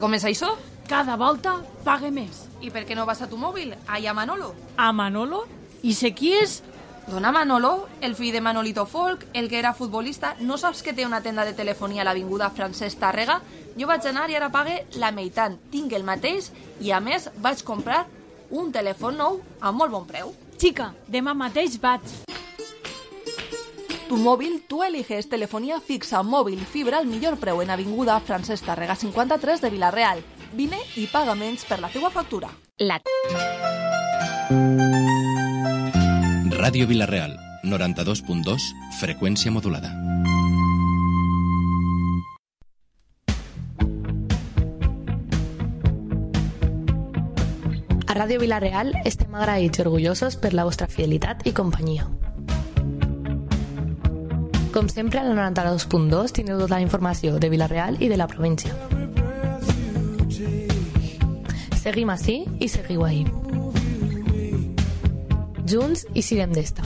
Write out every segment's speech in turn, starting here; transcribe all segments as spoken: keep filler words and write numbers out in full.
Com és això? Cada volta pague més. I per què no vas a tu mòbil? Allà a Manolo. A Manolo? I sé qui és? Dona Manolo, el fill de Manolito Folk, el que era futbolista. No saps que té una tenda de telefonia a l'avinguda Francesc Tàrrega? Jo vaig anar i ara pague la meitat. Tinc el mateix i, a més, vaig comprar un telèfon nou a molt bon preu. Xica, demà mateix vaig. Tu mòbil, tu eliges telefonía fixa, mòbil, fibra al millor preu en avinguda Francesc Tàrrega cinquanta-tres de Vila-real. Vine i paga menys per la teua factura. La... Ràdio Vila-real, noranta-dos punt dos, freqüència modulada. A Ràdio Vila-real estem agraïts i orgullosos per la vostra fidelitat i companyia. Com sempre, al noranta-dos punt dos teniu tota la informació de Vila-real i de la província. Seguim ací i seguiu ahí. Junts i sirem d'esta.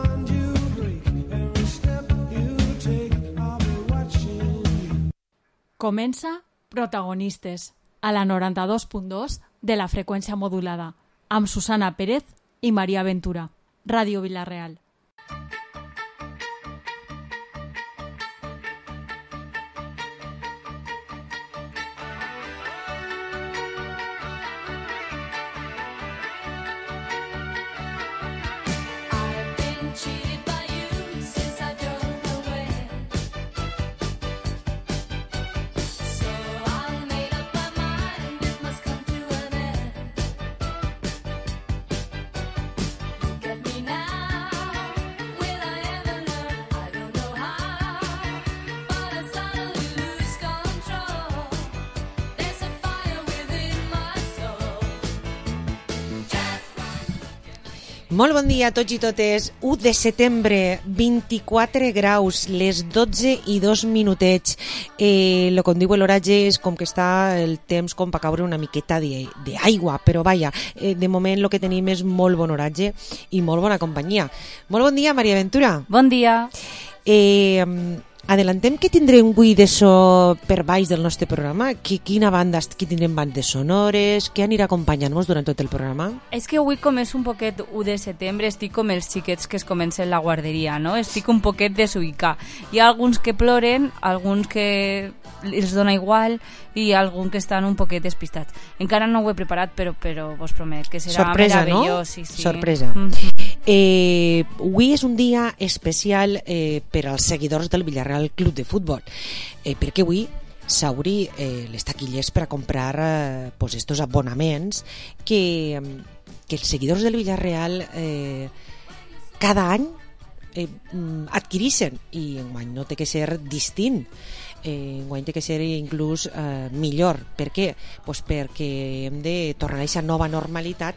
Comença Protagonistes, a la noranta-dos punt dos de la freqüència modulada, amb Susana Pérez i Maria Ventura. Ràdio Vila-real. Molt bon dia a tots i totes. u de setembre, vint-i-quatre graus, les dotze i dos minutets. Eh, lo com diu l'oratge és com que està el temps com per caure una miqueta d'aigua, però vaja, eh, de moment el que tenim és molt bon oratge i molt bona companyia. Molt bon dia, Maria Ventura. Bon dia. Eh, Adelantem que tindrem avui de so per baix del nostre programa. Quina banda, qui tindrem bandes sonores, què anirà acompanyant-nos durant tot el programa? És que avui com és un poquet u de setembre, estic com els xiquets que es comencen la guarderia, no? Estic un poquet desubicat. Hi ha alguns que ploren, alguns que els dona igual i alguns que estan un poquet despistats. Encara no ho he preparat, però, però vos promet que serà sorpresa, meravellós. No? Sí, sí. Sorpresa. Mm-hmm. Eh, avui és un dia especial eh, per als seguidors del Villarreal Club de Futbol, eh, perquè avui s'obri eh, les taquilles per a comprar eh, pues estos abonaments que, que els seguidors del Villarreal eh, cada any eh, adquireixen, i enguany no té que ser distint. Eh, enguany té que ser inclús eh, millor. Per què? Pues perquè hem de tornar a aquesta nova normalitat,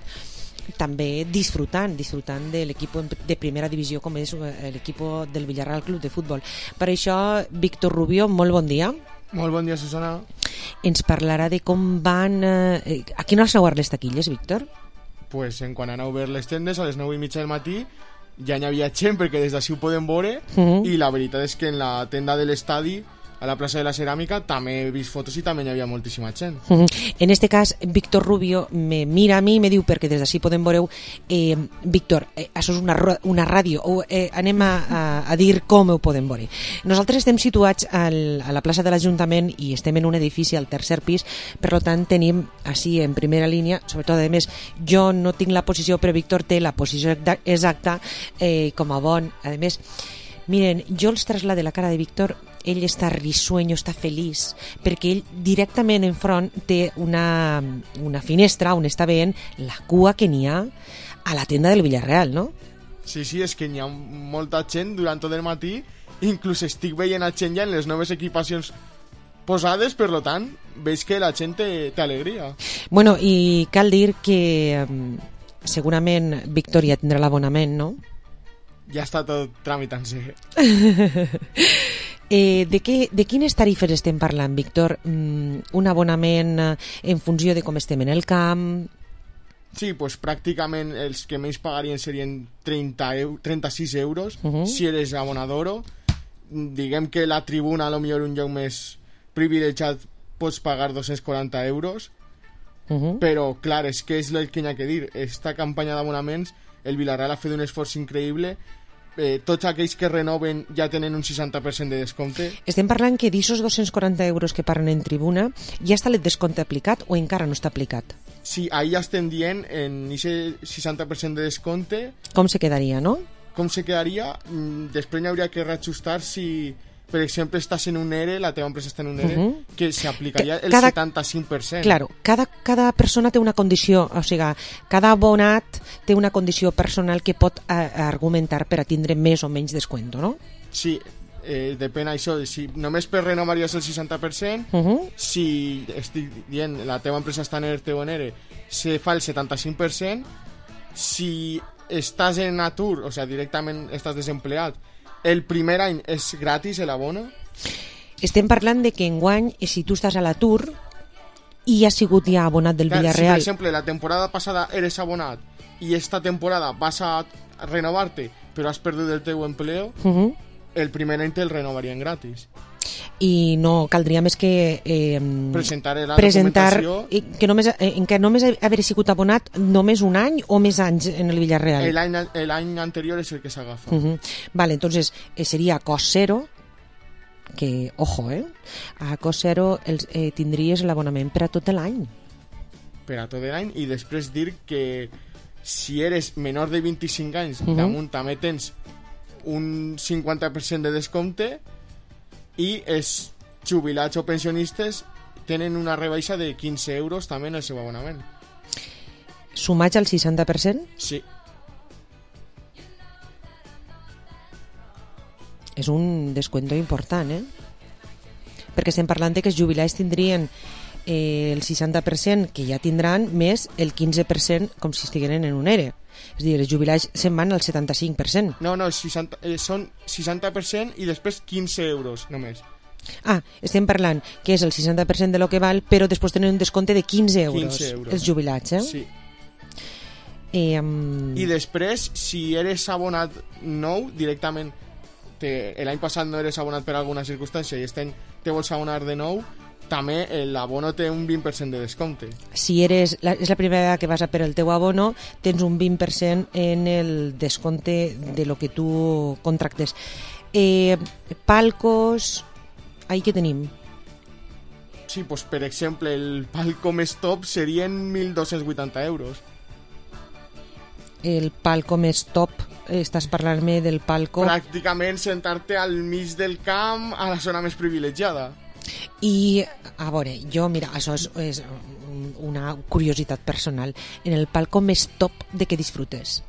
també disfrutant disfrutant de l'equip de primera divisió com és l'equip del Villarreal Club de Futbol. Per això, Víctor Rubio, molt bon dia. Molt bon dia, Susana. Ens parlarà de com van... Eh, a quina hora s'han obert les taquilles, Víctor? Pues en quan han obert les tendes a les nou i mitja del matí ja n'hi havia gent, perquè des d'ací ho podem veure, uh-huh. I la veritat és que en la tenda de l'estadi, a la plaça de la Ceràmica, també he vist fotos i també hi havia moltíssima gent. Uh-huh. En este cas, Víctor Rubio me mira a mi i me diu, perquè des d'ací podem veure, eh, Víctor, eh, això és una, una ràdio, o, eh, anem a, a, a dir com ho podem veure. Nosaltres estem situats al, a la plaça de l'Ajuntament i estem en un edifici al tercer pis, per tant tenim així en primera línia, sobretot a més, jo no tinc la posició, però Víctor té la posició exacta, eh, com a bon, a més. Miren, jo els traslade la cara de Víctor, ell està risueño, està feliç, perquè ell directament enfront té una, una finestra on està veient la cua que n'hi ha a la tenda del Villarreal, no? Sí, sí, és que n'hi ha molta gent durant tot el matí, inclús estic veient a gent ja en les noves equipacions posades, per tant, veig que la gent té, té alegria. Bueno, i cal dir que um, segurament Víctor ja tindrà l'abonament, no? Ja està tot tramitant-se. eh, de, què, de quines tarifes estem parlant, Víctor? Mm, un abonament en funció de com estem en el camp? Sí, pues pràcticament els que més pagarien serien trenta, trenta-sis euros, uh-huh. Si eres abonador. Diguem que la tribuna, a lo millor un lloc més privilegiat, pots pagar dos-cents quaranta euros, Uh -huh. però, clar, és que és el que hi ha que dir. Esta campanya d'abonaments, el Villarreal ha fet un esforç increïble. Eh, tots aquells que renoven ja tenen un seixanta per cent de descompte. Estem parlant que d'aquests dos-cents quaranta euros que parlen en tribuna ja està el descompte aplicat o encara no està aplicat? Sí, ahí ja estem dient en aquest seixanta per cent de descompte com se quedaria, no? Com se quedaria. Mm, després n'hi hauria que reajustar si, per exemple, estàs en un E R E, la teva empresa està en un E R E, uh -huh. que s'aplicaria el cada, setanta-cinc per cent. Claro, cada, cada persona té una condició, o sigui, cada abonat té una condició personal que pot a, argumentar per a tindre més o menys descuento, no? Sí, eh, depèn això. Si només per renovaries el seixanta per cent, uh -huh. si estic dient la teva empresa està en E R T o en E R E, se fa el setanta-cinc per cent. Si estàs en atur, o sigui, directament estàs desempleat, el primer any és gratis l'abono. Estem parlant de que enguany, si tu estàs a l'atur i has sigut ja abonat del Clar, Villarreal... Si, per exemple, la temporada passada eres abonat i esta temporada vas a renovar-te però has perdut el teu empleo, uh -huh. el primer any te'l renovarien gratis. I no caldria més que eh, presentar la presentar documentació, que només, en què només haver sigut abonat només un any o més anys en el Villarreal. L'any anterior és el que s'agafa. Uh -huh. Vale, entonces eh, seria a cost zero, que, ojo, eh, a cost zero els, eh, tindries l'abonament per a tot l'any. Per a tot l'any, i després dir que si eres menor de vint-i-cinc anys, uh -huh. damunt també tens un cinquanta per cent de descompte, i els jubilats o pensionistes tenen una rebaixa de quinze euros també en el seu abonament. Sumats al seixanta per cent? Sí. És un descuento important, eh? Perquè estem parlant de que els jubilats tindrien eh, el seixanta per cent que ja tindran, més el quinze per cent com si estigueren en un E R E. És a dir, els jubilats se'n van al setanta-cinc per cent. No, no, seixanta, eh, són seixanta per cent i després quinze euros només. Ah, estem parlant que és el seixanta per cent de lo que val, però després tenen un descompte de quinze euros, quinze euros. Els jubilats, eh? Sí. Eh, um... I després, si eres abonat nou, directament, l'any passat no eres abonat per alguna circumstància i este any te vols abonar de nou, també l'abono té un vint per cent de descompte. Si eres, la, és la primera vegada que vas a per el teu abono, tens un vint per cent en el descompte de lo que tu contractes. Eh, palcos, ahí que tenim? Sí, pues, per exemple, el palco més top serien mil dos-cents vuitanta euros. El palco més top, estàs parlant-me del palco... Pràcticament sentar-te al mig del camp, a la zona més privilegiada. I, a veure, jo, mira, això és, és una curiositat personal. En el palco més top, de què disfrutes?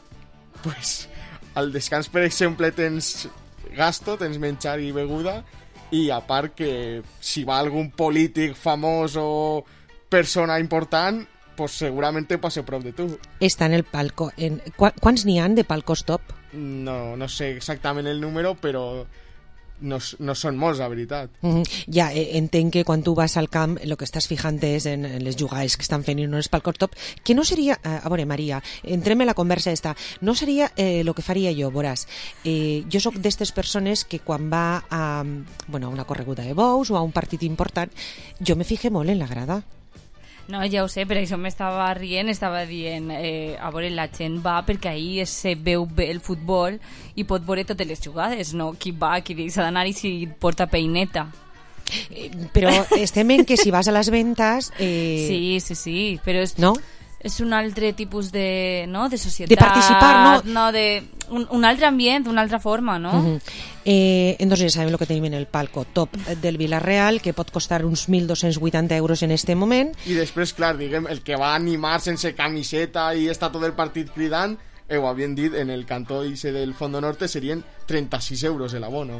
Pues, al descans, per exemple, tens gasto, tens menjar i beguda, i a part que si va algun polític famós o persona important, pues segurament te passe prop de tu. Està en el palco. En... Qu quants n'hi han de palcos top? No, no sé exactament el número, però no, no són molts, la veritat. Mm -hmm. Ja, eh, entenc que quan tu vas al camp el que estàs fijant és en, en les jugades que estan fent i no els palcos top, que no seria, eh, a veure, Maria, entrem en la conversa esta, no seria el eh, que faria jo, veuràs, eh, jo sóc d'estes persones que quan va a, bueno, a una correguda de bous o a un partit important, jo me fije molt en la grada. No, ja ho sé, per això m'estava rient, estava dient, eh, a veure, la gent va perquè ahir se veu bé el futbol i pot veure totes les jugades, no? Qui va, qui s'ha d'anar i si porta peineta. Eh, però estem en que si vas a les ventes... Eh... Sí, sí, sí, però és... No? És un altre tipus de, no? de societat, de participar, no? no de un, un altre ambient, una altra forma, no? Uh -huh. eh, entonces sabem el que tenim en el palco top del Villarreal, que pot costar uns mil dos-cents vuitanta euros en este moment. I després, clar, diguem, el que va animar sense camiseta i està tot el partit cridant, eh, ho havien dit, en el cantó ese del Fondo Norte serien trenta-sis euros el abono.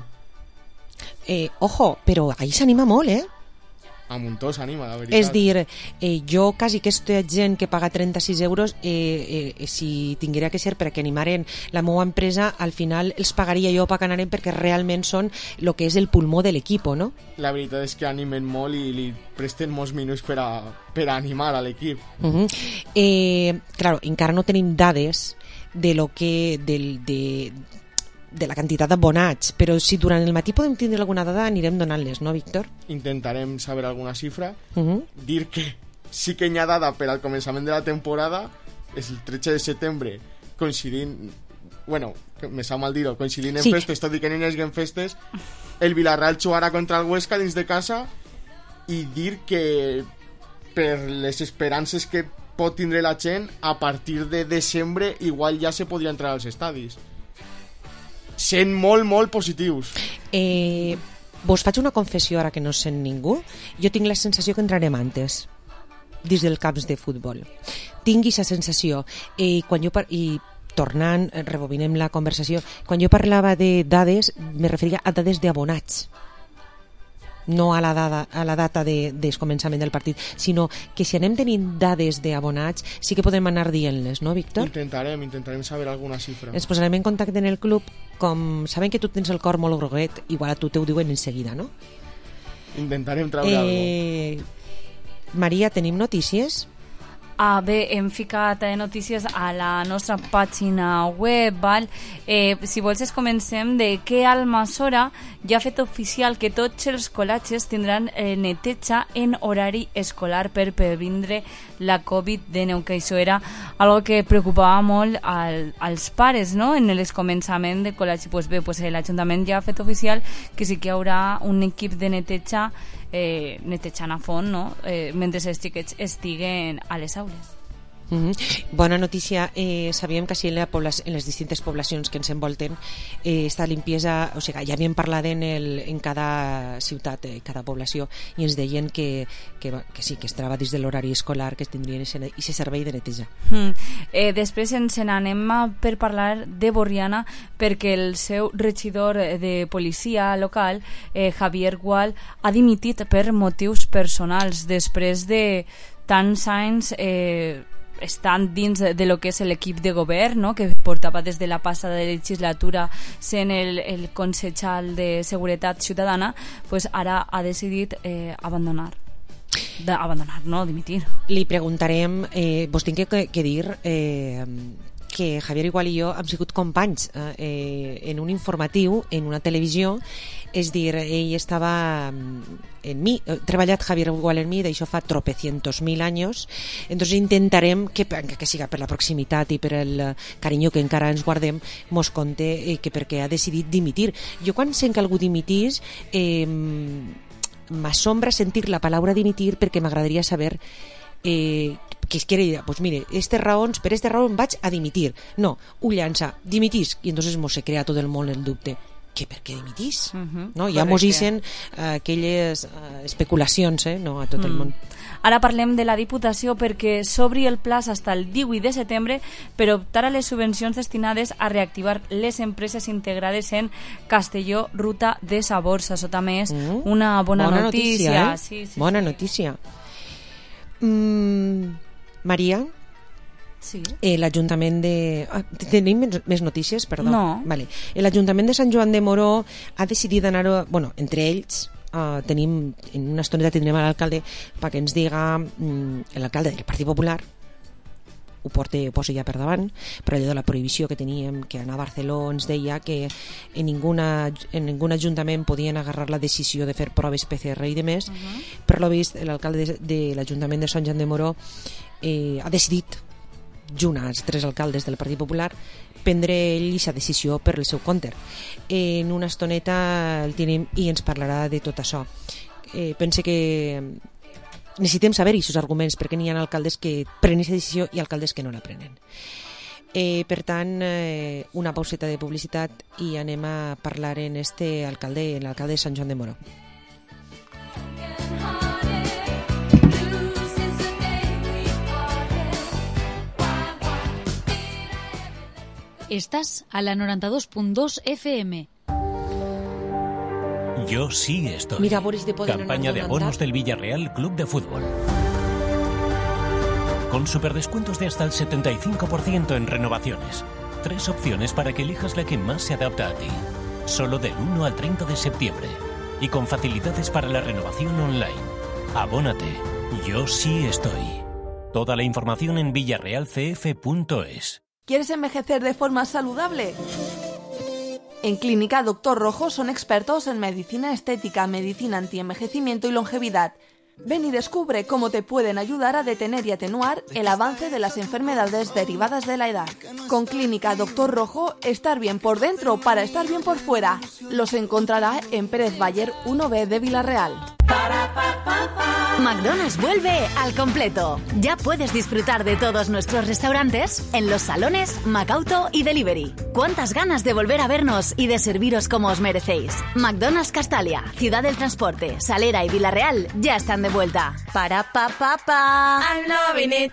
Eh, ojo, però ahí s'anima molt, eh? A muntó s'anima, la veritat. És dir, eh, jo quasi que aquesta gent que paga trenta-sis euros, eh, eh, si tinguera que ser perquè animaren la meva empresa, al final els pagaria jo perquè anaren perquè realment són el que és el pulmó de l'equip, no? La veritat és que animen molt i li presten molts minuts per a, per a animar a l'equip. Uh -huh. eh, claro, encara no tenim dades de lo que... Del, de, de la quantitat d'abonats, però si durant el matí podem tindre alguna dada anirem donant-les, no, Víctor? Intentarem saber alguna xifra. Uh -huh. Dir que sí que hi ha dada per al començament de la temporada, és el tretze de setembre, coincidint, bueno, me sap mal dir-ho, coincidint en Sí. festes, tot i que no hi hagi festes, el Villarreal jugarà contra el Huesca dins de casa, i dir que per les esperances que pot tindre la gent, a partir de desembre igual ja se podria entrar als estadis. Sent molt, molt positius. Eh, vos faig una confessió ara que no sent ningú. Jo tinc la sensació que entrarem antes dins del camps de futbol. Tinc aquesta sensació. Eh, quan jo par i tornant, eh, rebobinem la conversació, quan jo parlava de dades, me referia a dades d'abonats, no a la, dada, a la data de, del començament del partit, sinó que si anem tenint dades d'abonats sí que podem anar dient-les, no, Víctor? Intentarem, intentarem saber alguna xifra. Ens posarem en contacte en el club, com saben que tu tens el cor molt groguet, igual a tu te ho diuen en seguida, no? Intentarem treure eh... alguna cosa. Maria, tenim notícies? Ah, bé, hem ficat eh, notícies a la nostra pàgina web, val? Eh, si vols es comencem de que Almassora ja ha fet oficial que tots els col·legis tindran eh, neteja en horari escolar per previndre la covid dinou, que això era algo que preocupava molt al, als pares, no?, en el començament del col·legi. Pues bé, pues l'Ajuntament ja ha fet oficial que sí que hi haurà un equip de neteja eh, netejant a fons, no?, eh, mentre els xiquets estiguen a les aules. Mm-hmm. Bona notícia. Eh, sabíem que així en, la en les distintes poblacions que ens envolten eh, esta limpiesa, o sigui, ja havíem parlat en, el, en cada ciutat, eh, cada població, i ens deien que, que, que sí, que es troba dins de l'horari escolar, que es tindrien aquest servei de neteja. Mm. Eh, després ens n'anem per parlar de Borriana, perquè el seu regidor de policia local, eh, Javier Gual, ha dimitit per motius personals després de tants anys eh, estan dins de lo que és l'equip de govern, no?, que portava des de la passada legislatura sent el, el consellal de Seguretat Ciutadana, pues ara ha decidit eh, abandonar. De, abandonar, no, dimitir. Li preguntarem, eh, vos tinc que, que dir eh, que Javier Igual i jo hem sigut companys eh, en un informatiu, en una televisió, és dir, ell estava en mi, he treballat Javier Igual en mi, d'això fa tropecientos mil anys, entonces intentarem que, que siga per la proximitat i per el carinyo que encara ens guardem, mos conte eh, que perquè ha decidit dimitir. Jo quan sent que algú dimitís eh, m'assombra sentir la paraula dimitir, perquè m'agradaria saber eh, que es quiere dir, pues mire, este raons, per este raó vaig a dimitir. No, ho llança, dimitís, i entonces mos se crea tot el món el dubte. Que per què dimitís? Uh -huh. No? Ja mos hicen uh, aquelles uh, especulacions, eh? No, a tot mm. el món. Ara parlem de la Diputació, perquè s'obri el plaç fins al divuit de setembre per optar a les subvencions destinades a reactivar les empreses integrades en Castelló Ruta de Sabors. Això també és mm. una bona, bona notícia. notícia eh? sí, sí, bona sí. notícia. Mm, Maria? Sí. Eh, L'Ajuntament de... Ah, tenim més notícies? Perdó. No. Vale. L'Ajuntament de Sant Joan de Moró ha decidit anar... Bueno, entre ells uh, tenim... En una estoneta tindrem l'alcalde perquè ens diga... Mm, l'alcalde del Partit Popular ho porta, ho posa ja per davant, però allò de la prohibició que teníem, que anar a Barcelona ens deia que en, ninguna, en ningun ajuntament podien agarrar la decisió de fer proves P C R i demés. Uh -huh. Per lo vist, l'alcalde de, de l'Ajuntament de Sant Joan de Moró eh, ha decidit, junt als tres alcaldes del Partit Popular, prendre ell aquesta decisió per el seu compte. En una estoneta el tenim i ens parlarà de tot això. Eh, pense que necessitem saber aquests arguments, perquè n'hi ha alcaldes que prenen aquesta decisió i alcaldes que no la prenen. Eh, per tant, eh, una pauseta de publicitat i anem a parlar en este alcalde, en l'alcalde de Sant Joan de Moró. Estás a la noventa y dos punto dos F M. Yo sí estoy. Mira, Boris, de poder Campaña de abonos del Villarreal Club de Fútbol. Con superdescuentos de hasta el setenta y cinco por ciento en renovaciones. Tres opciones para que elijas la que más se adapta a ti. Solo del uno al treinta de septiembre. Y con facilidades para la renovación online. Abónate. Yo sí estoy. Toda la información en villarreal c f punto es. ¿Quieres envejecer de forma saludable? En Clínica Doctor Rojo son expertos en medicina estética, medicina antienvejecimiento y longevidad. Ven y descubre cómo te pueden ayudar a detener y atenuar el avance de las enfermedades derivadas de la edad. Con Clínica Doctor Rojo, estar bien por dentro para estar bien por fuera. Los encontrará en Pérez Bayer uno B de Villarreal. McDonald's vuelve al completo. Ya puedes disfrutar de todos nuestros restaurantes en los salones, Macauto y Delivery. ¿Cuántas ganas de volver a vernos y de serviros como os merecéis? McDonald's Castalia, Ciudad del Transporte, Salera y Villarreal ya están de vuelta. Para pa pa pa. I'm loving it.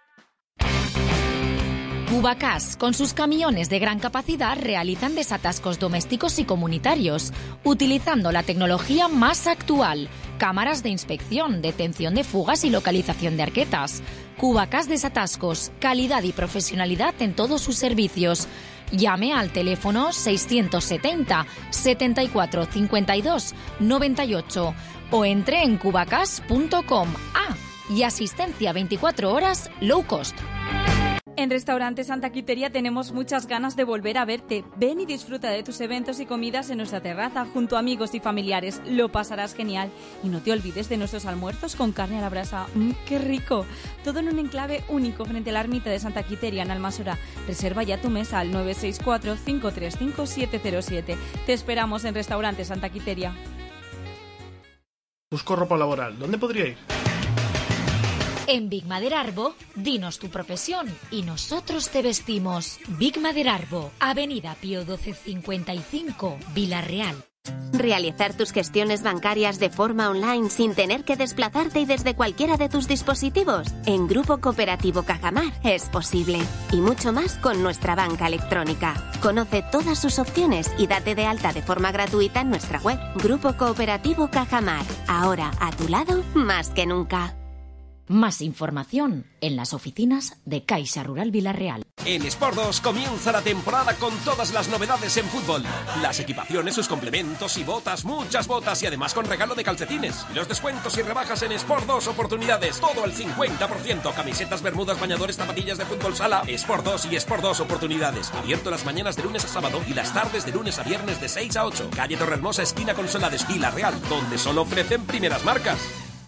Cubacas, con sus camiones de gran capacidad, realizan desatascos domésticos y comunitarios, utilizando la tecnología más actual, cámaras de inspección, detención de fugas y localización de arquetas. Cubacas Desatascos, calidad y profesionalidad en todos sus servicios. Llame al teléfono seiscientos setenta, setenta y cuatro, cincuenta y dos, noventa y ocho o entre en cubacas punto com. Ah, y asistencia veinticuatro horas low cost. En Restaurante Santa Quiteria tenemos muchas ganas de volver a verte. Ven y disfruta de tus eventos y comidas en nuestra terraza junto a amigos y familiares. Lo pasarás genial. Y no te olvides de nuestros almuerzos con carne a la brasa. ¡Mmm, qué rico! Todo en un enclave único frente a la ermita de Santa Quiteria en Almasora. Reserva ya tu mesa al nueve seis cuatro, cinco tres cinco, siete cero siete. Te esperamos en Restaurante Santa Quiteria. Busco ropa laboral. ¿Dónde podría ir? En Big Maderarbo, dinos tu profesión y nosotros te vestimos. Big Maderarbo, Avenida Pío doce cincuenta y cinco, Villarreal. Realizar tus gestiones bancarias de forma online sin tener que desplazarte y desde cualquiera de tus dispositivos. En Grupo Cooperativo Cajamar es posible. Y mucho más con nuestra banca electrónica. Conoce todas sus opciones y date de alta de forma gratuita en nuestra web. Grupo Cooperativo Cajamar. Ahora a tu lado más que nunca. Más información en las oficinas de Caixa Rural Villarreal. En Sport dos comienza la temporada con todas las novedades en fútbol. Las equipaciones, sus complementos y botas, muchas botas y además con regalo de calcetines. Los descuentos y rebajas en Sport dos Oportunidades, todo al cincuenta por ciento. Camisetas, bermudas, bañadores, zapatillas de fútbol sala. Sport dos y Sport dos Oportunidades. Abierto las mañanas de lunes a sábado y las tardes de lunes a viernes de seis a ocho. Calle Torrehermosa, esquina con Solades, Villarreal, donde solo ofrecen primeras marcas.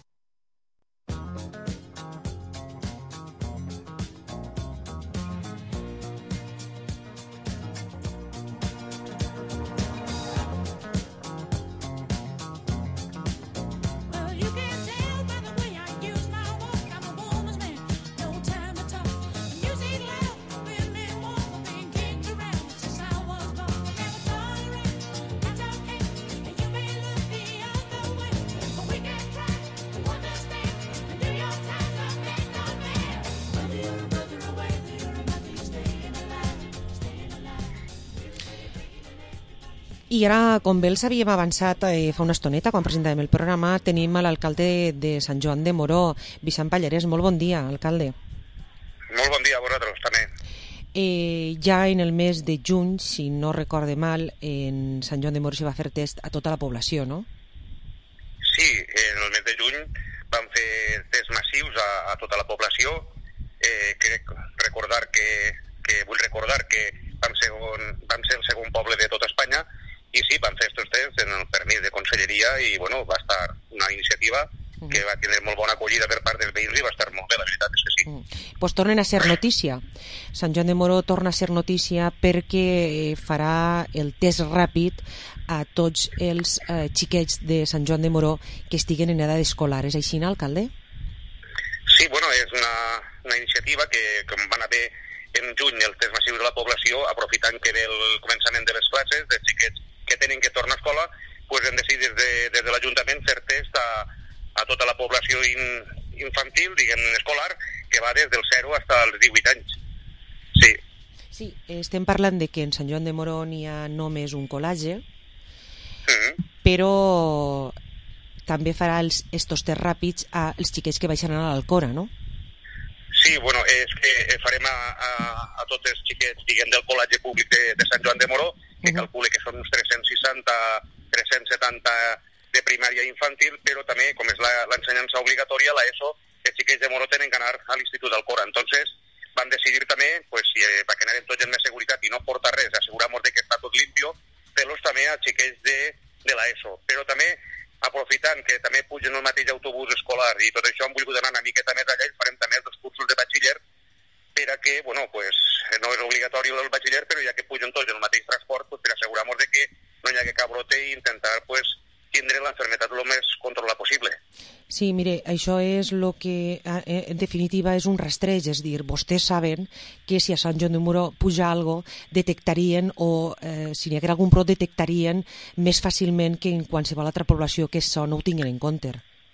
I ara, com bé els havíem avançat eh, fa una estoneta, quan presentàvem el programa, tenim a l'alcalde de, de Sant Joan de Moró, Vicent Pallarès. Molt bon dia, alcalde. Molt bon dia a vosaltres, també. Eh, ja en el mes de juny, si no recorde mal, en Sant Joan de Moró s'hi va fer test a tota la població, no? Sí, en el mes de juny vam fer tests massius a, a tota la població. Eh, crec recordar que, que vull recordar que vam ser, vam ser el segon poble de tota Espanya. I sí, van fer estos tests en el permís de conselleria i, bueno, va estar una iniciativa que va tenir molt bona acollida per part dels veïns i va estar molt bé, la veritat és que sí. Mm. Pues tornen a ser notícia. Sant Joan de Moró torna a ser notícia perquè farà el test ràpid a tots els eh, xiquets de Sant Joan de Moró que estiguen en edat escolar. És així, no, alcalde? Sí, bueno, és una, una iniciativa que, com van haver en juny el test massiu de la població, aprofitant que ve el començament de les classes, dels xiquets que tenen que tornar a escola, pues hem decidit des de, des de l'Ajuntament fer test a, a tota la població in, infantil, diguem, escolar, que va des del zero fins als divuit anys. Sí. Sí, estem parlant de que en Sant Joan de Moró n'hi ha només un col·legi, mm-hmm. però també farà els, estos tests ràpids als xiquets que baixaran a l'Alcora, no? Sí, bueno, és que farem a, a, a tots els xiquets, diguem, del col·legi públic de, de Sant Joan de Moró, que uh-huh. calcule que són uns tres-cents seixanta, tres-cents setanta de primària infantil, però també, com és l'ensenyança obligatòria, la ESO, els xiquets de Moró tenen que anar a l'Institut d'Alcora. Entonces, van decidir també, pues, si, eh, perquè anàvem tots amb més seguretat i no portar res, assegurar-nos de que està tot limpio, fer primària o el batxiller, però ja que pugen tots en el mateix transport, pues, per assegurar-nos de que no hi hagi cap brote i intentar pues, tindre l'enfermetat el més controlat possible. Sí, mire, això és el que en definitiva és un rastreig, és dir, vostès saben que si a Sant Joan de Moró puja algo, detectarien o eh, si n'hi hagués algun brot detectarien més fàcilment que en qualsevol altra població que això no ho tinguin en compte.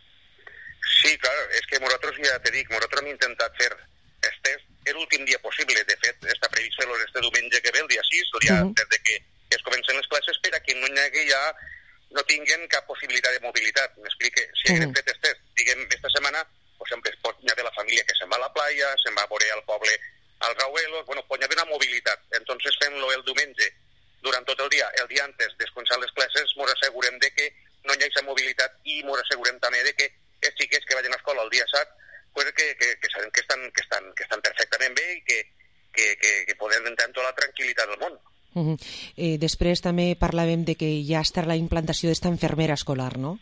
Sí, clar, és que nosaltres, ja te dic, nosaltres hem intentat fer els tests l'últim dia possible. De fet, està previst fer-los este diumenge que ve, el dia sis, el dia uh -huh. des de que es comencen les classes, per a que no hi hagi ja no tinguen cap possibilitat de mobilitat. M'explique, si haguem uh -huh. fet els tests, diguem, esta setmana, pues sempre es pot hi haver la família que se'n va a la playa, se'n va a veure al poble als Rauelos, bueno, pot hi haver una mobilitat. Entonces fem-lo el diumenge durant tot el dia. El dia antes de començar les classes, ens assegurem de que no hi ha aquesta mobilitat i ens assegurem també de que els xiquets que vagin a escola el dia set, pues que, que, que sabem que estan, que, estan, que estan perfectament bé i que, que, que, que poden entrar en tota la tranquil·litat del món. Uh -huh. eh, després també parlàvem de que ja estarà la implantació d'esta infermera escolar, no?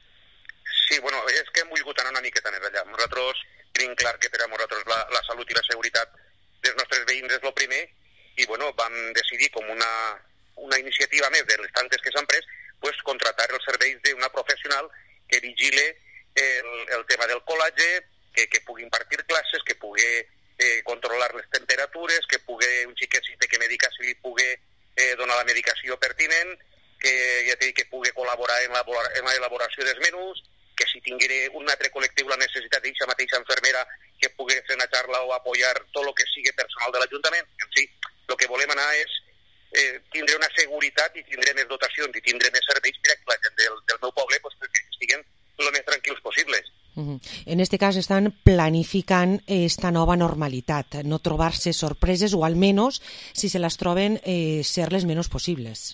Sí, bueno, és que hem volgut anar una miqueta més allà. Nosaltres tenim clar que per a nosaltres la, la salut i la seguretat dels nostres veïns és el primer i, bueno, vam decidir com una, una iniciativa més de les tantes que s'han pres, pues, contratar els serveis d'una professional que vigile el, el tema del col·lage, que, que pugui impartir classes, que pugui eh, controlar les temperatures, que pugui un xiquet si té que medicar, si li pugui eh, donar la medicació pertinent, que ja té que pugui col·laborar en la, en la elaboració dels menús, que si tingués un altre col·lectiu la necessitat d'aquesta mateixa infermera que pugui fer una xarla o apoyar tot el que sigui personal de l'Ajuntament. En fi, el que volem anar és eh, tindre una seguretat i tindre més dotacions i tindre més serveis per a que la gent del, del meu poble pues, que estiguen el més tranquils possibles. Uh-huh. En este cas estan planificant esta nova normalitat, no trobar-se sorpreses o almenys, si se les troben, eh, ser les menys possibles.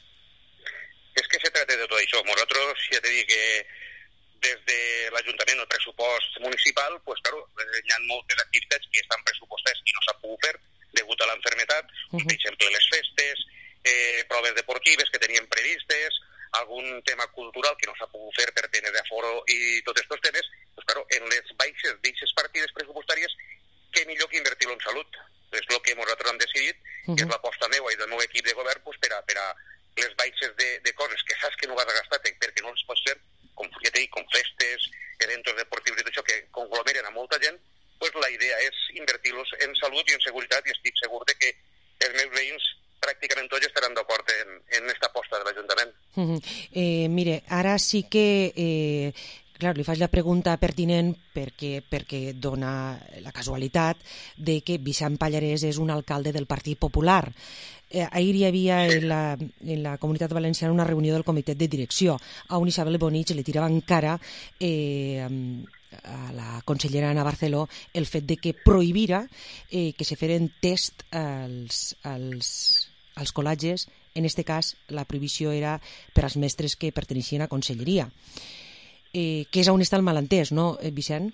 És que se tracta de tot això. Nosaltres, ja t'he dit que des de l'Ajuntament, el pressupost municipal, pues, claro, hi ha moltes activitats que estan pressupostades i no s'han pogut fer degut a l'enfermetat, uh-huh. per exemple, les festes, eh, proves deportives que teníem previstes, algun tema cultural que no s'ha pogut fer per temes d'aforo i tots aquests temes, pues, claro, en les baixes d'aixes partides pressupostàries, què millor que invertir-ho en salut. És el que nosaltres hem decidit, uh-huh. que és l'aposta meua i del meu equip de govern, pues, per, a, per a les baixes de, de coses que saps que no vas a gastar perquè no les pots fer, com, ja t'he dit, com festes, eventos deportius i tot això, que conglomeren a molta gent, pues la idea és invertir-los en salut i en seguretat, i estic segur de que els meus veïns pràcticament tots estaran d'acord en, en esta aposta de l'Ajuntament. Uh-huh. eh, mire, ara sí que... Eh... Clar, li faig la pregunta pertinent perquè, perquè dona la casualitat de que Vicent Pallarès és un alcalde del Partit Popular. Eh, ahir hi havia en la, en la Comunitat Valenciana una reunió del comitè de direcció on Isabel Bonich li tirava en cara eh, a la consellera Ana Barceló el fet de que prohibira eh, que se feren test als, als, als col·lages. En aquest cas, la prohibició era per als mestres que perteneixien a conselleria. Eh, que és on està el malentès, no, Vicent?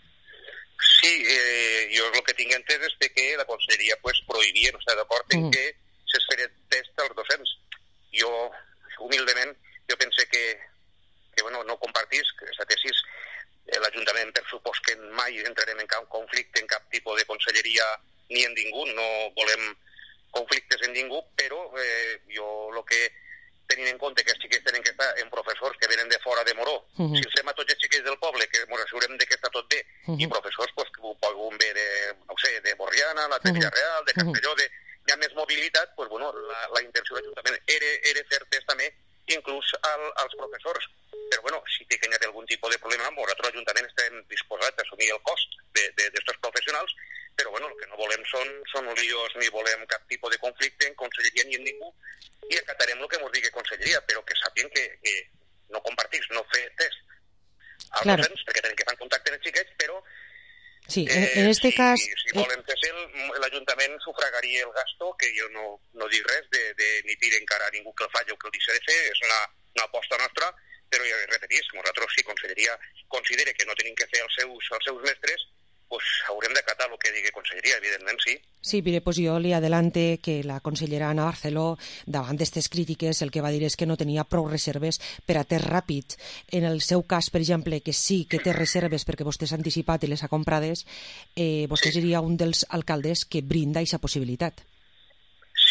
Sí, eh, jo el que tinc entès és que la conselleria pues, prohibia, no està d'acord en uh -huh. que se feren test als docents. Jo, humilment, jo pense que, que bueno, no compartís que aquesta tesis. Eh, L'Ajuntament, per supòs que mai entrarem en cap conflicte en cap tipus de conselleria ni en ningú, no volem conflictes en ningú, però eh, jo el que tenint en compte que els xiquets tenen que estar en professors que venen de fora de Moró. Uh-huh. Si els fem a tots els xiquets del poble, que ens assegurem de que està tot bé, uh-huh. i professors pues, que ho poden ver de, no sé, de Borriana, la de uh-huh. Villarreal, de Castelló, de, hi ha més mobilitat, pues, bueno, la, la intenció de l'Ajuntament era, era fer test també inclús al, als professors. Però bueno, si té que hi ha algun tipus de problema, nosaltres l'Ajuntament estem disposats a assumir el cost d'estos professionals, però bueno, el que no volem són, són líos ni volem cap tipus de conflicte en conselleria ni en ningú, i acatarem el que ens digui conselleria, però que sàpien que, que no compartís, no fer test als claro. docents, perquè tenen que fer contacte amb els xiquets, però sí, en, eh, en este si, cas... si volen fer l'Ajuntament sufragaria el gasto, que jo no, no dic res de, de ni dir encara a ningú que el faci o que el deixi de fer, és una, una aposta nostra, però ja repetís, nosaltres si conselleria considera que no tenim que fer els seus, els seus mestres, pues haurem d'acatar el que digui conselleria, evidentment, sí. Sí, mire, pues jo li adelante que la consellera Ana Barceló, davant d'aquestes crítiques, el que va dir és que no tenia prou reserves per a test ràpid. En el seu cas, per exemple, que sí que té reserves perquè vostè s'ha anticipat i les ha comprades, eh, vostè sí. seria un dels alcaldes que brinda aquesta possibilitat.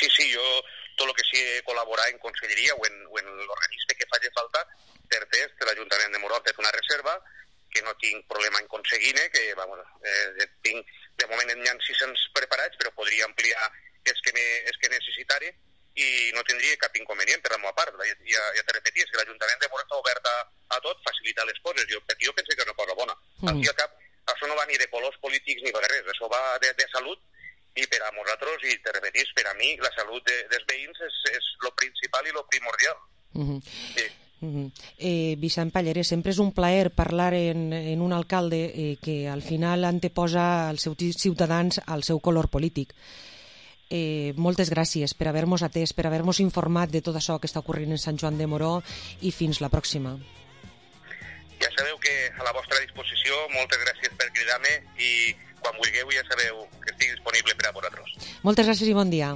sí, sí, jo tot el que sigui col·laborar en conselleria o en, o en l'organisme que faci falta, per test, l'Ajuntament de Moró ha fet una reserva que no tinc problema en aconseguir-ne, que vamos, eh, tinc, de moment n'hi ha sis-cents preparats, però podria ampliar els que, me, els que necessitari i no tindria cap inconvenient per la meva part. Ja, ja te repeties que l'Ajuntament de Moró està obert a, a tot, facilitar les coses. Jo, jo penso que és una cosa bona. Mm. Al fi al cap, això no va ni de colors polítics ni de res, això va de, de salut, i per a nosaltres, i te repetís, per a mi, la salut de, dels veïns és, és lo principal i lo primordial. Mm-hmm. Sí. Mm-hmm. eh, Vicent Pallarès, sempre és un plaer parlar en, en un alcalde eh, que al final anteposa als seus ciutadans al seu color polític. Eh, moltes gràcies per haver-nos atès, per haver-nos informat de tot això que està ocorrent en Sant Joan de Moró, i fins la pròxima. Ja sabeu que a la vostra disposició, moltes gràcies per cridar-me, i quan vulgueu ja sabeu que estic disponible per a vosaltres. Moltes gràcies i bon dia.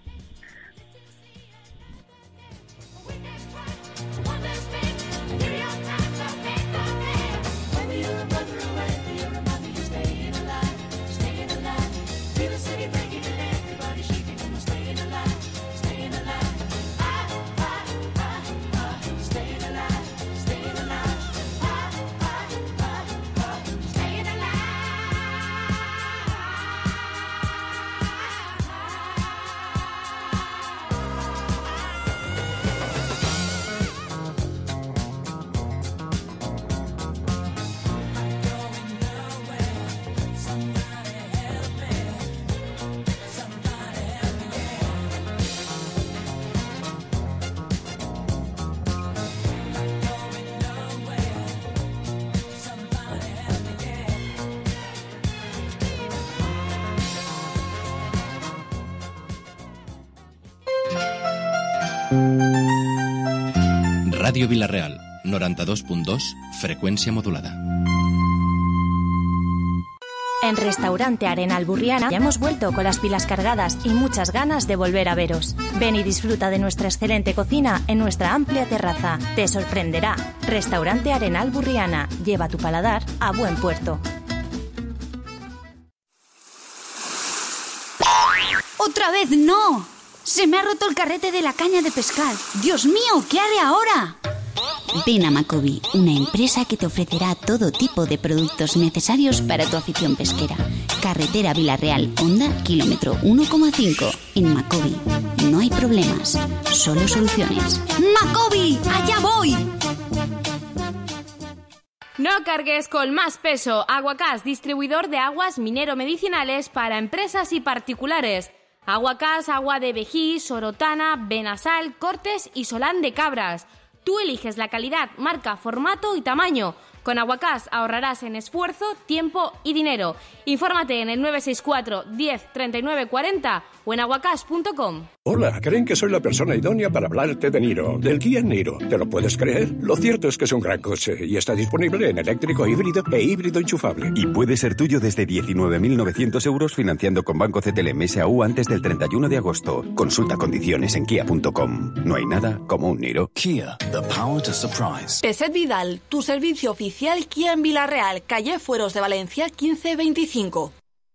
Radio Vilarreal, noventa y dos punto dos, frecuencia modulada. En Restaurante Arenal Burriana ya hemos vuelto con las pilas cargadas y muchas ganas de volver a veros. Ven y disfruta de nuestra excelente cocina en nuestra amplia terraza. Te sorprenderá. Restaurante Arenal Burriana. Lleva tu paladar a buen puerto. ¡Otra vez no! ¡Se me ha roto el carrete de la caña de pescar! ¡Dios mío! ¿Qué haré ahora? Ven a Macobi, una empresa que te ofrecerá todo tipo de productos necesarios para tu afición pesquera. Carretera Vilarreal, Honda, kilómetro uno coma cinco. En Macobi no hay problemas, solo soluciones. ¡Macobi! ¡Allá voy! No cargues con más peso. Aguacás, distribuidor de aguas minero-medicinales para empresas y particulares. Aguacás, agua de Vejí, Sorotana, Benasal, Cortes y Solán de Cabras. Tú eliges la calidad, marca, formato y tamaño. Con Aguacás ahorrarás en esfuerzo, tiempo y dinero. Infórmate en el nueve seis cuatro, diez, treinta y nueve cuarenta o en aguacás punto com. Hola, creen que soy la persona idónea para hablarte de Niro, del Kia Niro. ¿Te lo puedes creer? Lo cierto es que es un gran coche y está disponible en eléctrico, híbrido e híbrido enchufable. Y puede ser tuyo desde diecinueve mil novecientos euros financiando con Banco C T L M S A U antes del treinta y uno de agosto. Consulta condiciones en kia punto com. No hay nada como un Niro. Kia, the power to surprise. Peset Vidal, tu servicio oficial Kia en Vilarreal, calle Fueros de Valencia quince veinticinco.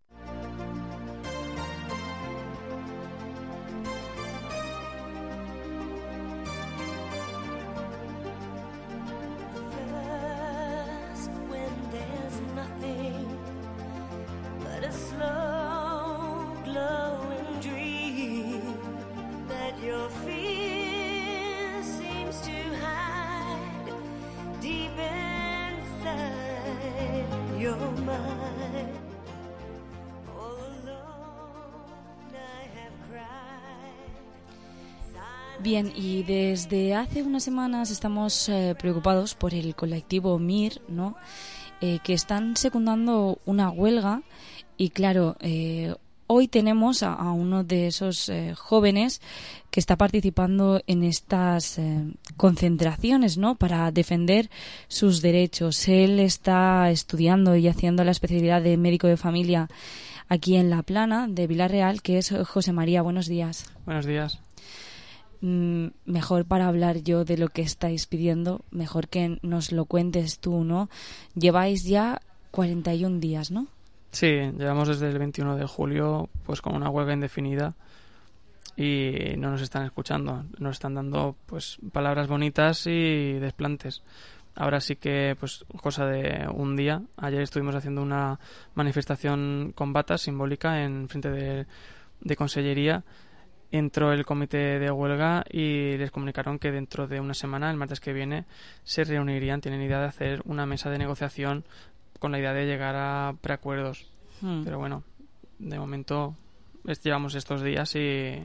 Bien, y desde hace unas semanas estamos eh, preocupados por el colectivo M I R, ¿no? Eh, que están secundando una huelga y claro, eh, hoy tenemos a, a uno de esos eh, jóvenes que está participando en estas eh, concentraciones, ¿no? Para defender sus derechos. Él está estudiando y haciendo la especialidad de médico de familia aquí en La Plana de Vilarreal, que es José María. Buenos días. Buenos días. Mm, mejor para hablar yo de lo que estáis pidiendo, mejor que nos lo cuentes tú, ¿no? Lleváis ya cuarenta y un días, ¿no? Sí, llevamos desde el veintiuno de julio pues con una huelga indefinida y no nos están escuchando, nos están dando pues palabras bonitas y desplantes. Ahora sí que, pues, cosa de un día. Ayer estuvimos haciendo una manifestación con batas simbólica en frente de, de Consellería. Entró el comité de huelga y les comunicaron que dentro de una semana, el martes que viene, se reunirían. Tienen idea de hacer una mesa de negociación con la idea de llegar a preacuerdos. Hmm. Pero bueno, de momento es, llevamos estos días y,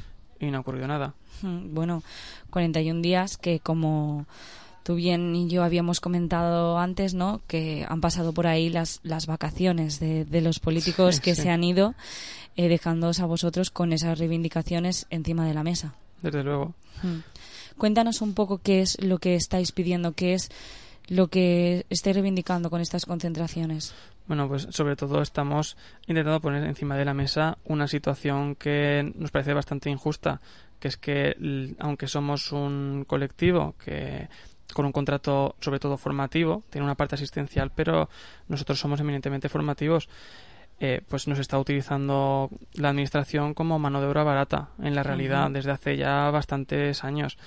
y no ha ocurrido nada. Hmm. Bueno, cuarenta y un días que, como tú bien y yo habíamos comentado antes, ¿no?, que han pasado por ahí las, las vacaciones de, de los políticos sí, que sí. se han ido, eh, dejándoos a vosotros con esas reivindicaciones encima de la mesa. Desde luego. Hmm. Cuéntanos un poco qué es lo que estáis pidiendo, qué es lo que estáis reivindicando con estas concentraciones. Bueno, pues sobre todo estamos intentando poner encima de la mesa una situación que nos parece bastante injusta, que es que, aunque somos un colectivo que con un contrato sobre todo formativo, tiene una parte asistencial, pero nosotros somos eminentemente formativos, eh, pues nos está utilizando la administración como mano de obra barata, en la realidad, uh-huh. desde hace ya bastantes años.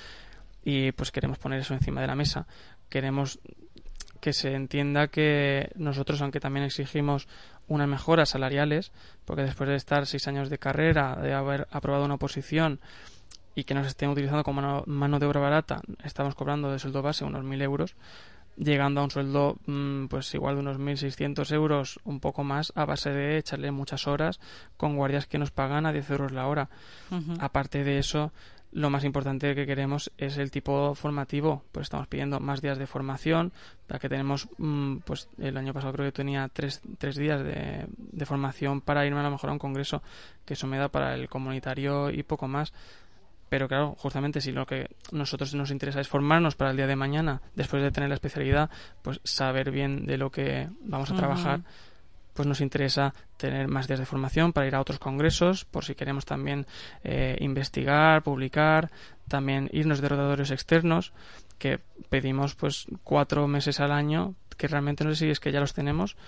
Y pues queremos poner eso encima de la mesa. Queremos que se entienda que nosotros, aunque también exigimos unas mejoras salariales, porque después de estar seis años de carrera, de haber aprobado una oposición y que nos estén utilizando como mano, mano de obra barata, estamos cobrando de sueldo base unos mil euros, llegando a un sueldo mmm, pues igual de unos mil seiscientos euros, un poco más, a base de echarle muchas horas con guardias que nos pagan a diez euros la hora. Uh-huh. Aparte de eso, lo más importante que queremos es el tipo formativo. Pues estamos pidiendo más días de formación, para que tenemos, mmm, pues el año pasado creo que tenía tres, tres días de, de formación para irme a lo mejor a un congreso, que eso me da para el comunitario y poco más. Pero claro, justamente si lo que nosotros nos interesa es formarnos para el día de mañana, después de tener la especialidad, pues saber bien de lo que vamos a uh-huh. trabajar, pues nos interesa tener más días de formación para ir a otros congresos, por si queremos también eh, investigar, publicar, también irnos de rotadores externos, que pedimos pues cuatro meses al año, que realmente no sé si es que ya los tenemos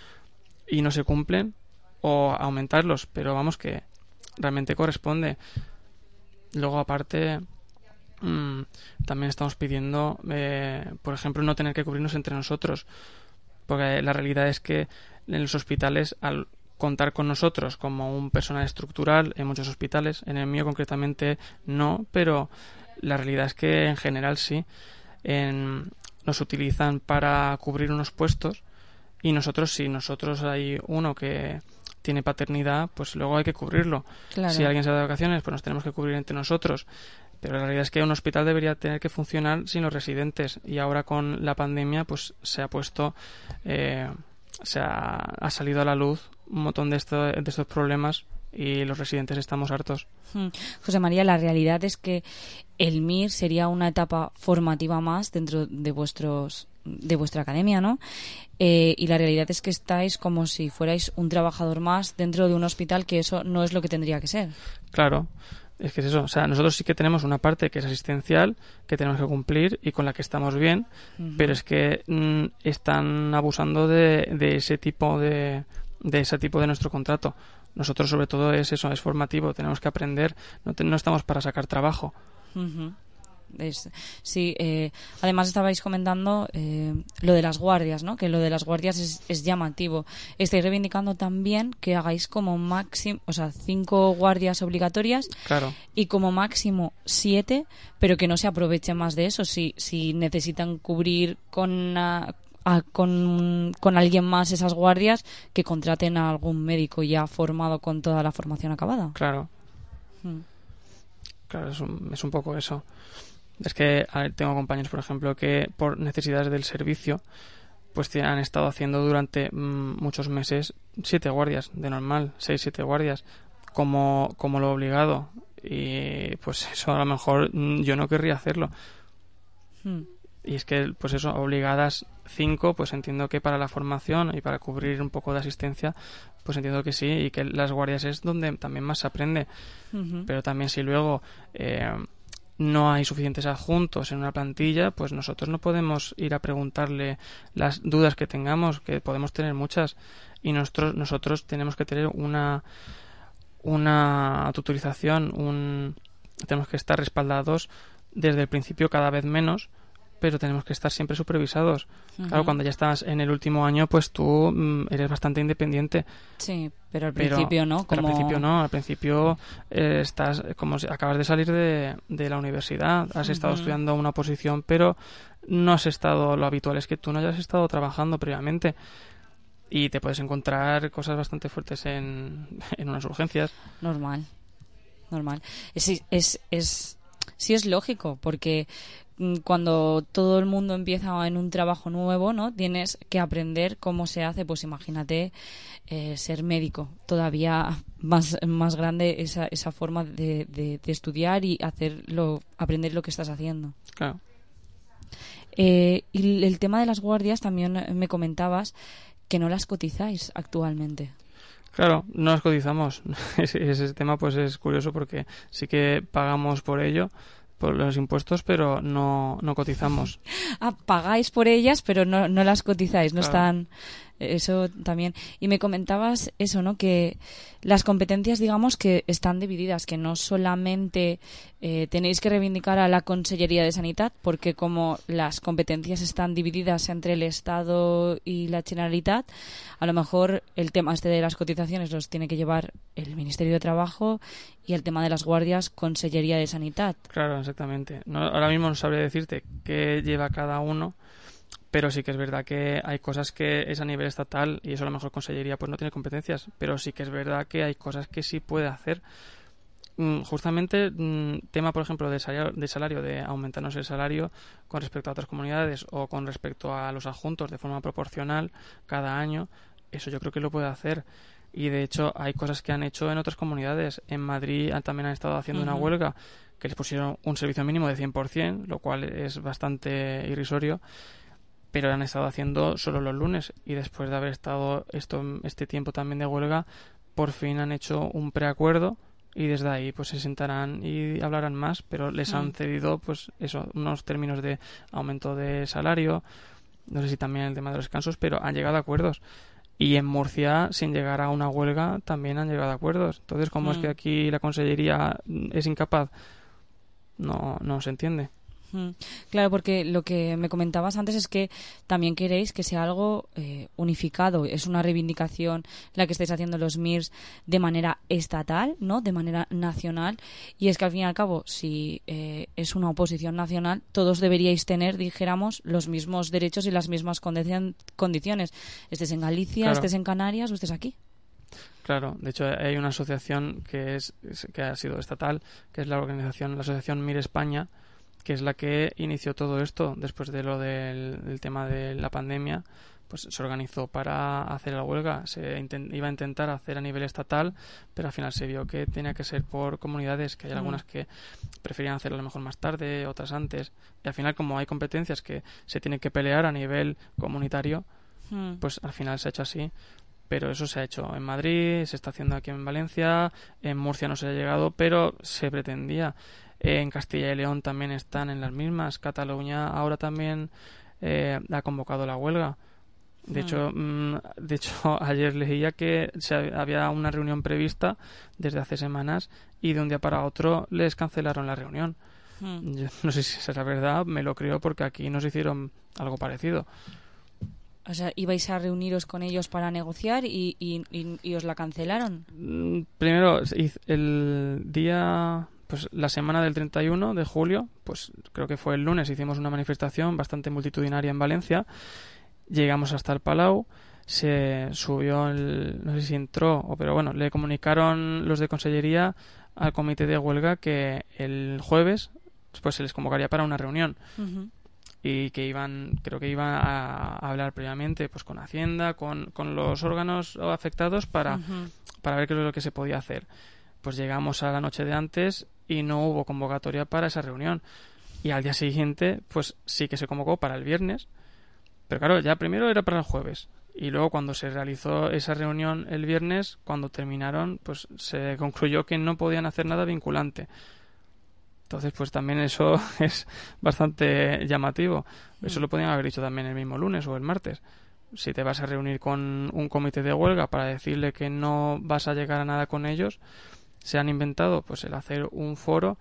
y no se cumplen, o aumentarlos, pero vamos, que realmente corresponde. Luego, aparte, mmm, también estamos pidiendo, eh, por ejemplo, no tener que cubrirnos entre nosotros, porque la realidad es que en los hospitales, al contar con nosotros como un personal estructural, en muchos hospitales, en el mío concretamente no, pero la realidad es que en general sí, en, nos utilizan para cubrir unos puestos, y nosotros, si nosotros hay uno que tiene paternidad, pues luego hay que cubrirlo. Claro. Si alguien se va de vacaciones, pues nos tenemos que cubrir entre nosotros. Pero la realidad es que un hospital debería tener que funcionar sin los residentes, y ahora con la pandemia pues se ha puesto, eh, se ha, ha salido a la luz un montón de, esto, de estos problemas, y los residentes estamos hartos. José María, la realidad es que el M I R sería una etapa formativa más dentro de vuestros de vuestra academia, ¿no? Eh, y la realidad es que estáis como si fuerais un trabajador más dentro de un hospital, que eso no es lo que tendría que ser. Claro, es que es eso. O sea, nosotros sí que tenemos una parte que es asistencial, que tenemos que cumplir y con la que estamos bien, uh-huh. pero es que mm, están abusando de, de ese tipo de, de ese tipo de nuestro contrato. Nosotros sobre todo es eso, es formativo, tenemos que aprender, no, te, no estamos para sacar trabajo. Uh-huh. Es, sí, eh, además estabais comentando eh, lo de las guardias, ¿no? Que lo de las guardias es, es llamativo. Estáis reivindicando también que hagáis como máximo, o sea, cinco guardias obligatorias, claro, y como máximo siete, pero que no se aproveche más de eso. Si, si necesitan cubrir con una, a, con, con alguien más esas guardias, que contraten a algún médico ya formado con toda la formación acabada. Claro. Hmm. Claro, es un, es un poco eso. Es que a ver, tengo compañeros, por ejemplo, que por necesidades del servicio pues han estado haciendo durante mmm, muchos meses siete guardias de normal, seis, siete guardias como, como lo obligado, y pues eso a lo mejor mmm, yo no querría hacerlo. Hmm. Y es que pues eso, obligadas cinco, pues entiendo que para la formación y para cubrir un poco de asistencia, pues entiendo que sí, y que las guardias es donde también más se aprende. Uh-huh. Pero también si luego eh, no hay suficientes adjuntos en una plantilla, pues nosotros no podemos ir a preguntarle las dudas que tengamos, que podemos tener muchas, y nosotros nosotros tenemos que tener una una tutorización, un, tenemos que estar respaldados desde el principio cada vez menos, pero tenemos que estar siempre supervisados. Uh-huh. Claro, cuando ya estás en el último año, pues tú mm, eres bastante independiente. Sí, pero al pero, principio no. Como... Pero al principio no, al principio eh, estás como si acabas de salir de, de la universidad, has uh-huh. estado estudiando una oposición, pero no has estado, lo habitual es que tú no hayas estado trabajando previamente y te puedes encontrar cosas bastante fuertes en, en unas urgencias. Normal, normal. Es, es, es, sí es lógico, porque cuando todo el mundo empieza en un trabajo nuevo, ¿no? Tienes que aprender cómo se hace. Pues imagínate eh, ser médico, todavía más más grande esa esa forma de, de, de estudiar y hacerlo, aprender lo que estás haciendo. Claro. Eh, y el tema de las guardias también me comentabas que no las cotizáis actualmente. Claro, no las cotizamos. ese, ese tema pues es curioso porque sí que pagamos por ello, por los impuestos, pero no, no cotizamos. Ah, pagáis por ellas, pero no, no las cotizáis, no Claro. están... Eso también. Y me comentabas eso, ¿no? Que las competencias, digamos, que están divididas, que no solamente eh, tenéis que reivindicar a la Consellería de Sanidad, porque como las competencias están divididas entre el Estado y la Generalitat, a lo mejor el tema este de las cotizaciones los tiene que llevar el Ministerio de Trabajo y el tema de las guardias, Consellería de Sanidad. Claro, exactamente. No, ahora mismo no sabría decirte qué lleva cada uno, pero sí que es verdad que hay cosas que es a nivel estatal y eso a lo mejor Consellería pues no tiene competencias, pero sí que es verdad que hay cosas que sí puede hacer. Mm, justamente mm, tema, por ejemplo, de salario, de salario, de aumentarnos el salario con respecto a otras comunidades o con respecto a los adjuntos de forma proporcional cada año, eso yo creo que lo puede hacer. Y de hecho hay cosas que han hecho en otras comunidades. En Madrid también han estado haciendo Uh-huh. una huelga que les pusieron un servicio mínimo de cien por ciento, lo cual es bastante irrisorio, pero han estado haciendo solo los lunes y después de haber estado esto este tiempo también de huelga, por fin han hecho un preacuerdo y desde ahí pues se sentarán y hablarán más, pero les han Mm. cedido pues eso, unos términos de aumento de salario, no sé si también el tema de los descansos, pero han llegado a acuerdos. Y en Murcia, sin llegar a una huelga, también han llegado a acuerdos. Entonces, ¿cómo Mm. es que aquí la Consellería es incapaz? No, no se entiende. Mm. Claro, porque lo que me comentabas antes es que también queréis que sea algo eh, unificado. Es una reivindicación la que estáis haciendo los M I R S de manera estatal, ¿no? De manera nacional. Y es que al fin y al cabo, si eh, es una oposición nacional, todos deberíais tener, dijéramos, los mismos derechos y las mismas condicion- condiciones. Estés en Galicia, Claro. estés en Canarias o estés aquí. Claro, de hecho hay una asociación que es que ha sido estatal, que es la organización, la asociación M I R España, que es la que inició todo esto después de lo del, del tema de la pandemia. Pues se organizó para hacer la huelga, se intent- iba a intentar hacer a nivel estatal, pero al final se vio que tenía que ser por comunidades, que hay Mm. algunas que preferían hacerlo a lo mejor más tarde, otras antes, y al final como hay competencias que se tienen que pelear a nivel comunitario, Mm. pues al final se ha hecho así. Pero eso se ha hecho en Madrid, se está haciendo aquí en Valencia, en Murcia no se ha llegado, pero se pretendía. En Castilla y León también están en las mismas. Cataluña ahora también eh, ha convocado la huelga. De Mm. hecho, mm, de hecho ayer leía que se había una reunión prevista desde hace semanas y de un día para otro les cancelaron la reunión. Mm. Yo no sé si esa es la verdad, me lo creo porque aquí nos hicieron algo parecido. O sea, ibais a reuniros con ellos para negociar y, y, y, y os la cancelaron. Mm, Primero, hiz- el día, pues la semana del treinta y uno de julio, pues creo que fue el lunes, hicimos una manifestación bastante multitudinaria en Valencia. Llegamos hasta el Palau, se subió, el, no sé si entró, o pero bueno, le comunicaron los de Consellería al comité de huelga que el jueves pues se les convocaría para una reunión. Ujú. Y que iban, creo que iban a, a hablar previamente pues con Hacienda, con, con los órganos afectados para, Ujú. para ver qué es lo que se podía hacer. Pues llegamos a la noche de antes y no hubo convocatoria para esa reunión. Y al día siguiente, pues sí que se convocó para el viernes. Pero claro, ya primero era para el jueves. Y luego cuando se realizó esa reunión el viernes, cuando terminaron, pues se concluyó que no podían hacer nada vinculante. Entonces, pues también eso es bastante llamativo. Eso lo podían haber dicho también el mismo lunes o el martes. Si te vas a reunir con un comité de huelga para decirle que no vas a llegar a nada con ellos, se han inventado pues el hacer un foro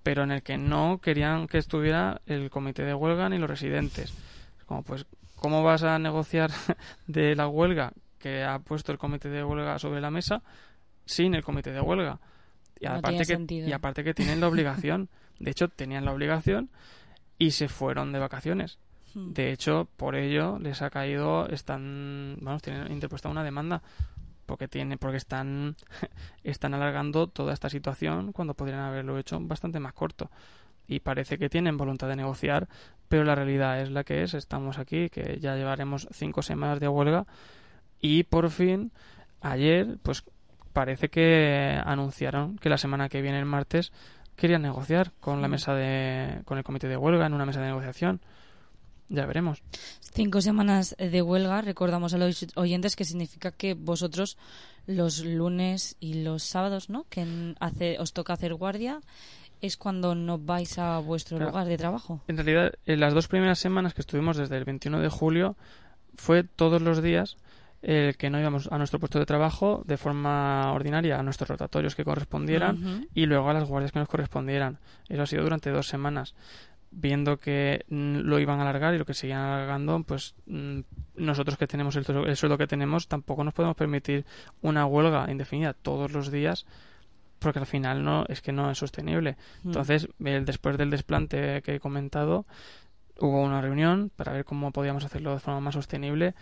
pero en el que no querían que estuviera el comité de huelga ni los residentes. Como pues, ¿cómo vas a negociar de la huelga que ha puesto el comité de huelga sobre la mesa sin el comité de huelga? Y No aparte tiene que sentido. y aparte que tienen la obligación, de hecho tenían la obligación y se fueron de vacaciones. Hmm. De hecho, por ello les ha caído, están, vamos, tienen interpuesta una demanda porque tiene porque están están alargando toda esta situación cuando podrían haberlo hecho bastante más corto. Y parece que tienen voluntad de negociar, pero la realidad es la que es. Estamos aquí, que ya llevaremos cinco semanas de huelga y por fin ayer, pues parece que anunciaron que la semana que viene, el martes, querían negociar con la mesa de con el comité de huelga en una mesa de negociación. Ya veremos. Cinco semanas de huelga, recordamos a los oyentes que significa que vosotros los lunes y los sábados, ¿no?, que en- hace, os toca hacer guardia, es cuando no vais a vuestro Claro. lugar de trabajo. En realidad, en las dos primeras semanas que estuvimos desde el veintiuno de julio, fue todos los días el que no íbamos a nuestro puesto de trabajo de forma ordinaria, a nuestros rotatorios que correspondieran Ujú. y luego a las guardias que nos correspondieran. Eso ha sido durante dos semanas. Viendo que mm, lo iban a alargar y lo que seguían alargando, pues mm, nosotros que tenemos el, el sueldo que tenemos tampoco nos podemos permitir una huelga indefinida todos los días, porque al final no es que no es sostenible. Mm. Entonces, el, después del desplante que he comentado, hubo una reunión para ver cómo podíamos hacerlo de forma más sostenible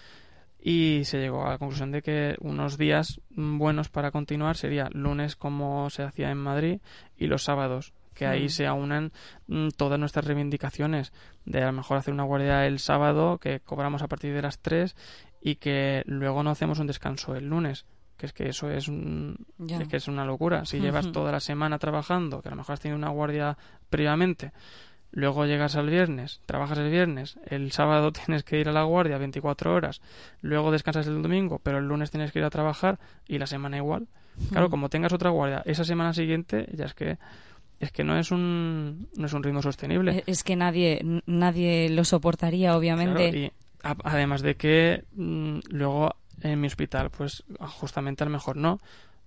y se llegó a la conclusión de que unos días mm, buenos para continuar sería lunes, como se hacía en Madrid, y los sábados, que ahí Mm. se aunan mm, todas nuestras reivindicaciones de a lo mejor hacer una guardia el sábado que cobramos a partir de las tres y que luego no hacemos un descanso el lunes, que es que eso es, un, Ya. es que es una locura. Si llevas Ujú. toda la semana trabajando, que a lo mejor has tenido una guardia previamente, luego llegas al viernes, trabajas el viernes, el sábado tienes que ir a la guardia veinticuatro horas, luego descansas el domingo, pero el lunes tienes que ir a trabajar y la semana igual. Claro, Mm. como tengas otra guardia esa semana siguiente, ya es que es que no es un no es un ritmo sostenible. Eh, Es que nadie n- nadie lo soportaría, obviamente. Claro, y a- además de que mm, luego en mi hospital, pues justamente a lo mejor no,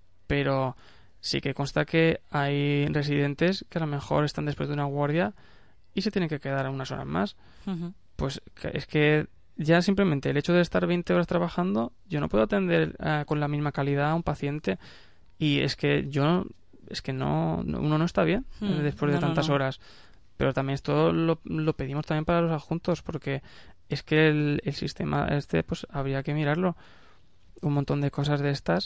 pero sí que consta que hay residentes que a lo mejor están después de una guardia y se tienen que quedar unas horas más. Ujú. Pues que- es que ya simplemente el hecho de estar veinte horas trabajando, yo no puedo atender eh, con la misma calidad a un paciente y es que yo es que no no- uno no está bien eh, Hmm, después de no, no, tantas no. horas. Pero también esto lo, lo pedimos también para los adjuntos porque es que el, el sistema este pues habría que mirarlo. Un montón de cosas de estas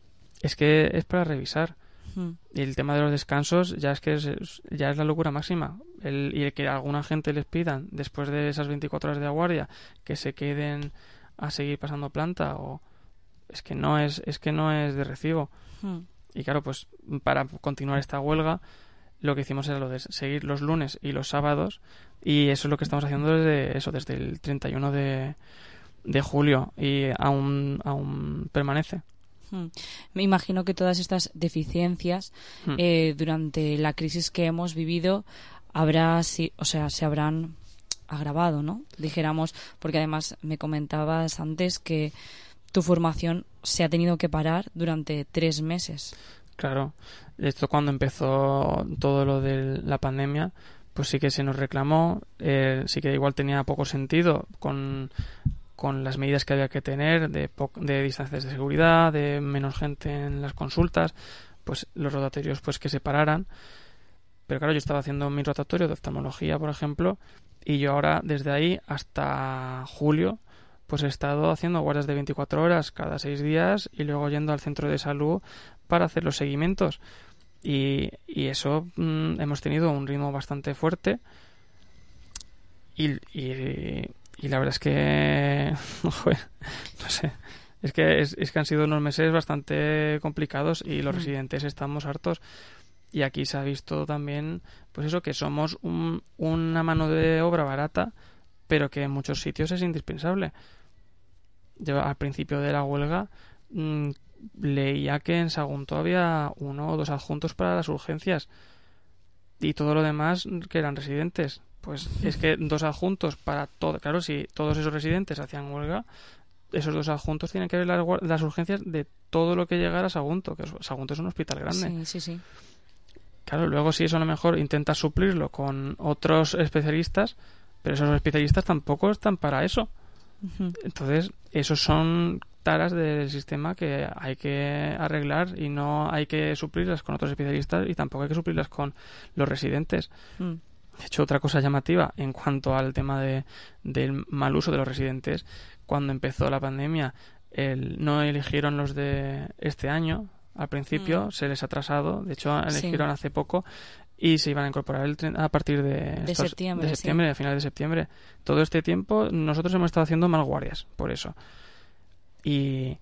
es que es para revisar. Hmm. Y el tema de los descansos ya es que es, es- ya es la locura máxima. El, y el que a alguna gente les pidan después de esas veinticuatro horas de guardia que se queden a seguir pasando planta o es que no es es que no es de recibo. Hmm. Y claro, pues para continuar esta huelga lo que hicimos era lo de seguir los lunes y los sábados y eso es lo que estamos haciendo desde eso desde el treinta y uno de, de julio y aún aún permanece. Hmm. Me imagino que todas estas deficiencias Hmm. eh, durante la crisis que hemos vivido habrá, si- o sea, se habrán agravado, ¿no? Dijéramos, porque además me comentabas antes que tu formación se ha tenido que parar durante tres meses. Claro, esto cuando empezó todo lo de la pandemia, pues sí que se nos reclamó, eh, sí que igual tenía poco sentido con, con las medidas que había que tener de, po- de distancias de seguridad, de menos gente en las consultas, pues los rotatorios pues que se pararan. Pero claro, yo estaba haciendo mi rotatorio de oftalmología, por ejemplo, y yo ahora desde ahí hasta julio pues he estado haciendo guardias de veinticuatro horas cada seis días y luego yendo al centro de salud para hacer los seguimientos. Y, y eso mm, hemos tenido un ritmo bastante fuerte y, y, y la verdad es que joder, no sé, es que es, es que han sido unos meses bastante complicados y los Mm. residentes estamos hartos. Y aquí se ha visto también, pues eso, que somos un, una mano de obra barata, pero que en muchos sitios es indispensable. Yo al principio de la huelga mmm, leía que en Sagunto había uno o dos adjuntos para las urgencias y todo lo demás que eran residentes. Pues es que dos adjuntos para todo. Claro, si todos esos residentes hacían huelga, esos dos adjuntos tienen que ver las, guar- las urgencias de todo lo que llegara a Sagunto, que Sagunto es un hospital grande. Sí, sí, sí. Claro, luego si eso a lo mejor intentas suplirlo con otros especialistas, pero esos especialistas tampoco están para eso. Uh-huh. Entonces, esos son taras del sistema que hay que arreglar y no hay que suplirlas con otros especialistas y tampoco hay que suplirlas con los residentes. Uh-huh. De hecho, otra cosa llamativa en cuanto al tema de, del mal uso de los residentes, cuando empezó la pandemia, el, no eligieron los de este año. Al principio mm. se les ha atrasado, de hecho eligieron sí. hace poco y se iban a incorporar el tren a partir de, de estos, septiembre, de septiembre sí. a finales de septiembre. Todo este tiempo nosotros hemos estado haciendo mal guardias por eso. Y,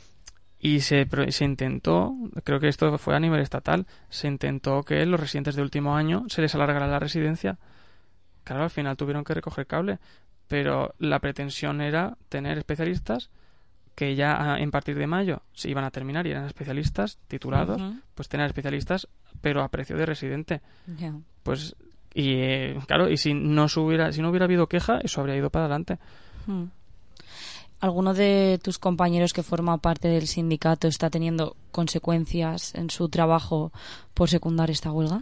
y se, se intentó, creo que esto fue a nivel estatal, se intentó que los residentes de último año se les alargara la residencia. Claro, al final tuvieron que recoger cable, pero la pretensión era tener especialistas que ya en partir de mayo se iban a terminar y eran especialistas titulados, uh-huh. pues tener especialistas, pero a precio de residente. Yeah. Pues, y eh, claro, y si no se hubiera, si no hubiera habido queja, eso habría ido para adelante. Uh-huh. ¿Alguno de tus compañeros que forma parte del sindicato está teniendo consecuencias en su trabajo por secundar esta huelga?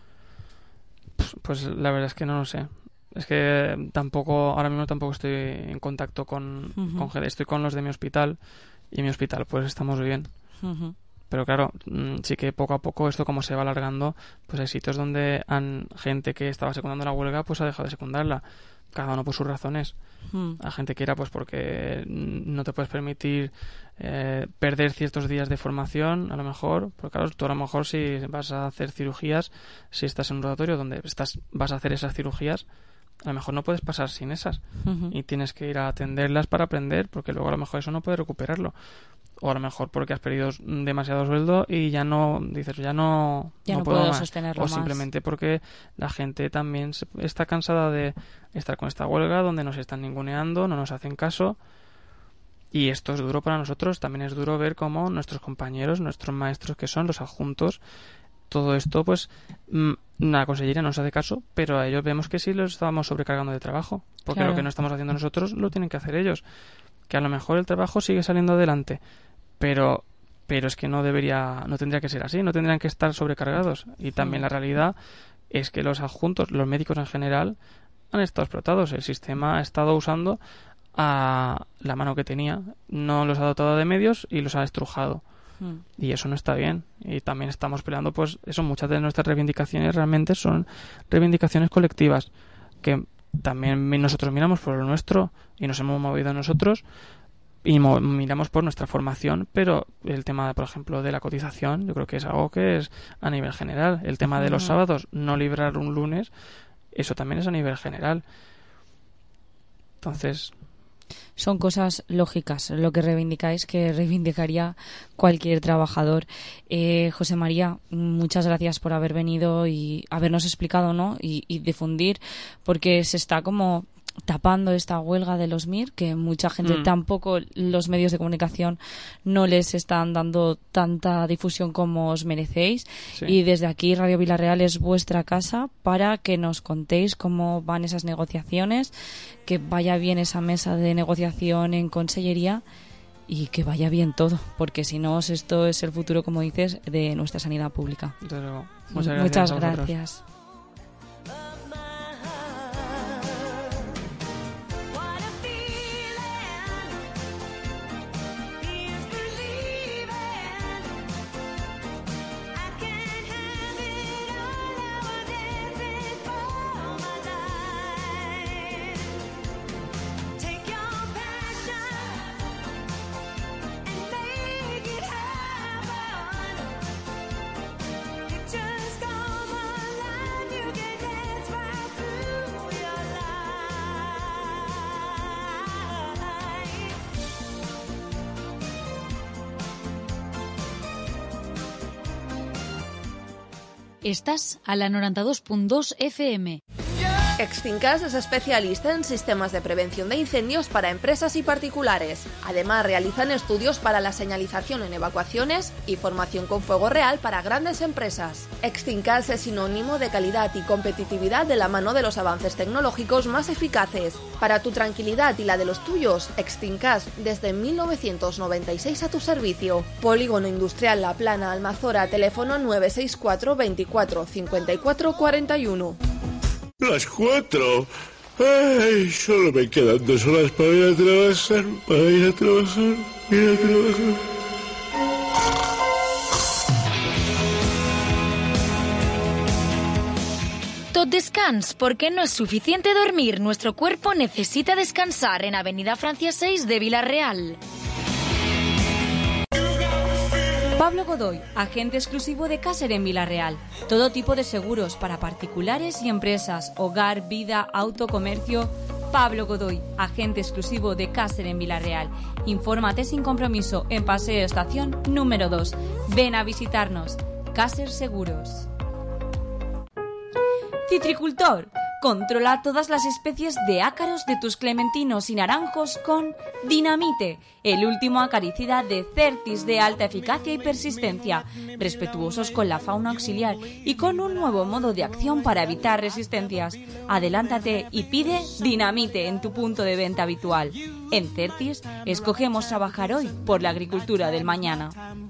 Pues, pues la verdad es que no lo sé. Es que tampoco, ahora mismo tampoco estoy en contacto con, uh-huh. con gente. Estoy con los de mi hospital y en mi hospital pues estamos bien. Uh-huh. Pero claro, sí que poco a poco esto como se va alargando, pues hay sitios donde han gente que estaba secundando la huelga pues ha dejado de secundarla. Cada uno por sus razones. Uh-huh. Hay gente que era pues porque no te puedes permitir eh, perder ciertos días de formación, a lo mejor. Porque claro, tú a lo mejor si vas a hacer cirugías, si estás en un rotatorio donde estás vas a hacer esas cirugías, a lo mejor no puedes pasar sin esas uh-huh. y tienes que ir a atenderlas para aprender, porque luego a lo mejor eso no puedes recuperarlo, o a lo mejor porque has perdido demasiado sueldo y ya no dices ya no, ya no, no puedo, puedo más. sostenerlo O más. Simplemente porque la gente también está cansada de estar con esta huelga donde nos están ninguneando, no nos hacen caso, y esto es duro para nosotros. También es duro ver cómo nuestros compañeros, nuestros maestros que son los adjuntos, todo esto pues la consellería no nos hace caso, pero a ellos vemos que sí los estamos sobrecargando de trabajo, porque claro. lo que no estamos haciendo nosotros lo tienen que hacer ellos, que a lo mejor el trabajo sigue saliendo adelante, pero pero es que no debería, no tendría que ser así, no tendrían que estar sobrecargados. Y también la realidad es que los adjuntos, los médicos en general, han estado explotados. El sistema ha estado usando a la mano que tenía, no los ha dotado de medios y los ha estrujado. Y eso no está bien. Y también estamos peleando, pues eso, muchas de nuestras reivindicaciones realmente son reivindicaciones colectivas, que también nosotros miramos por lo nuestro y nos hemos movido nosotros y mo- miramos por nuestra formación, pero el tema, por ejemplo, de la cotización, yo creo que es algo que es a nivel general. El tema de los sábados, no librar un lunes, eso también es a nivel general. Entonces, son cosas lógicas lo que reivindicáis, que reivindicaría cualquier trabajador. eh, José María, muchas gracias por haber venido y habernos explicado, ¿no? y, y difundir, porque se está como tapando esta huelga de los M I R, que mucha gente, mm. tampoco los medios de comunicación no les están dando tanta difusión como os merecéis. Sí. Y desde aquí Radio Vilarreal es vuestra casa para que nos contéis cómo van esas negociaciones, que vaya bien esa mesa de negociación en Consellería y que vaya bien todo, porque si no, esto es el futuro, como dices, de nuestra sanidad pública. Pero, muchas gracias. Muchas gracias. Estàs a la noranta-dos punt dos F M. Extincas es especialista en sistemas de prevención de incendios para empresas y particulares. Además, realizan estudios para la señalización en evacuaciones y formación con fuego real para grandes empresas. Extincas es sinónimo de calidad y competitividad de la mano de los avances tecnológicos más eficaces. Para tu tranquilidad y la de los tuyos, Extincas desde mil novecientos noventa y seis a tu servicio. Polígono Industrial La Plana, Almazora, teléfono nueve seis cuatro veinticuatro cincuenta y cuatro cuarenta y uno. Las cuatro. Ay, solo me quedan dos horas para ir a trabajar, para ir a trabajar, ir a trabajar. Tot descans, porque no es suficiente dormir. Nuestro cuerpo necesita descansar en Avenida Francia seis de Villarreal. Pablo Godoy, agente exclusivo de Caser en Villarreal. Todo tipo de seguros para particulares y empresas, hogar, vida, auto, comercio. Pablo Godoy, agente exclusivo de Caser en Villarreal. Infórmate sin compromiso en Paseo Estación número dos. Ven a visitarnos. Caser Seguros. Citricultor. Controla todas las especies de ácaros de tus clementinos y naranjos con Dinamite, el último acaricida de Certis de alta eficacia y persistencia, respetuosos con la fauna auxiliar y con un nuevo modo de acción para evitar resistencias. Adelántate y pide Dinamite en tu punto de venta habitual. En Certis, escogemos trabajar hoy por la agricultura del mañana.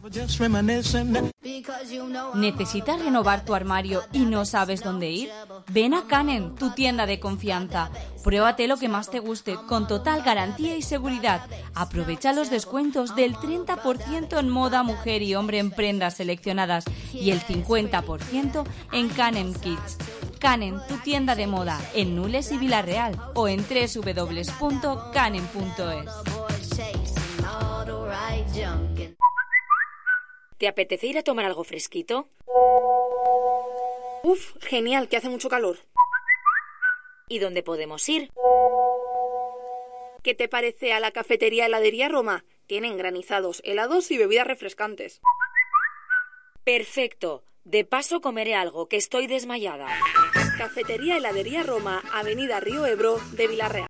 ¿Necesitas renovar tu armario y no sabes dónde ir? Ven a Canen, tu tienda de confianza. Pruébate lo que más te guste, con total garantía y seguridad. Aprovecha los descuentos del treinta por ciento en moda mujer y hombre en prendas seleccionadas y el cincuenta por ciento en Canen Kids. Canen, tu tienda de moda, en Nules y Villarreal o en doble u doble u doble u punto canen punto es. ¿Te apetece ir a tomar algo fresquito? Uf, genial, que hace mucho calor. ¿Y dónde podemos ir? ¿Qué te parece a la cafetería Heladería Roma? Tienen granizados, helados y bebidas refrescantes. Perfecto. De paso comeré algo, que estoy desmayada. Cafetería Heladería Roma, Avenida Río Ebro de Villarreal.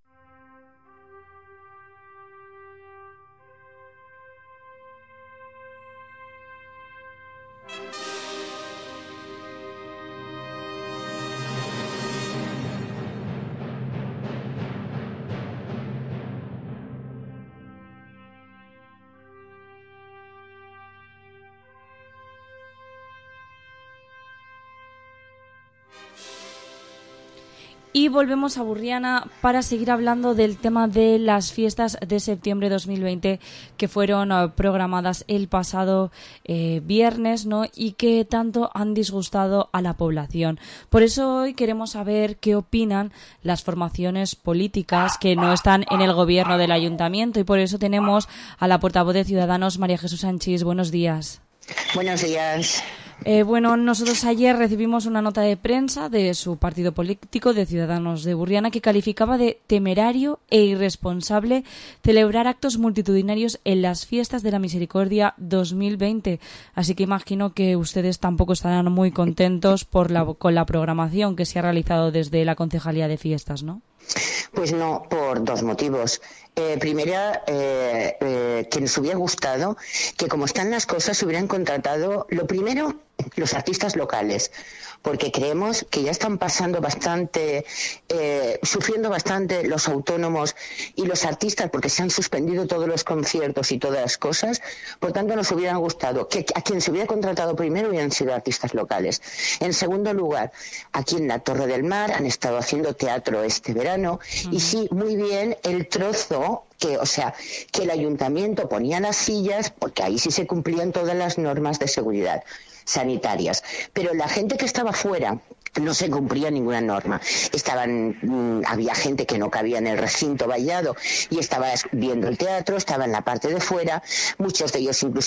Y volvemos a Burriana para seguir hablando del tema de las fiestas de septiembre dos mil veinte que fueron uh, programadas el pasado eh, viernes, ¿no? Y que tanto han disgustado a la población. Por eso hoy queremos saber qué opinan las formaciones políticas que no están en el gobierno del ayuntamiento, y por eso tenemos a la portavoz de Ciudadanos, María Jesús Sanchís. Buenos días. Buenos días. Eh, bueno, nosotros ayer recibimos una nota de prensa de su partido político, de Ciudadanos de Burriana, que calificaba de temerario e irresponsable celebrar actos multitudinarios en las fiestas de la Misericordia dos mil veinte. Así que imagino que ustedes tampoco estarán muy contentos por la, con la programación que se ha realizado desde la Concejalía de Fiestas, ¿no? Pues no, por dos motivos. Eh, primera, eh, eh, que nos hubiera gustado que, como están las cosas, se hubieran contratado, lo primero, los artistas locales, porque creemos que ya están pasando bastante, eh, sufriendo bastante los autónomos y los artistas, porque se han suspendido todos los conciertos y todas las cosas. Por tanto, nos hubieran gustado que a quien se hubiera contratado primero hubieran sido artistas locales. En segundo lugar, aquí en la Torre del Mar han estado haciendo teatro este verano, uh-huh. y sí, muy bien el trozo que, o sea, que el ayuntamiento ponía las sillas, porque ahí sí se cumplían todas las normas de seguridad sanitarias, pero la gente que estaba fuera no se cumplía ninguna norma. Estaban, mmm, había gente que no cabía en el recinto vallado y estaba viendo el teatro, estaba en la parte de fuera, muchos de ellos inclusive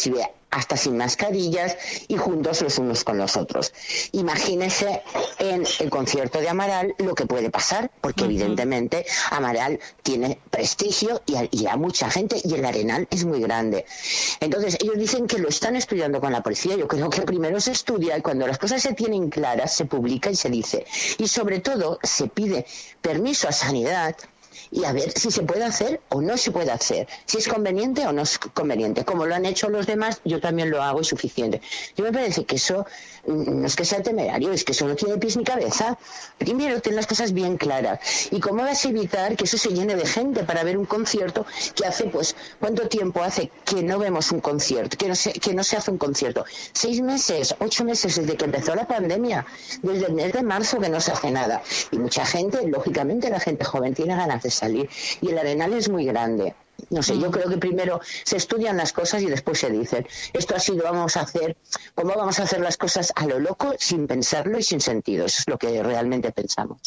hasta sin mascarillas y juntos los unos con los otros. Imagínense en el concierto de Amaral lo que puede pasar, porque uh-huh. evidentemente Amaral tiene prestigio y a, y a mucha gente, y el Arenal es muy grande. Entonces ellos dicen que lo están estudiando con la policía. Yo creo que primero se estudia y cuando las cosas se tienen claras se publica y se dice. Y sobre todo se pide permiso a Sanidad y a ver si se puede hacer o no se puede hacer, si es conveniente o no es conveniente. Como lo han hecho los demás, yo también lo hago y suficiente. Yo me parece que eso no es que sea temerario, es que eso no tiene pies ni cabeza. Primero, ten las cosas bien claras. ¿Y cómo vas a evitar que eso se llene de gente para ver un concierto que hace, pues, cuánto tiempo hace que no vemos un concierto, que no se, que no se hace un concierto? Seis meses, ocho meses desde que empezó la pandemia, desde el mes de marzo que no se hace nada. Y mucha gente, lógicamente la gente joven tiene ganas de salir y el Arenal es muy grande. No sé, yo creo que primero se estudian las cosas y después se dicen, esto ha sido, vamos a hacer, ¿cómo vamos a hacer las cosas a lo loco, sin pensarlo y sin sentido? Eso es lo que realmente pensamos.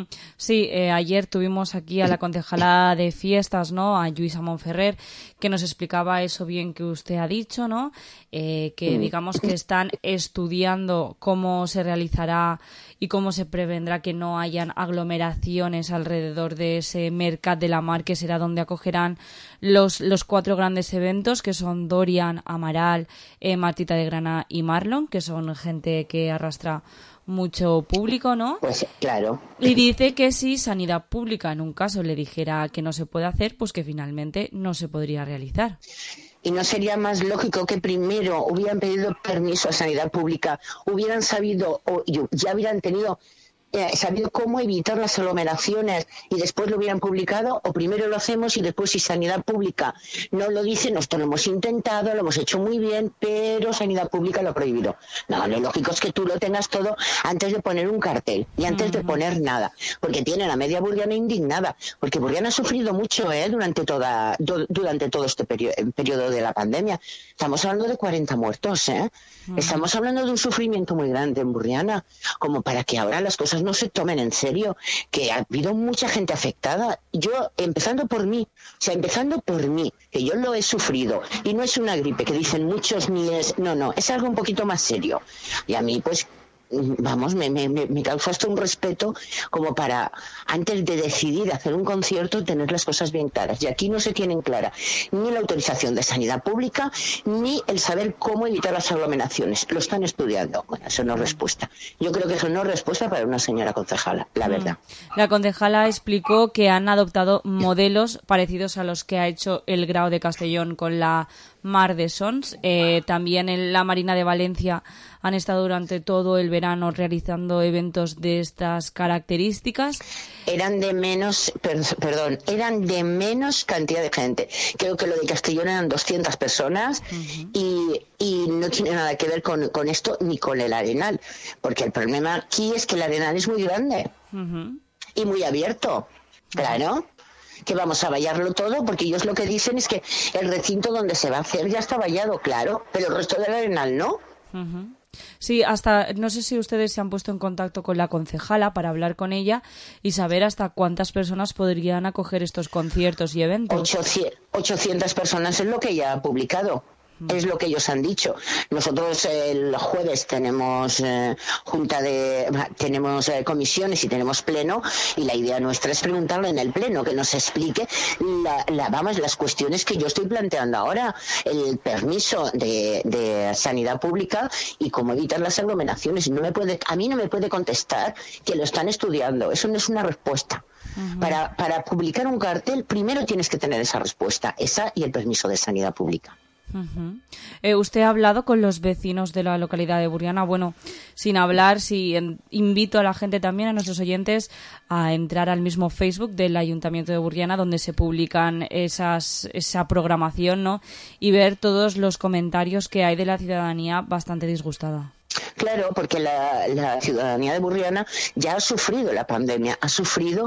Sí, eh, ayer tuvimos aquí a la concejala de fiestas, ¿no?, a Lluïsa Montferrer, que nos explicaba eso bien que usted ha dicho, ¿no?, eh, que digamos que están estudiando cómo se realizará y cómo se prevendrá que no hayan aglomeraciones alrededor de ese Mercat de la Mar, que será donde acogerán los, los cuatro grandes eventos, que son Dorian, Amaral, eh, Martita de Grana y Marlon, que son gente que arrastra mucho público, ¿no? Pues claro. Y dice que si Sanidad Pública en un caso le dijera que no se puede hacer, pues que finalmente no se podría realizar. ¿Y no sería más lógico que primero hubieran pedido permiso a Sanidad Pública, hubieran sabido o ya hubieran tenido eh, sabido cómo evitar las aglomeraciones y después lo hubieran publicado? ¿O primero lo hacemos y después, si Sanidad Pública no lo dice, nosotros lo hemos intentado, lo hemos hecho muy bien, pero Sanidad Pública lo ha prohibido? No, lo lógico es que tú lo tengas todo antes de poner un cartel y antes uh-huh. de poner nada, porque tienen a media Burriana indignada, porque Burriana ha sufrido mucho eh, durante toda do, durante todo este periodo, periodo de la pandemia. Estamos hablando de cuarenta muertos, ¿eh? Uh-huh. Estamos hablando de un sufrimiento muy grande en Burriana, como para que ahora las cosas no se tomen en serio, que ha habido mucha gente afectada. Yo, empezando por mí, o sea, empezando por mí, que yo lo he sufrido, y no es una gripe, que dicen muchos ni es, no, no, es algo un poquito más serio. Y a mí, pues, vamos, me, me, me causa hasta un respeto como para, antes de decidir hacer un concierto, tener las cosas bien claras. Y aquí no se tienen clara ni la autorización de Sanidad Pública, ni el saber cómo evitar las aglomeraciones. Lo están estudiando. Bueno, eso no es respuesta. Yo creo que eso no es respuesta para una señora concejala, la verdad. La concejala explicó que han adoptado modelos parecidos a los que ha hecho el Grao de Castellón con la Mar de Sons. Eh, también en la Marina de Valencia han estado durante todo el verano realizando eventos de estas características. Eran de menos, per, perdón, eran de menos cantidad de gente. Creo que lo de Castellón eran doscientas personas uh-huh. y, y no tiene nada que ver con, con esto ni con el Arenal, porque el problema aquí es que el Arenal es muy grande uh-huh. y muy abierto, claro. Que vamos a vallarlo todo, porque ellos lo que dicen es que el recinto donde se va a hacer ya está vallado, claro, pero el resto del Arenal no. Uh-huh. Sí, hasta, no sé si ustedes se han puesto en contacto con la concejala para hablar con ella y saber hasta cuántas personas podrían acoger estos conciertos y eventos. ochocientas personas es lo que ella ha publicado. Es lo que ellos han dicho. Nosotros el jueves tenemos eh, junta de tenemos eh, comisiones y tenemos pleno, y la idea nuestra es preguntarle en el pleno que nos explique la, la, vamos, las cuestiones que yo estoy planteando ahora, el permiso de, de Sanidad Pública y cómo evitar las aglomeraciones. No me puede, a mí no me puede contestar que lo están estudiando. Eso no es una respuesta. Uh-huh. Para, para publicar un cartel primero tienes que tener esa respuesta, esa y el permiso de Sanidad Pública. Uh-huh. Eh, usted ha hablado con los vecinos de la localidad de Burriana. Bueno, sin hablar, si en, invito a la gente también, a nuestros oyentes, a entrar al mismo Facebook del Ayuntamiento de Burriana, donde se publican esas, esa programación, ¿no? Y ver todos los comentarios que hay de la ciudadanía bastante disgustada. Claro, porque la, la ciudadanía de Burriana ya ha sufrido la pandemia, ha sufrido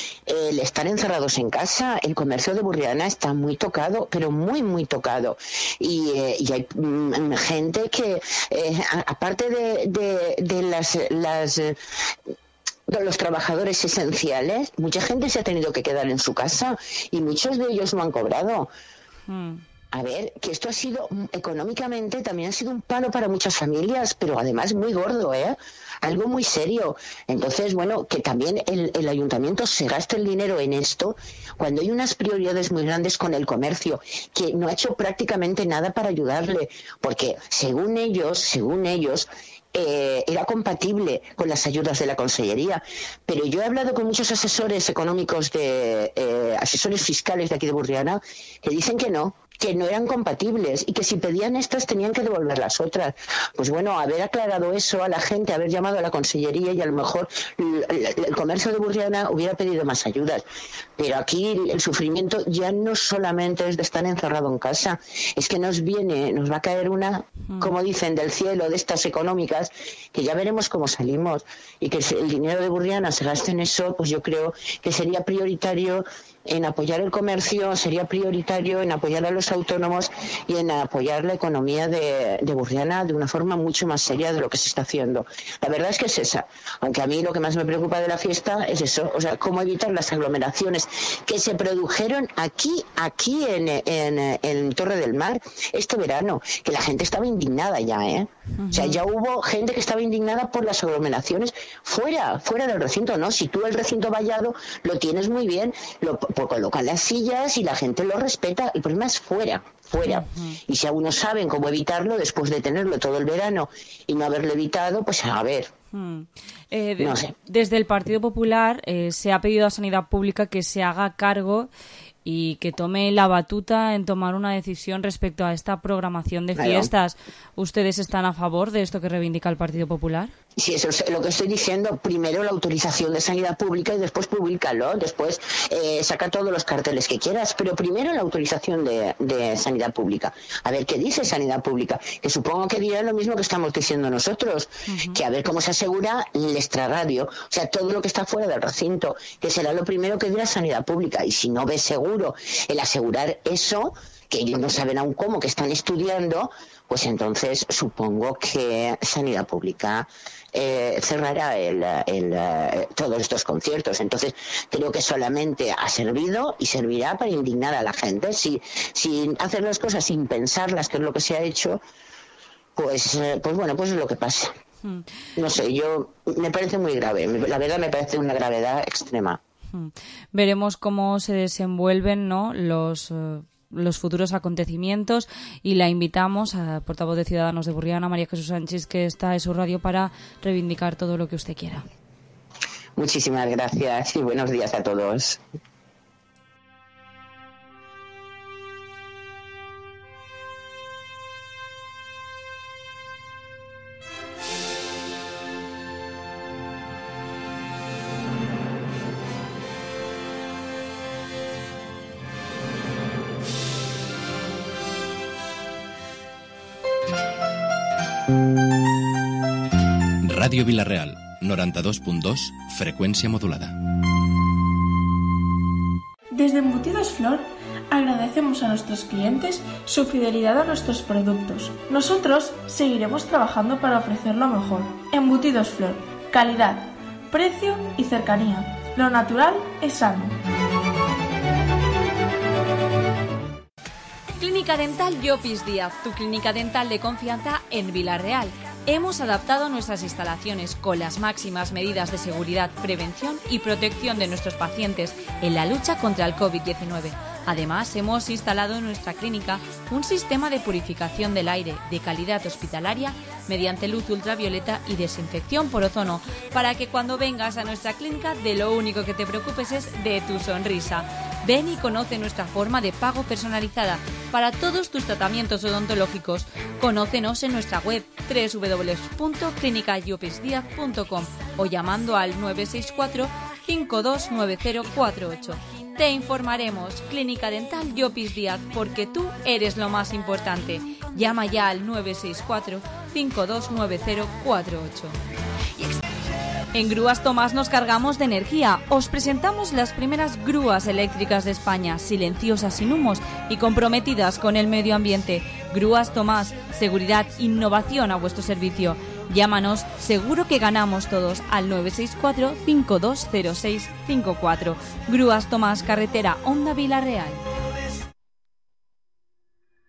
el estar encerrados en casa. El comercio de Burriana está muy tocado, pero muy, muy tocado. Y, eh, y hay mm, gente que, eh, aparte de, de, de las... las eh, de los trabajadores esenciales, mucha gente se ha tenido que quedar en su casa y muchos de ellos no han cobrado. Mm. A ver, que esto ha sido, económicamente, también ha sido un palo para muchas familias, pero además muy gordo, ¿eh? Algo muy serio. Entonces, bueno, que también el, el ayuntamiento se gaste el dinero en esto, cuando hay unas prioridades muy grandes con el comercio, que no ha hecho prácticamente nada para ayudarle, porque según ellos, según ellos, Eh, era compatible con las ayudas de la Consellería, pero yo he hablado con muchos asesores económicos, de eh, asesores fiscales de aquí de Burriana, que dicen que no, que no eran compatibles y que si pedían estas tenían que devolver las otras. Pues bueno, haber aclarado eso a la gente, haber llamado a la Consellería y a lo mejor el, el, el comercio de Burriana hubiera pedido más ayudas. Pero aquí el sufrimiento ya no solamente es de estar encerrado en casa, es que nos viene, nos va a caer una, como dicen, del cielo, de estas económicas, que ya veremos cómo salimos, y que el dinero de Burriana se gaste en eso, pues yo creo que sería prioritario en apoyar el comercio, sería prioritario en apoyar a los autónomos y en apoyar la economía de, de Burriana de una forma mucho más seria de lo que se está haciendo. La verdad es que es esa, aunque a mí lo que más me preocupa de la fiesta es eso, o sea, cómo evitar las aglomeraciones que se produjeron aquí, aquí en, en, en Torre del Mar este verano, que la gente estaba indignada ya, ¿eh? Uh-huh. O sea, ya hubo gente que estaba indignada por las aglomeraciones fuera, fuera del recinto, ¿no? Si tú el recinto vallado lo tienes muy bien, lo pues colocan las sillas y la gente lo respeta. El problema es fuera, fuera. Uh-huh. Y si aún no saben cómo evitarlo, después de tenerlo todo el verano y no haberlo evitado, pues a ver. Hmm. Eh, de, no sé. Desde el Partido Popular eh, se ha pedido a Sanidad Pública que se haga cargo y que tome la batuta en tomar una decisión respecto a esta programación de fiestas. Claro. ¿Ustedes están a favor de esto que reivindica el Partido Popular? Sí, eso es lo que estoy diciendo. Primero la autorización de Sanidad Pública y después públicalo. Después eh, saca todos los carteles que quieras, pero primero la autorización de, de Sanidad Pública. A ver qué dice Sanidad Pública, que supongo que dirá lo mismo que estamos diciendo nosotros, uh-huh. que a ver cómo se asegura el extrarradio, o sea, todo lo que está fuera del recinto, que será lo primero que dirá Sanidad Pública. Y si no ve seguro el asegurar eso, que ellos no saben aún cómo, que están estudiando, pues entonces supongo que Sanidad Pública eh, cerrará el, el, eh, todos estos conciertos. Entonces creo que solamente ha servido y servirá para indignar a la gente. Si, si hacer las cosas sin pensarlas, que es lo que se ha hecho, pues, eh, pues bueno, pues es lo que pasa. Hmm. No sé, yo me parece muy grave. La verdad me parece una gravedad extrema. Hmm. Veremos cómo se desenvuelven, ¿no?, los... Uh... los futuros acontecimientos, y la invitamos a portavoz de Ciudadanos de Burriana, María Jesús Sánchez, que está en su radio para reivindicar todo lo que usted quiera. Muchísimas gracias y buenos días a todos. Ràdio Vila-real, noranta-dos punt dos, frecuencia modulada. Desde Embutidos Flor agradecemos a nuestros clientes su fidelidad a nuestros productos. Nosotros seguiremos trabajando para ofrecer lo mejor. Embutidos Flor, calidad, precio y cercanía. Lo natural es sano. Clínica Dental Llopis Díaz, tu clínica dental de confianza en Vila-real. Hemos adaptado nuestras instalaciones con las máximas medidas de seguridad, prevención y protección de nuestros pacientes en la lucha contra el covid diecinueve. Además, hemos instalado en nuestra clínica un sistema de purificación del aire de calidad hospitalaria mediante luz ultravioleta y desinfección por ozono, para que cuando vengas a nuestra clínica de lo único que te preocupes es de tu sonrisa. Ven y conoce nuestra forma de pago personalizada para todos tus tratamientos odontológicos. Conócenos en nuestra web doble u doble u doble u punto clínica llopis díaz punto com o llamando al nueve seis cuatro, cinco dos nueve cero cuatro ocho. Te informaremos. Clínica Dental Llopis Díaz, porque tú eres lo más importante. Llama ya al nueve seis cuatro, cinco dos nueve cero cuatro ocho. En Grúas Tomás nos cargamos de energía. Os presentamos las primeras grúas eléctricas de España, silenciosas, sin humos y comprometidas con el medio ambiente. Grúas Tomás, seguridad, innovación a vuestro servicio. Llámanos, seguro que ganamos todos, al nueve seis cuatro, cinco dos cero seis cinco cuatro. Grúas Tomás, carretera Honda Vila-real.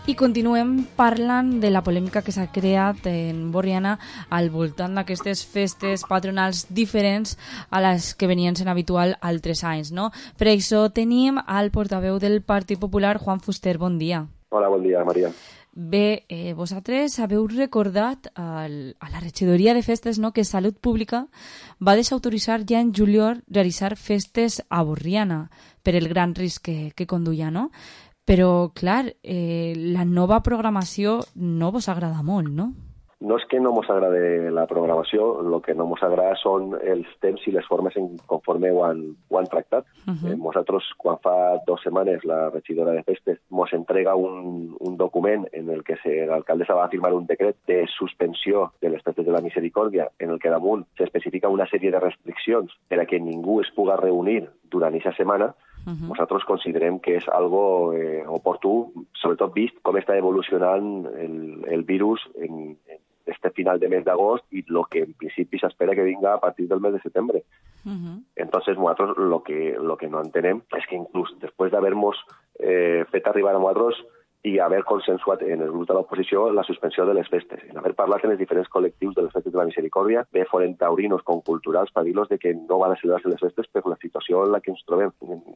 I continuem parlant de la polèmica que s'ha creat en Borriana al voltant d'aquestes festes patronals diferents a les que venien sent habitual altres anys, no? Per això tenim al portaveu del Partit Popular, Juan Fuster. Bon dia. Hola, bon dia, Maria. Bé, eh, vosaltres haveu recordat al, a la regidoria de festes, no?, que Salut Pública va desautoritzar ja en juliol realitzar festes a Borriana per el gran risc que, que conduïa, no? Però, clar, eh, la nova programació no vos agrada molt, no? No és que no mos agrade la programació, el que no mos agrada són els temps i les formes en conforme ho han, ho han tractat. Uh-huh. eh, nosaltres, quan fa dues setmanes la regidora de festes mos entrega un, un document en el que l'alcaldessa va firmar un decret de suspensió de les festes de la Misericòrdia, en el que damunt s'especifica una sèrie de restriccions per a que ningú es puga reunir durant aquesta setmana. Uh-huh. Nosaltres considerem que és algo eh, oportú, sobretot vist com està evolucionant el, el virus en, en este final de mes d'agost i el que en principi s'espera que vinga a partir del mes de setembre. Uh-huh. Entonces, nosaltres lo que, lo que no entenem és que inclús després d'haver-nos eh, fet arribar a nosaltres i haver consensuat en el grup de l'oposició la suspensió de les festes, en haver parlat en els diferents col·lectius de les festes de la Misericòrdia, bé foren taurinos com culturals, per dir-los de que no van a celebrar-se les festes per la situació en la que ens trobem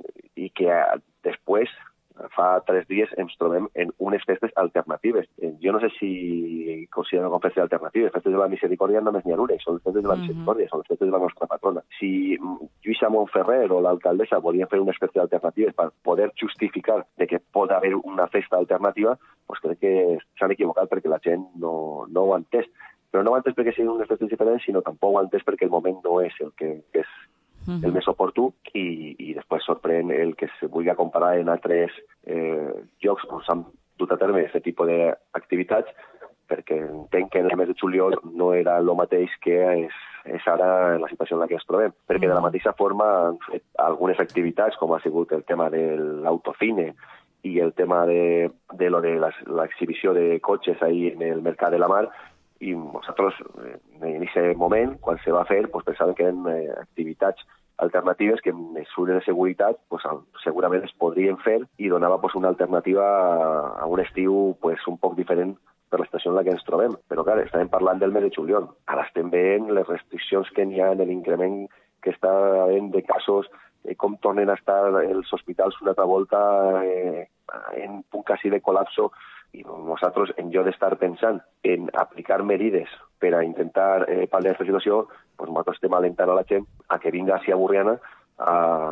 i que després, fa tres dies, ens trobem en unes festes alternatives. Jo no sé si consideren com festes alternatives. Festes de la Misericòrdia només n'hi ha unes, són les festes de la Misericòrdia, són les festes de la nostra patrona. Si Lluïsa Montferrer o l'alcaldessa volien fer unes festes alternatives per poder justificar de que pot haver una festa alternativa, doncs crec que s'han equivocat perquè la gent no, no ho ha entès. Però no ho ha entès perquè siguin unes festes diferents, sinó tampoc ho ha entès perquè el moment no és el que, que és el més oportú i, i després sorprèn el que es vulgui comparar en altres eh, llocs on s'han dut a terme aquest tipus d'activitats, perquè entenc que en el mes de juliol no era el mateix que és, és ara en la situació en la que ens trobem, perquè de la mateixa forma han fet algunes activitats com ha sigut el tema de l'autocine i el tema de, de, lo de l'exhibició de cotxes ahí en el Mercat de la Mar, i nosaltres en aquest moment, quan se va fer, pues, pensàvem que eren eh, activitats alternatives que amb mesures de seguretat pues, segurament es podrien fer i donava pues, una alternativa a, a un estiu pues, un poc diferent per la situació en la que ens trobem. Però clar, estàvem parlant del mes de juliol. Ara estem veient les restriccions que n'hi ha en l'increment que està havent de casos, eh, com tornen a estar els hospitals una altra volta eh, en punt quasi de col·lapso. I nosaltres, en lloc d'estar pensant en aplicar medides per a intentar eh, pal·liar aquesta situació, doncs nosaltres estem alentant a la gent a que vinga a Borriana a,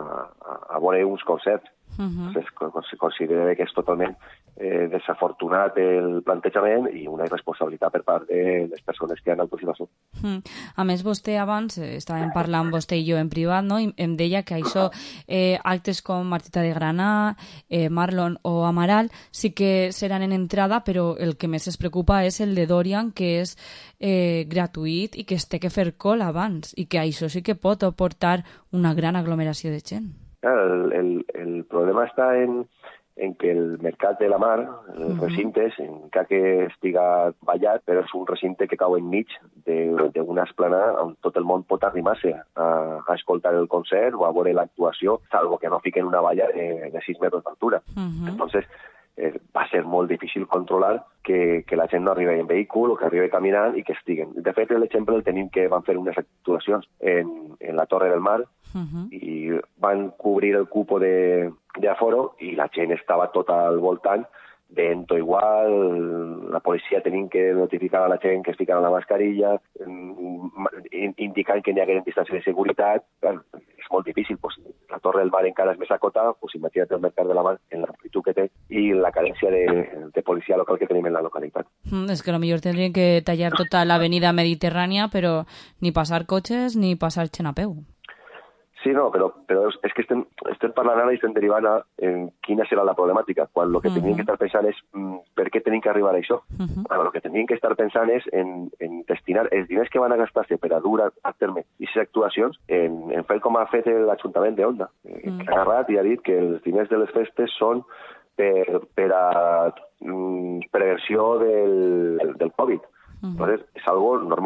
a, a veure uns concerts. Uh-huh. Entonces, considera que és totalment eh, desafortunat el plantejament i una irresponsabilitat per part de les persones que han autorització. Uh-huh. A més, vostè abans, eh, estàvem parlant vostè i jo en privat, no? I em deia que això, eh, actes com Martita de Granà, eh, Marlon o Amaral, sí que seran en entrada, però el que més es preocupa és el de Dorian, que és eh, gratuït i que es té que fer cola abans, i que això sí que pot aportar una gran aglomeració de gent. El, el, el problema està en, en que el Mercat de la Mar, els recintes, encara que estiga ballat, però és un recinte que cau enmig d'una esplanada on tot el món pot arrimar-se a, a escoltar el concert o a veure l'actuació, salvo que no fiquen una valla de, de sis metres d'altura. Uh-huh. Entonces, eh, va ser molt difícil controlar que, que la gent no arribi en vehícul o que arribi caminant i que estiguen. De fet, l'exemple el tenim que van fer unes actuacions en, en la Torre del Mar, uh-huh, i van cobrir el cupo de, de aforo i la gent estava tot al voltant, vento igual, la policia tenint que notificar a la gent que es ficaran la mascarilla, indicant que n'hi hagués distància de seguretat. És molt difícil, pues, la Torre del Mar encara és més acota, pues, imagina't el Mercat de la Mar en l'amplitud que té i la carència de, de policia local que tenim en la localitat. Mm, és que potser tindrien que tallar tota l'avenida Mediterrània, però ni passar cotxes ni passar gent a peu. Sí, no, però, però és que estem, estem parlant ara i estem derivant a en quina serà la problemàtica, quan el que uh-huh. tenien que estar pensant és mm, per què tenim que arribar a això. Uh-huh. Bueno, el que tenien que estar pensant és en, en destinar els diners que van a gastar-se per a dur a, a terme aquestes actuacions en, en fer com ha fet l'Ajuntament d'Onda, uh-huh. que ha agarrat i ha dit que els diners de les festes són per, per a mm, prevenció del, del Covid. Uh-huh. Entonces, és algo normal.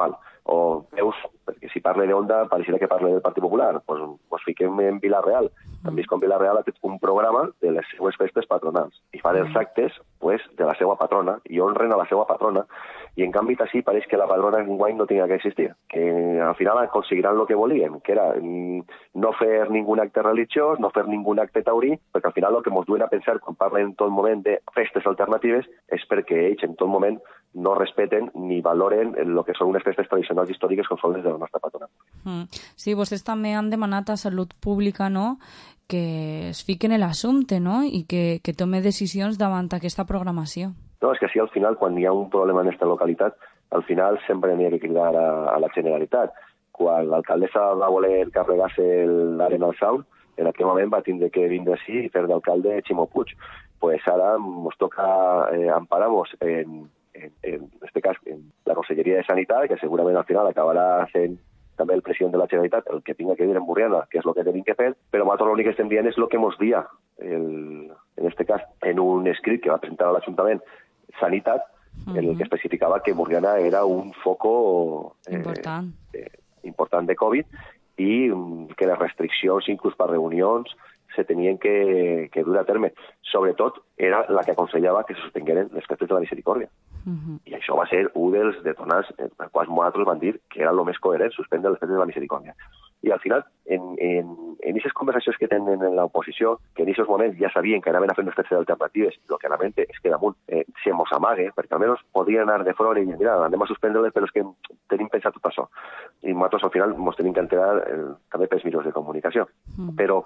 O veus, perquè si parle d'Onda pareixerà que parle del Partit Popular, doncs pues, pues fiquem en Vila-real. Han vist com Vila-real ha fet un programa de les seues festes patronals i fan els actes pues, de la seva patrona i honren a la seva patrona, i en canvi així pareix que la patrona enguany no tenia que existir, que al final aconseguiran el que volien, que era no fer ningú acte religiós, no fer ningú acte taurí, perquè al final el que ens duen a pensar quan parlen en tot moment de festes alternatives és perquè ells en tot moment no respeten ni valoren el que són unes festes tradicionals històriques com són les de la nostra patrona. Mm. Sí, vostès també han demanat a Salut Pública, no?, que es fiquen en l'assumpte, no?, i que, que tome decisions davant aquesta programació. No, és que així al final, quan hi ha un problema en aquesta localitat, al final sempre n'hi ha que cridar a, a la Generalitat. Quan l'alcaldessa va voler carregar-se l'Arena al Saun, en aquell moment va tindre que vindre així i fer d'alcalde Ximo Puig. Pues ara ens toca eh, amparar-nos en, en, en este cas, en la Conselleria de Sanitat, que segurament al final acabarà sent també el president de la Generalitat el que tinga que dir en Borriana, que és el que tenim que fer, però nosaltres l'únic que estem dient és el que ens dia, el, en este cas, en un escrit que va presentar a l'Ajuntament Sanitat, uh-huh. en el que especificava que Borriana era un foco eh, important. Eh, important de Covid i que les restriccions, inclús per reunions, se tenien que, que dur a terme. Sobretot, era la que aconsellava que se suspengueren les festes de la Misericòrdia. Uh-huh. I això va ser un dels detonants per quals nosaltres van dir que era el més coherent suspendre les festes de la Misericòrdia. I al final, en aquestes conversacions que tenen en l'oposició, que en aquests moments ja sabien que anaven a fer unes festes alternatives, el que realment és que damunt eh, se mos amague, perquè almenys podien anar de front i dir, mira, anem a suspendre-les, però és que tenim pensat tot això. I nosaltres al final ens tenim que enterar eh, també pels mitjans de comunicació. Uh-huh. Però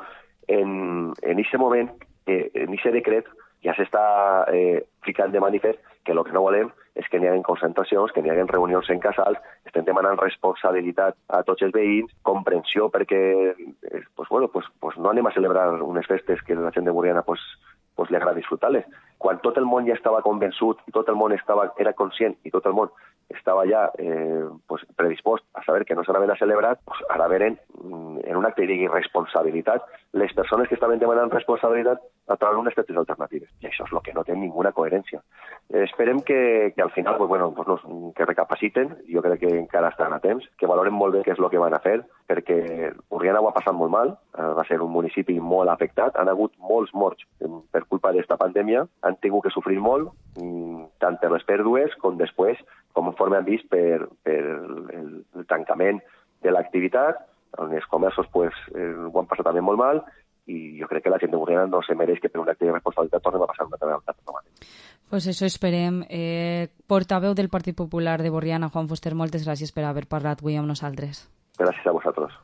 en aquest moment, eh, en aquest decret, ja s'està eh, ficant de manifest que el que no volem és que n'hi hagi concentracions, que n'hi hagi reunions en casals, estem demanant responsabilitat a tots els veïns, comprensió perquè eh, pues, bueno, pues, pues no anem a celebrar unes festes que la gent de Borriana pues, pues, li agrada disfrutar-les. Quan tot el món ja estava convençut, tot el món estava, era conscient i tot el món estava ja eh, pues, predispost a saber que no s'anaven a celebrar, pues, ara venen en un acte d'irresponsabilitat les persones que estaven demanant responsabilitat a través d'unes festes alternatives. I això és el que no té ninguna coherència. Eh, esperem que, que al final pues, bueno, pues, no, que recapaciten, jo crec que encara estan a temps, que valoren molt bé què és el que van a fer, perquè Borriana ho ha passat molt mal, eh, va ser un municipi molt afectat, han hagut molts morts per culpa d'esta pandèmia, han tingut que sofrir molt, tant per les pèrdues com després, com conforme han vist per, per el, el tancament de l'activitat, on els comerços pues, eh, ho han passat també molt mal, i jo crec que la gent de Borriana no se mereix que per un acte de responsabilitat tornem a passar una altra vegada. Pues això esperem. Eh, portaveu del Partit Popular de Borriana, Juan Fuster, moltes gràcies per haver parlat avui amb nosaltres. Gràcies a vosaltres.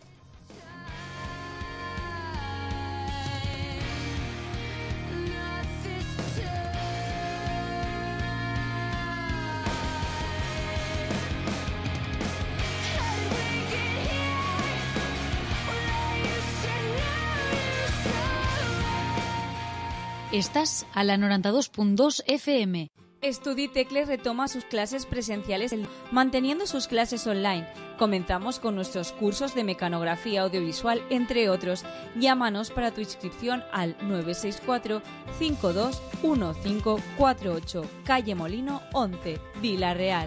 Estás a la noventa y dos punto dos F M. Estuditecle retoma sus clases presenciales manteniendo sus clases online. Comenzamos con nuestros cursos de mecanografía audiovisual, entre otros. Llámanos para tu inscripción al nueve seis cuatro, cinco dos uno cinco cuatro ocho, calle Molino once, Vila-real.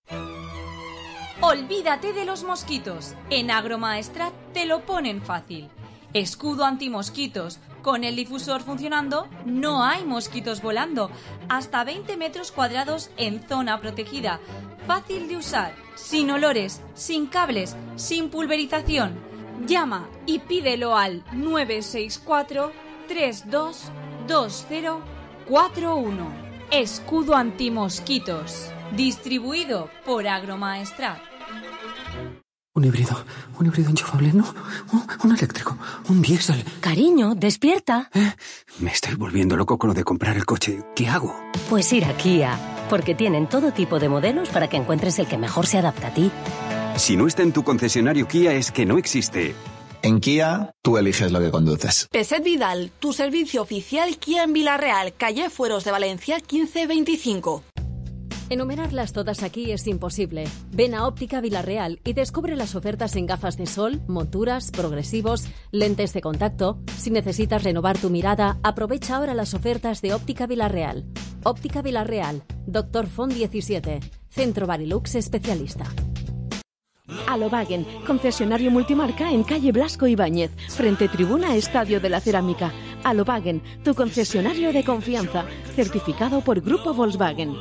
Olvídate de los mosquitos. En Agromaestrat te lo ponen fácil. Escudo antimosquitos. Con el difusor funcionando, no hay mosquitos volando. Hasta veinte metros cuadrados en zona protegida. Fácil de usar, sin olores, sin cables, sin pulverización. Llama y pídelo al nueve seis cuatro, tres dos dos cero cuatro uno. Escudo antimosquitos. Distribuido por Agromaestrat. Un híbrido, un híbrido enchufable, no, un, un eléctrico, un diésel. Cariño, despierta. ¿Eh? Me estoy volviendo loco con lo de comprar el coche. ¿Qué hago? Pues ir a Kia, porque tienen todo tipo de modelos para que encuentres el que mejor se adapta a ti. Si no está en tu concesionario Kia es que no existe. En Kia, tú eliges lo que conduces. Peset Vidal, tu servicio oficial Kia en Vila-real, calle Fueros de Valencia quince veinticinco. Enumerarlas todas aquí es imposible. Ven a Óptica Vila-real y descubre las ofertas en gafas de sol, monturas, progresivos, lentes de contacto. Si necesitas renovar tu mirada, aprovecha ahora las ofertas de Óptica Vila-real. Óptica Vila-real, Doctor Font diecisiete, Centro Barilux Especialista. Alobagen, concesionario multimarca en calle Blasco Ibáñez, frente tribuna Estadio de la Cerámica. Alobagen, tu concesionario de confianza, certificado por Grupo Volkswagen.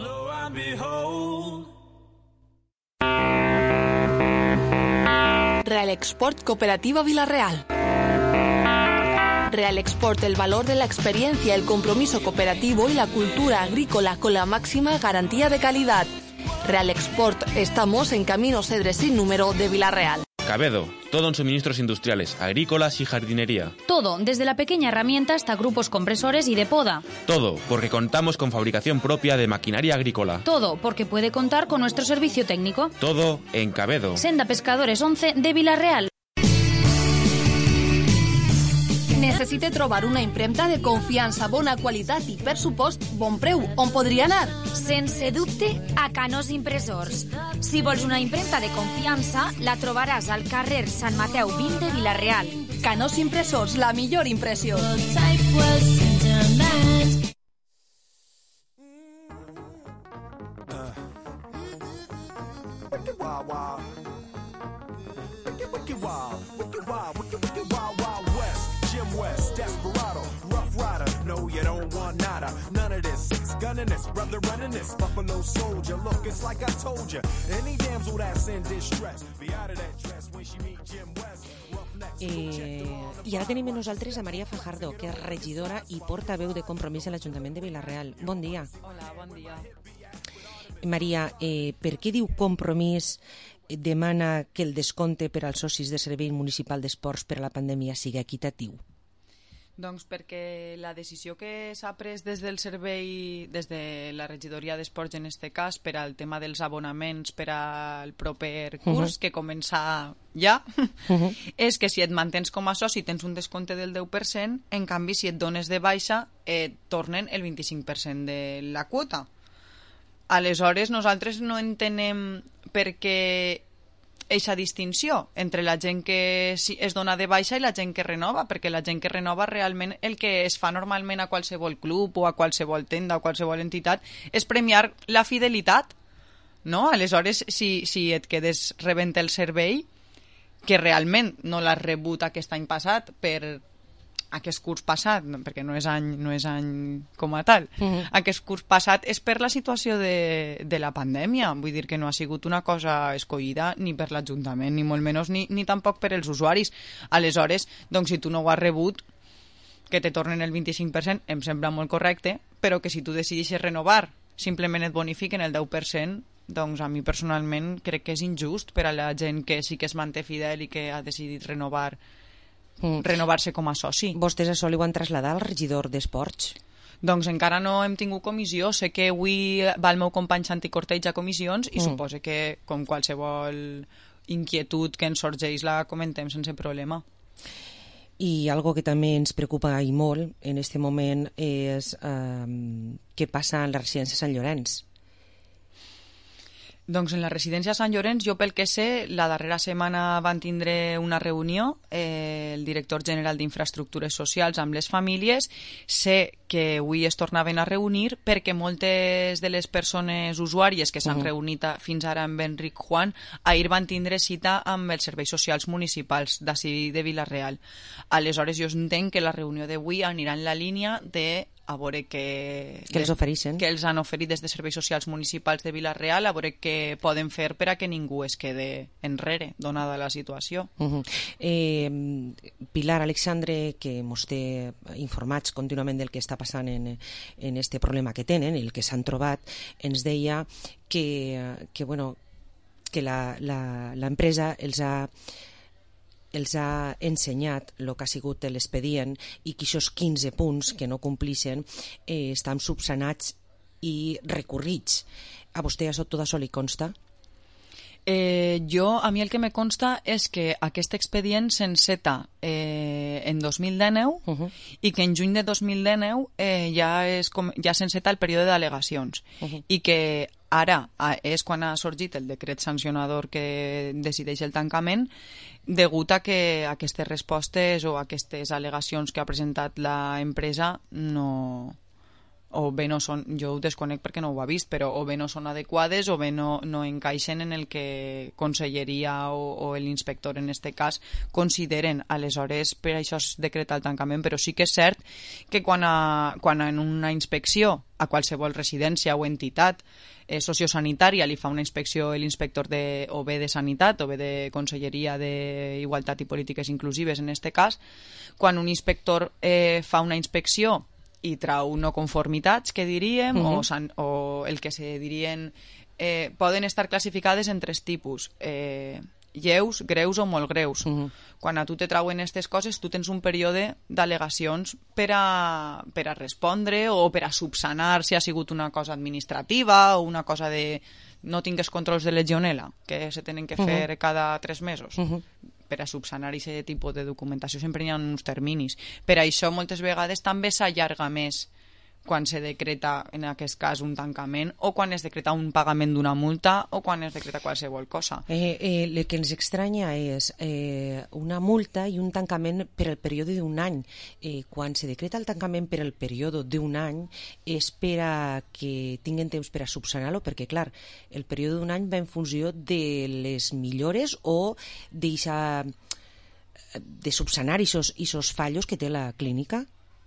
Real Export Cooperativa Vilarreal. Real Export, el valor de la experiencia, el compromiso cooperativo y la cultura agrícola con la máxima garantía de calidad. Real Export, estamos en Camino Cedres sin número de Vilarreal. Cabedo, todo en suministros industriales, agrícolas y jardinería. Todo, desde la pequeña herramienta hasta grupos compresores y de poda. Todo, porque contamos con fabricación propia de maquinaria agrícola. Todo, porque puede contar con nuestro servicio técnico. Todo en Cabedo. Senda Pescadores once de Vilarreal. Necessite trobar una impremta de confiança, bona qualitat i, per supost, bon preu. On podria anar? Sense dubte, a Canós Impressors. Si vols una impremta de confiança, la trobaràs al carrer Sant Mateu vint de Vilarreal. Canós Impressors, la millor impressió. West, desperado, rough rider, no you don't want nada, none of this, six gunning this, brother running this, buffalo soldier, look it's like I told you, any damsel that's in distress, be out of that dress when she meet Jim West. Eh, I ara tenim amb nosaltres a Maria Fajardo, que és regidora i portaveu de Compromís a l'Ajuntament de Vilarreal. Bon dia. Hola, bon dia. Maria, eh, per què diu Compromís demana que el descompte per als socis de Servei Municipal d'Esports per a la pandèmia sigui equitatiu? Doncs perquè la decisió que s'ha pres des del servei, des de la regidoria d'Esports en este cas, per al tema dels abonaments per al proper curs, uh-huh. que comença ja, uh-huh. és que si et mantens com a soci tens un descompte del deu per cent, en canvi si et dones de baixa et tornen el vint-i-cinc per cent de la quota. Aleshores nosaltres no entenem per què eixa distinció entre la gent que es dona de baixa i la gent que renova, perquè la gent que renova realment el que es fa normalment a qualsevol club o a qualsevol tenda o qualsevol entitat és premiar la fidelitat, no? Aleshores, si, si et quedes rebent el servei, que realment no l'has rebut aquest any passat per aquest curs passat, perquè no és any, no és any com a tal, uh-huh. aquest curs passat és per la situació de, de la pandèmia, vull dir que no ha sigut una cosa escollida ni per l'Ajuntament, ni molt menys, ni, ni tampoc per els usuaris. Aleshores, doncs si tu no ho has rebut, que te tornen el vint-i-cinc per cent, em sembla molt correcte, però que si tu decideixes renovar, simplement et bonifiquen el deu per cent, doncs a mi personalment crec que és injust per a la gent que sí que es manté fidel i que ha decidit renovar Mm. renovar-se com a soci. Vostès això li ho han traslladat al regidor d'Esports? Doncs encara no hem tingut comissió. Sé que avui va el meu company Santi Corteig a comissions i mm. suposo que com qualsevol inquietud que ens sorgeix la comentem sense problema. I algo que també ens preocupa i molt en aquest moment és eh, què passa en la residència Sant Llorenç. Doncs en la residència Sant Llorenç, jo pel que sé, la darrera setmana van tindre una reunió eh, el director general d'Infraestructures Socials amb les famílies. Sé que avui es tornaven a reunir perquè moltes de les persones usuàries que s'han uh-huh. reunit a, fins ara amb Enric Juan, ahir van tindre cita amb els serveis socials municipals d'ací de Vilarreal. Aleshores jo entenc que la reunió d'avui anirà en la línia de a veure què, que els ofereixen, que els han oferit des de serveis socials municipals de Vilarreal, a veure què poden fer per a que ningú es quede enrere, donada la situació. Uh-huh. eh, Pilar Alexandre, que ens té informats contínuament del que està passant en, en este problema que tenen, el que s'han trobat, ens deia que, que, bueno, que la, la, l'empresa els ha els ha ensenyat el que ha sigut l'expedient i que aquests quinze punts que no complixen eh, estan subsanats i recurrits. A vostè això, tot això li consta? Eh, jo, a mi el que me consta és que aquest expedient s'enceta eh, en dos mil dinou uh-huh. i que en juny de dos mil dinou eh, ja, és com, ja s'enceta el període d'al·legacions uh-huh. i que ara és quan ha sorgit el decret sancionador que decideix el tancament degut a que aquestes respostes o aquestes al·legacions que ha presentat l'empresa no... o bé no són, jo ho desconec perquè no ho ha vist, però o bé no són adequades o bé no, no encaixen en el que Conselleria o, o l'inspector en este cas consideren. Aleshores, per això es decreta el tancament, però sí que és cert que quan, a, quan en una inspecció a qualsevol residència o entitat eh, sociosanitària li fa una inspecció l'inspector de, o bé de Sanitat o bé de Conselleria d'Igualtat i Polítiques Inclusives en este cas, quan un inspector eh, fa una inspecció i trau no conformitats, que diríem, uh-huh. o, san, o el que se dirien... Eh, poden estar classificades en tres tipus, eh, lleus, greus o molt greus. Uh-huh. Quan a tu te trauen aquestes coses, tu tens un període d'al·legacions per a, per a respondre o per a subsanar si ha sigut una cosa administrativa o una cosa de... no tingues controls de legionela, que se tenen que fer uh-huh. cada tres mesos. Uh-huh. Per a subsanar aquest tipus de documentació sempre hi ha uns terminis. Per això moltes vegades també s'allarga més quan se decreta, en aquest cas, un tancament o quan es decreta un pagament d'una multa o quan es decreta qualsevol cosa. Eh, eh, el que ens estranya és eh, una multa i un tancament per al període d'un any. Eh, quan se decreta el tancament per al període d'un any és per a que tinguin temps per a subsanar-lo, perquè, clar, el període d'un any va en funció de les millores o deixar de subsanar aquests fallos que té la clínica.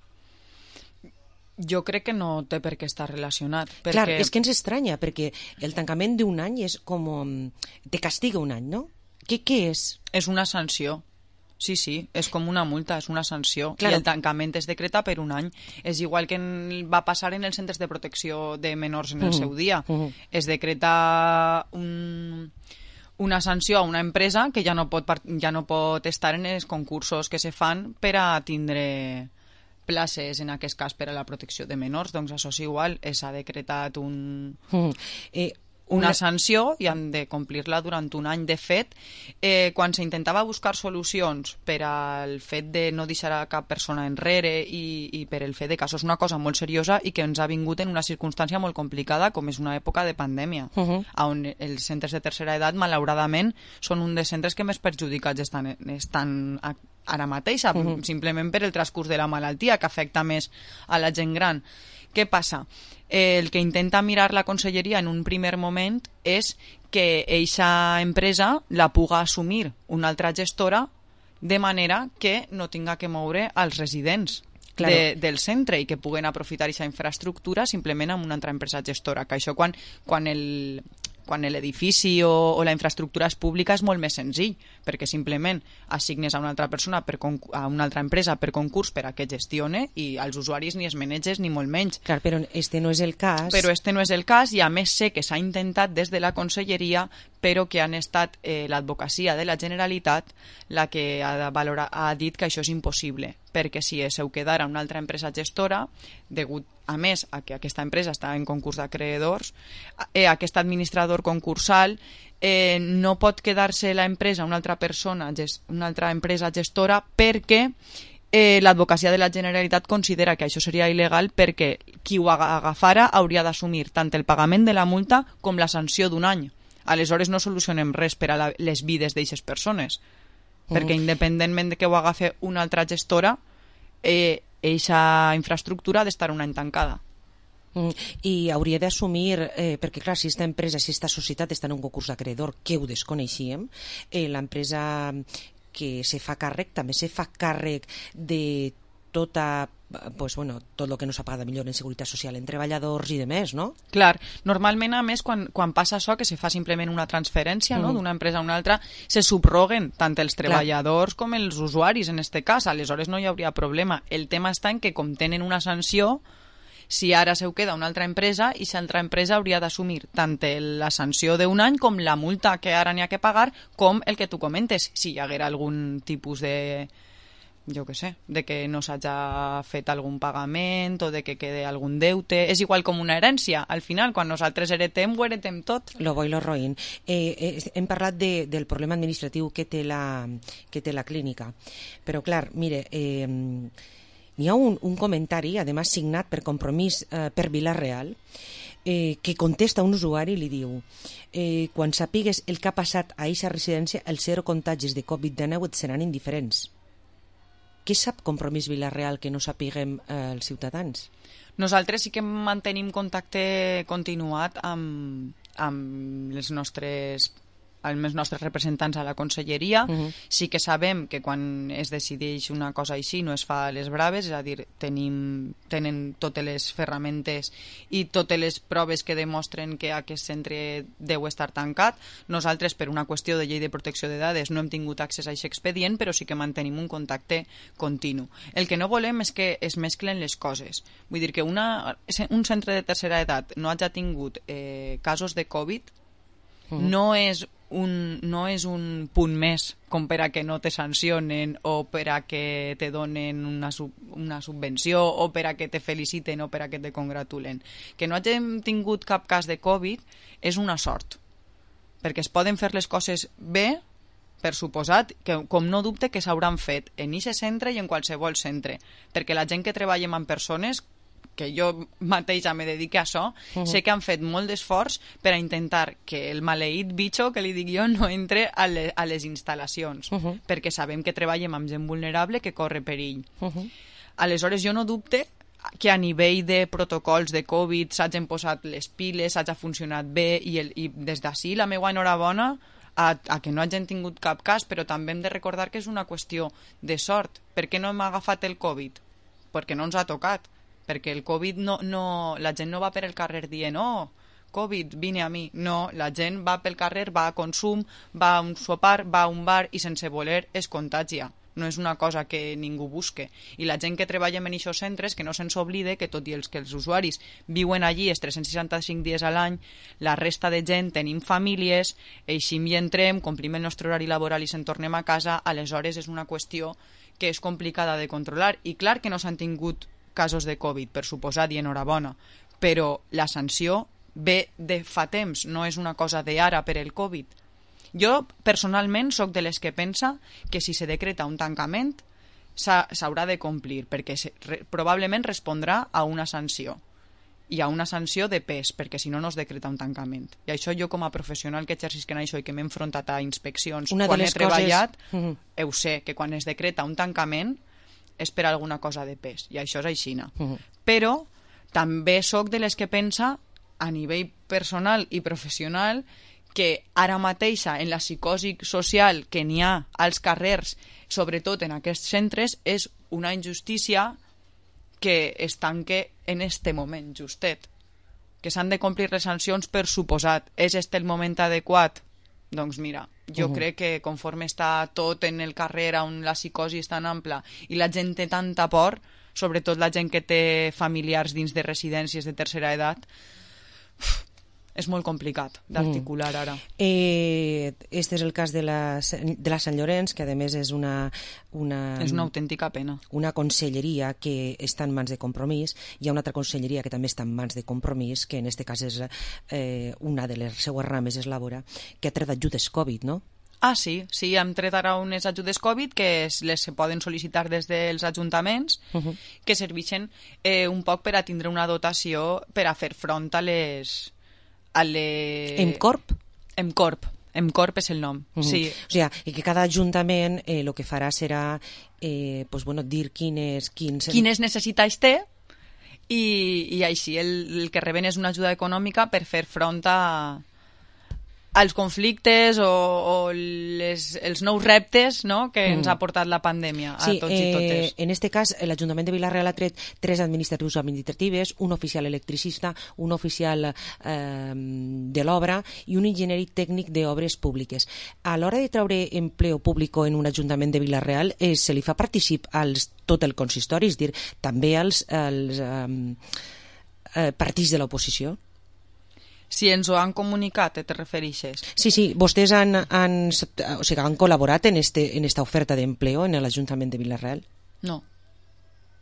Jo crec que no té per què estar relacionat. Perquè... Clar, és que ens estranya, perquè el tancament d'un any és com... te castiga un any, no? Què, què és? És una sanció. Sí, sí, és com una multa, és una sanció. Claro. I el tancament es decreta per un any. És igual que en, va passar en els centres de protecció de menors en el uh-huh. seu dia. Uh-huh. Es decreta un... una sanció a una empresa que ja no pot, ja no pot estar en els concursos que se fan per a tindre places, en aquest cas per a la protecció de menors. Doncs això és igual, s'ha decretat un... Mm. Eh, una sanció i han de complir-la durant un any. De fet, eh, quan s'intentava buscar solucions per al fet de no deixar a cap persona enrere i, i per el fet de que això és una cosa molt seriosa i que ens ha vingut en una circumstància molt complicada com és una època de pandèmia, uh-huh. on els centres de tercera edat, malauradament, són un dels centres que més perjudicats estan, estan ara mateix, uh-huh. simplement per el transcurs de la malaltia, que afecta més a la gent gran. Què passa? El que intenta mirar la Conselleria en un primer moment és que eixa empresa la puga assumir una altra gestora de manera que no tinga que moure als residents claro. de, del centre i que puguen aprofitar aquesta infraestructura simplement amb una altra empresa gestora. Que això quan, quan el... quan l'edifici o, o la infraestructura és pública és molt més senzill, perquè simplement assignes a una altra persona, per a una altra empresa per concurs per a que gestione i als usuaris ni es maneges ni molt menys. Clar, però este no és el cas. Però este no és el cas i a més sé que s'ha intentat des de la Conselleria, però que han estat eh, l'advocacia de la Generalitat la que ha, valora, ha dit que això és impossible, perquè si es heu quedara una altra empresa gestora, degut a més a que aquesta empresa està en concurs d'acreedors, eh, aquest administrador concursal eh, no pot quedar-se la empresa una altra persona, una altra empresa gestora perquè eh, l'advocacia de la Generalitat considera que això seria il·legal perquè qui ho agafara hauria d'assumir tant el pagament de la multa com la sanció d'un any. Aleshores no solucionem res per a la, les vides d'aquestes persones, mm. perquè independentment de que ho agafi una altra gestora, eh, eixa infraestructura ha d'estar un any tancada. Mm, I hauria d'assumir, eh, perquè clar, si aquesta empresa, si aquesta societat està en un concurs d'acreedor, que ho desconeixíem, eh, l'empresa que se fa càrrec també se fa càrrec de tota, pues, bueno, tot el que no s'ha pagat millor en seguretat social en treballadors i de més, no? Clar, normalment a més quan, quan passa això, que se fa simplement una transferència, mm. no?, d'una empresa a una altra, se subroguen tant els treballadors Clar. com els usuaris en este cas, aleshores no hi hauria problema. El tema està en que com tenen una sanció, si ara se queda una altra empresa i aquesta altra empresa hauria d'assumir tant la sanció d'un any com la multa que ara n'hi ha que pagar, com el que tu comentes, si hi haguera algun tipus de... jo què sé, de que no s'hagi fet algun pagament o de que quede algun deute. És igual com una herència. Al final, quan nosaltres heretem, ho heretem tot. Lo bo i lo roïn. Eh, eh, hem parlat de, del problema administratiu que té la, que té la clínica. Però, clar, mire, eh, n'hi ha un, un comentari, a més signat per Compromís eh, per Vila-real, eh, que contesta un usuari i li diu eh, quan sàpigues el que ha passat a aquesta residència, els zero contagis de covid dinou et seran indiferents. Què sap Compromís Vila-real que no sapiguem eh, els ciutadans? Nosaltres sí que mantenim contacte continuat amb, amb les nostres amb els nostres representants a la conselleria. Uh-huh. Sí que sabem que quan es decideix una cosa així no es fa a les braves, és a dir, tenim, tenen totes les ferramentes i totes les proves que demostren que aquest centre deu estar tancat. Nosaltres, per una qüestió de llei de protecció de dades, no hem tingut accés a aquest expedient, però sí que mantenim un contacte continu. El que no volem és que es mesclen les coses. Vull dir que una, un centre de tercera edat no hagi tingut eh, casos de Covid, uh-huh. no és Un, no és un punt més com per a que no te sancionen o per a que te donen una, sub, una subvenció o per a que te feliciten o per a que te congratulen. Que no hagin tingut cap cas de Covid és una sort, perquè es poden fer les coses bé, per suposat, que, com no dubte que s'hauran fet en aquest centre i en qualsevol centre, perquè la gent que treballem amb persones, que jo mateixa me dedique a això, uh-huh. sé que han fet molt d'esforç per a intentar que el maleït bitxo, que li dic jo, no entre a, le, a les instal·lacions, uh-huh. perquè sabem que treballem amb gent vulnerable que corre perill. Uh-huh. Aleshores, jo no dubte que a nivell de protocols de Covid s'hagin posat les piles, s'hagi funcionat bé, i, el, i des d'ací la meva enhorabona a, a que no hagin tingut cap cas, però també hem de recordar que és una qüestió de sort. Per què no hem agafat el Covid? Perquè no ens ha tocat. Perquè el Covid, no, no, la gent no va per el carrer dient oh, Covid, vine a mi. No, la gent va pel carrer, va a consum, va a un sopar, va a un bar i sense voler es contagia. No és una cosa que ningú busque. I la gent que treballem en aquests centres, que no se'ns oblide que tot i els que els usuaris viuen allí els tres cents seixanta-cinc dies a l'any, la resta de gent tenim famílies, eixim i entrem, complim el nostre horari laboral i se'n tornem a casa, aleshores és una qüestió que és complicada de controlar. I clar que no s'han tingut casos de Covid, per suposat, i enhorabona, però la sanció ve de fa temps, no és una cosa d'ara per el Covid. Jo, personalment, sóc de les que pensa que si se decreta un tancament s'haurà de complir, perquè se, re, probablement respondrà a una sanció, i a una sanció de pes, perquè si no no es decreta un tancament. I això jo, com a professional que exercisc en això i que m'he enfrontat a inspeccions, una quan he treballat, coses... ho sé, que quan es decreta un tancament és per alguna cosa de pes, i això és aixina. Uh-huh. Però també sóc de les que pensa, a nivell personal i professional, que ara mateixa en la psicosi social que n'hi ha als carrers, sobretot en aquests centres, és una injustícia que es tanque en este moment, justet. Que s'han de complir les sancions, per suposat. És este el moment adequat? Doncs mira, jo uh-huh. crec que conforme està tot en el carrer on la psicosi és tan ampla i la gent té tanta por, sobretot la gent que té familiars dins de residències de tercera edat, uf, és molt complicat d'articular ara. Eh, este és el cas de la, de la Sant Llorenç, que a més és una, una... És una autèntica pena. Una conselleria que està en mans de Compromís. Hi ha una altra conselleria que també està en mans de Compromís, que en aquest cas és eh, una de les seues rames, és Labora, que ha tret ajudes Covid, no? Ah, sí, sí, hem tret ara unes ajudes Covid que es, les se poden sol·licitar des dels ajuntaments, uh-huh. que serveixen eh, un poc per a tindre una dotació per a fer front a les... A les... Emcorp? Emcorp. Emcorp és el nom, uh-huh. sí. O sigui, i que cada ajuntament eh, el que farà serà eh, pues, bueno, dir quines... Quins... Quines necessitats té i, i així el, el que reben és una ajuda econòmica per fer front a... als conflictes o, o les, els nous reptes, no?, que ens mm. ha portat la pandèmia a sí, tots i totes. Eh, en aquest cas, l'Ajuntament de Vila-real ha tret tres administratius administratives, un oficial electricista, un oficial eh, de l'obra i un enginyer tècnic d'obres públiques. A l'hora de treure empleo públic en un Ajuntament de Vila-real, eh, se li fa particip als tot el consistori, és dir, també als, als eh, eh, partits de l'oposició? Si ens ho han comunicat, te refereixes? Sí, sí, vostès han, han, o sigui, han col·laborat en, este, en esta oferta d'empleo en l'Ajuntament de Vila-real? No.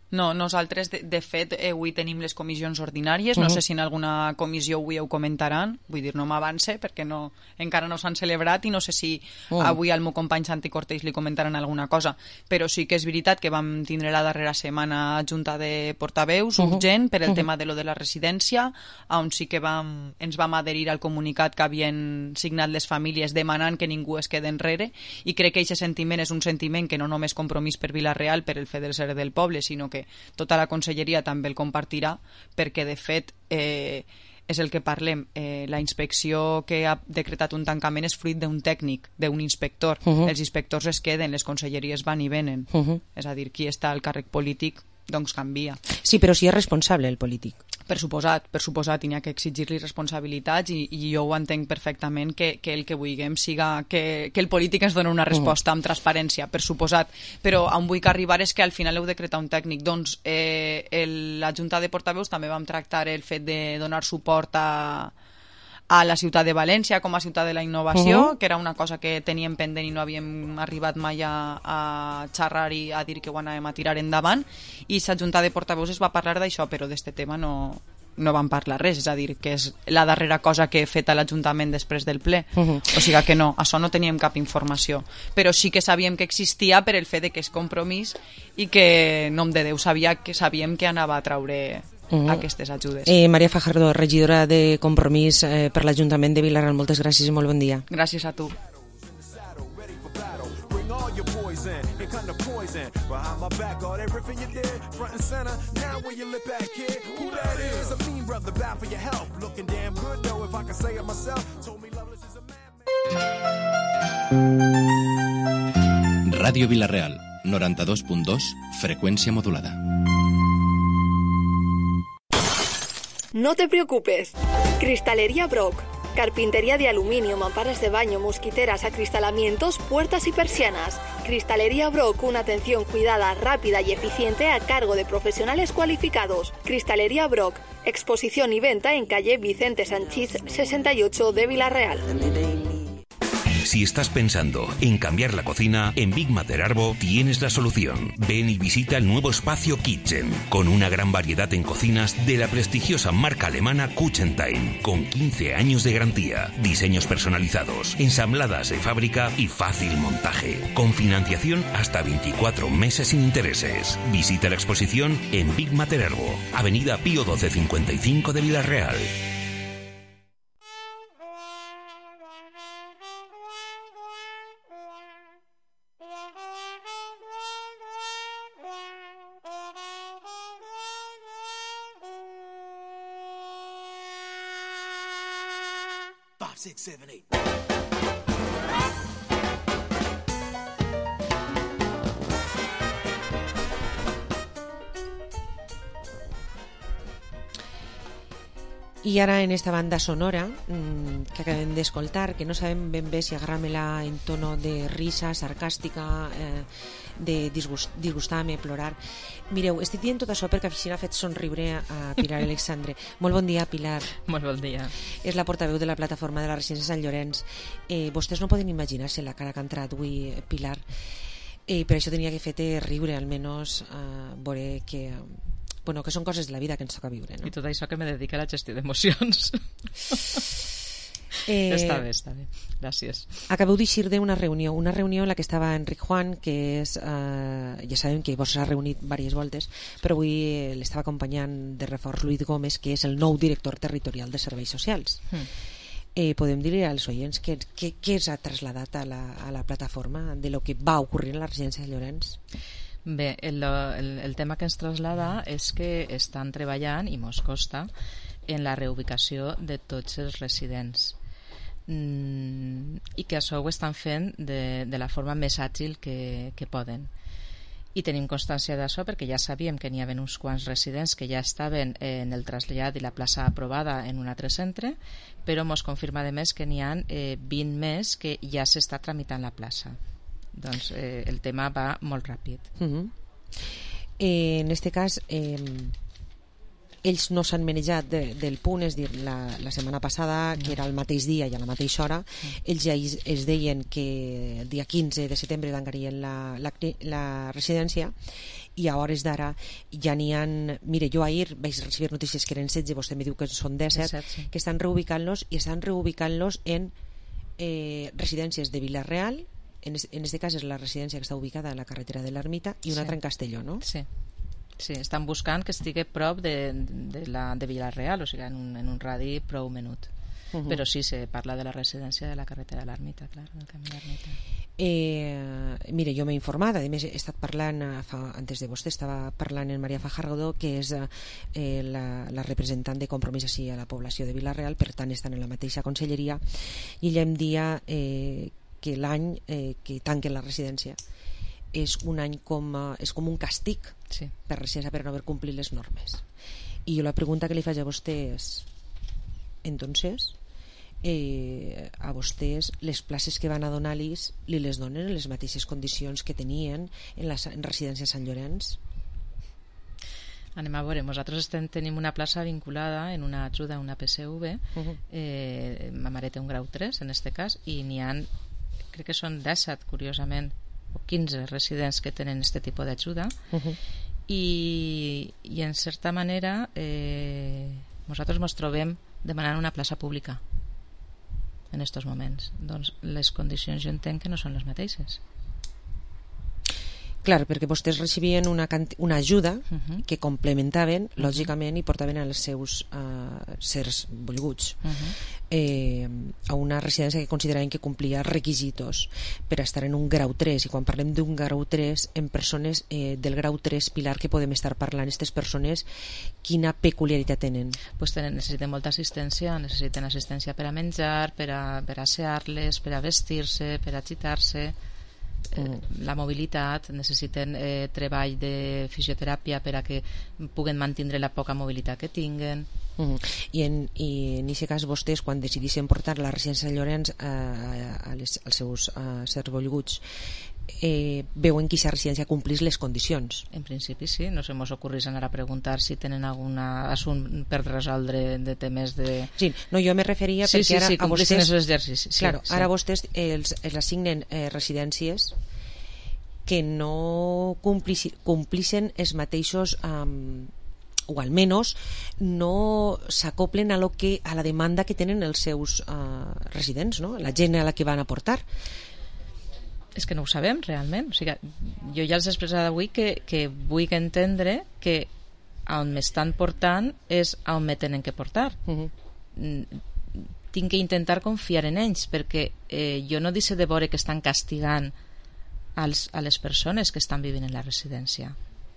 No, nosaltres, de, de fet, eh, avui tenim les comissions ordinàries, no uh -huh. sé si en alguna comissió avui ho comentaran, vull dir, no m'avance, perquè no, encara no s'han celebrat i no sé si uh -huh. avui al meu company Santi Cortés li comentaran alguna cosa, però sí que és veritat que vam tindre la darrera setmana junta de portaveus, uh -huh. urgent, per el uh -huh. tema de lo de la residència, on sí que vam, ens vam adherir al comunicat que havien signat les famílies demanant que ningú es quede enrere, i crec que aquest sentiment és un sentiment que no només Compromís per Vila-real, per el fet del ser del poble, sinó que tota la conselleria també el compartirà, perquè de fet eh, és el que parlem, eh, la inspecció que ha decretat un tancament és fruit d'un tècnic, d'un inspector. Uh -huh. Els inspectors es queden, les conselleries van i venen. Uh -huh. És a dir, qui està al càrrec polític doncs canvia. Sí, però si és responsable el polític. Per suposat, per suposat, n'hi ha que exigir-li responsabilitats i, i jo ho entenc perfectament que, que el que vulguem siga que, que el polític ens doni una resposta amb transparència, per suposat, però on vull que arribar és que al final heu decretat un tècnic. Doncs eh, el, la Junta de Portaveus també vam tractar el fet de donar suport a a la ciutat de València com a ciutat de la innovació, uh -huh. que era una cosa que teníem pendent i no havíem arribat mai a, a xerrar i a dir que ho anàvem a tirar endavant, i la Junta de Portaveus es va parlar d'això, però d'este tema no, no van parlar res, és a dir, que és la darrera cosa que he fet a l'Ajuntament després del ple. Uh -huh. O sigui que no, això no teníem cap informació, però sí que sabíem que existia per el fet de que és Compromís i que, nom de Déu, sabia que sabíem que anava a traure Uh-huh. aquestes ajudes. Eh, Maria Fajardo, regidora de Compromís eh, per l'Ajuntament de Vila-real, moltes gràcies i molt bon dia. Gràcies a tu. Ràdio Vila-real, noranta-dos punt dos, freqüència modulada. No te preocupes. Cristalería Brock. Carpintería de aluminio, mamparas de baño, mosquiteras, acristalamientos, puertas y persianas. Cristalería Brock, una atención cuidada, rápida y eficiente a cargo de profesionales cualificados. Cristalería Brock. Exposición y venta en calle Vicente Sanchís sesenta y ocho de Vila-real. Si estás pensando en cambiar la cocina, en Big Mater Arbo tienes la solución. Ven y visita el nuevo espacio Kitchen, con una gran variedad en cocinas de la prestigiosa marca alemana Kuchentime, con quince años de garantía, diseños personalizados, ensambladas de fábrica y fácil montaje, con financiación hasta veinticuatro meses sin intereses. Visita la exposición en Big Mater Arbo, Avenida Pío doce cincuenta y cinco de Vila-real. Six, seven, eight. I ara en esta banda sonora mmm, que acabem d'escoltar, que no sabem ben bé si agarrar-me-la en tono de risa, sarcàstica, eh, de disgust, disgustar-me, plorar. Mireu, estic dient tot això perquè així ha fet somriure a Pilar Alexandre. Molt bon dia, Pilar. Molt bon dia. És la portaveu de la plataforma de la residència Sant Llorenç. Eh, vostès no poden imaginar-se la cara que ha entrat avui, Pilar. Eh, per això tenia que fer-te riure, almenys, eh, veure que... Bueno, que són coses de la vida que ens toca viure, no? I tot això que me dedica a la gestió d'emocions. eh, està bé, està bé. Gràcies. Acabeu d'eixir d'una reunió, una reunió en la que estava Enric Juan, que és, eh, ja sabem que vos s'ha reunit diverses voltes, però avui l'estava acompanyant de reforç Luis Gómez, que és el nou director territorial de Serveis Socials. Mm. Eh, podem dir als oients què, què, què s'ha traslladat a la, a la plataforma de lo que va ocorrir en la residència de Llorenç? Bé, el, el, el tema que ens traslada és que estan treballant, i mos costa, en la reubicació de tots els residents. Mm, i que això ho estan fent de, de la forma més àgil que, que poden. I tenim constància d'això perquè ja sabíem que n'hi havia uns quants residents que ja estaven en el trasllat i la plaça aprovada en un altre centre, però mos confirma de més que n'hi ha eh, vint més que ja s'està tramitant la plaça. Doncs eh, el tema va molt ràpid. Uh-huh. eh, en este cas eh, ells no s'han manejat de, del punt, és dir, la, la setmana passada, uh-huh. que era el mateix dia i a la mateixa hora, uh-huh. ells ja es, es deien que el dia quinze de setembre tancarien la, la, la residència, i a hores d'ara ja n'hi ha... Mire, jo ahir vaig recibir notícies que eren setze, vostè me diu que són disset, sí. que estan reubicant-los i estan reubicant-los en eh, residències de Vila-real, en, es, en este cas és la residència que està ubicada a la carretera de l'Ermita, i una sí. altra en Castelló, no? Sí. Sí, estan buscant que estigui prop de, de, la, de Vila-real, o sigui, en un, en un radi prou menut. Uh -huh. Però sí, se parla de la residència de la carretera de l'Ermita, clar, del camí de l'Ermita. Eh, mire, jo m'he informat, a més he estat parlant fa, antes de vostè estava parlant en Maria Fajardo, que és eh, la, la representant de Compromís així a la població de Vila-real, per tant estan en la mateixa conselleria, i ella em dia eh, que l'any eh, que tanquen la residència és un any com, uh, és com un càstig sí. per residència, per no haver complit les normes. I jo la pregunta que li faig a vostè és, entonces eh, a vostès les places que van a donar-los li les donen en les mateixes condicions que tenien en la en residència de Sant Llorenç? Anem a veure, nosaltres estem, tenim una plaça vinculada en una ajuda a una P S V, uh -huh. eh, ma mare té un grau tres en este cas, i n'hi ha, crec que són disset, curiosament, o quinze residents que tenen aquest tipus d'ajuda, uh -huh. i, i en certa manera eh, nosaltres ens trobem demanant una plaça pública en aquests moments. Doncs les condicions jo entenc que no són les mateixes. Clar, perquè vostès recibien una, una ajuda uh -huh. que complementaven, uh -huh. lògicament, i portaven als seus uh, sers volguts uh -huh. eh, a una residència que consideraven que complia requisitos per estar en un grau tres, i quan parlem d'un grau tres, en persones eh, del grau tres, Pilar, que podem estar parlant, aquestes persones, quina peculiaritat tenen? Pues tenen, necessiten molta assistència, necessiten assistència per a menjar, per a, per a assear-les, per a vestir-se, per a agitar-se. Eh, la mobilitat, necessiten eh, treball de fisioteràpia per a que puguen mantenir la poca mobilitat que tinguen. Mm. I en i en aquest cas vostès, quan decidissin portar la residència de Llorenç eh, a les, als seus eh, sers volguts, eh, veuen que aquesta residència complís les condicions? En principi sí, no se mos ocorrís anar a preguntar si tenen algun assumpte per resoldre de temes de... Sí, no, jo me referia sí, perquè sí, ara sí, a vostès... els exercicis. Sí, claro, sí. Ara vostès els, els assignen eh, residències que no complixen els mateixos... Um, o almenys no s'acoplen a, lo que, a la demanda que tenen els seus uh, residents, no? La gent a la que van a portar. És que no ho sabem realment, o sigui, jo ja els he expressat avui que, que vull entendre que on m'estan portant és on me tenen que portar. Uh-huh. Tinc que intentar confiar en ells, perquè eh, jo no deixo de veure que estan castigant als, a les persones que estan vivint en la residència.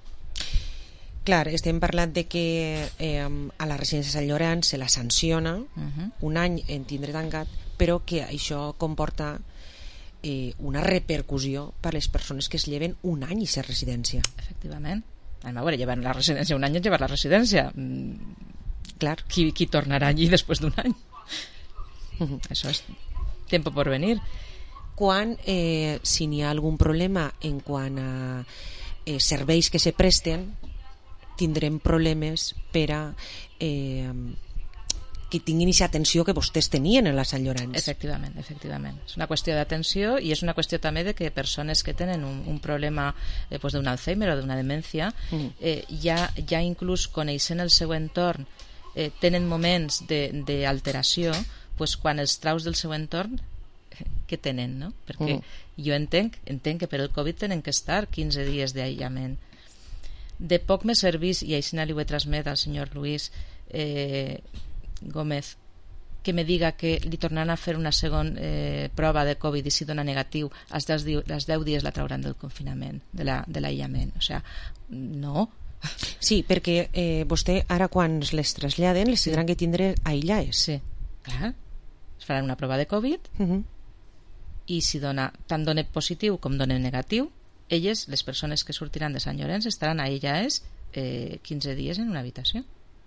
Clar, estem parlant de que eh, a la residència de Sant Llorenç se la sanciona uh -huh. un any en tindre tancat, però que això comporta eh, una repercussió per a les persones que es lleven un any i ser residència. Efectivament. Anem a veure, llevar la residència un any és llevar la residència. Mm, clar. Qui, qui tornarà allí després d'un any? Uh -huh. Això és tiempo por venir. Quan, eh, si n'hi ha algun problema en quant a eh, serveis que se presten, tindrem problemes per a eh, que tinguin aquesta atenció que vostès tenien en la Sant Llorenç. Efectivament, efectivament. És una qüestió d'atenció i és una qüestió també de que persones que tenen un, un problema eh, pues d'un Alzheimer o d'una demència mm. eh, ja, ja inclús coneixent el seu entorn eh, tenen moments d'alteració, pues quan els traus del seu entorn que tenen, no? Perquè mm. jo entenc, entenc que per el Covid tenen que estar quinze dies d'aïllament. De poc me servís, i així li ho he transmet al senyor Luis eh, Gómez, que me diga que li tornaran a fer una segona eh, prova de Covid i si dona negatiu, als deu dies la trauran del confinament, de l'aïllament. O sigui, no. Sí, perquè eh, vostè ara quan les traslladen les tindran que tindre aïllades. Sí, clar. Es faran una prova de Covid uh -huh. i si dona, tant dona positiu com dona negatiu, elles, les persones que sortiran de Sant Llorenç, estaran aïllades eh, quinze dies en una habitació.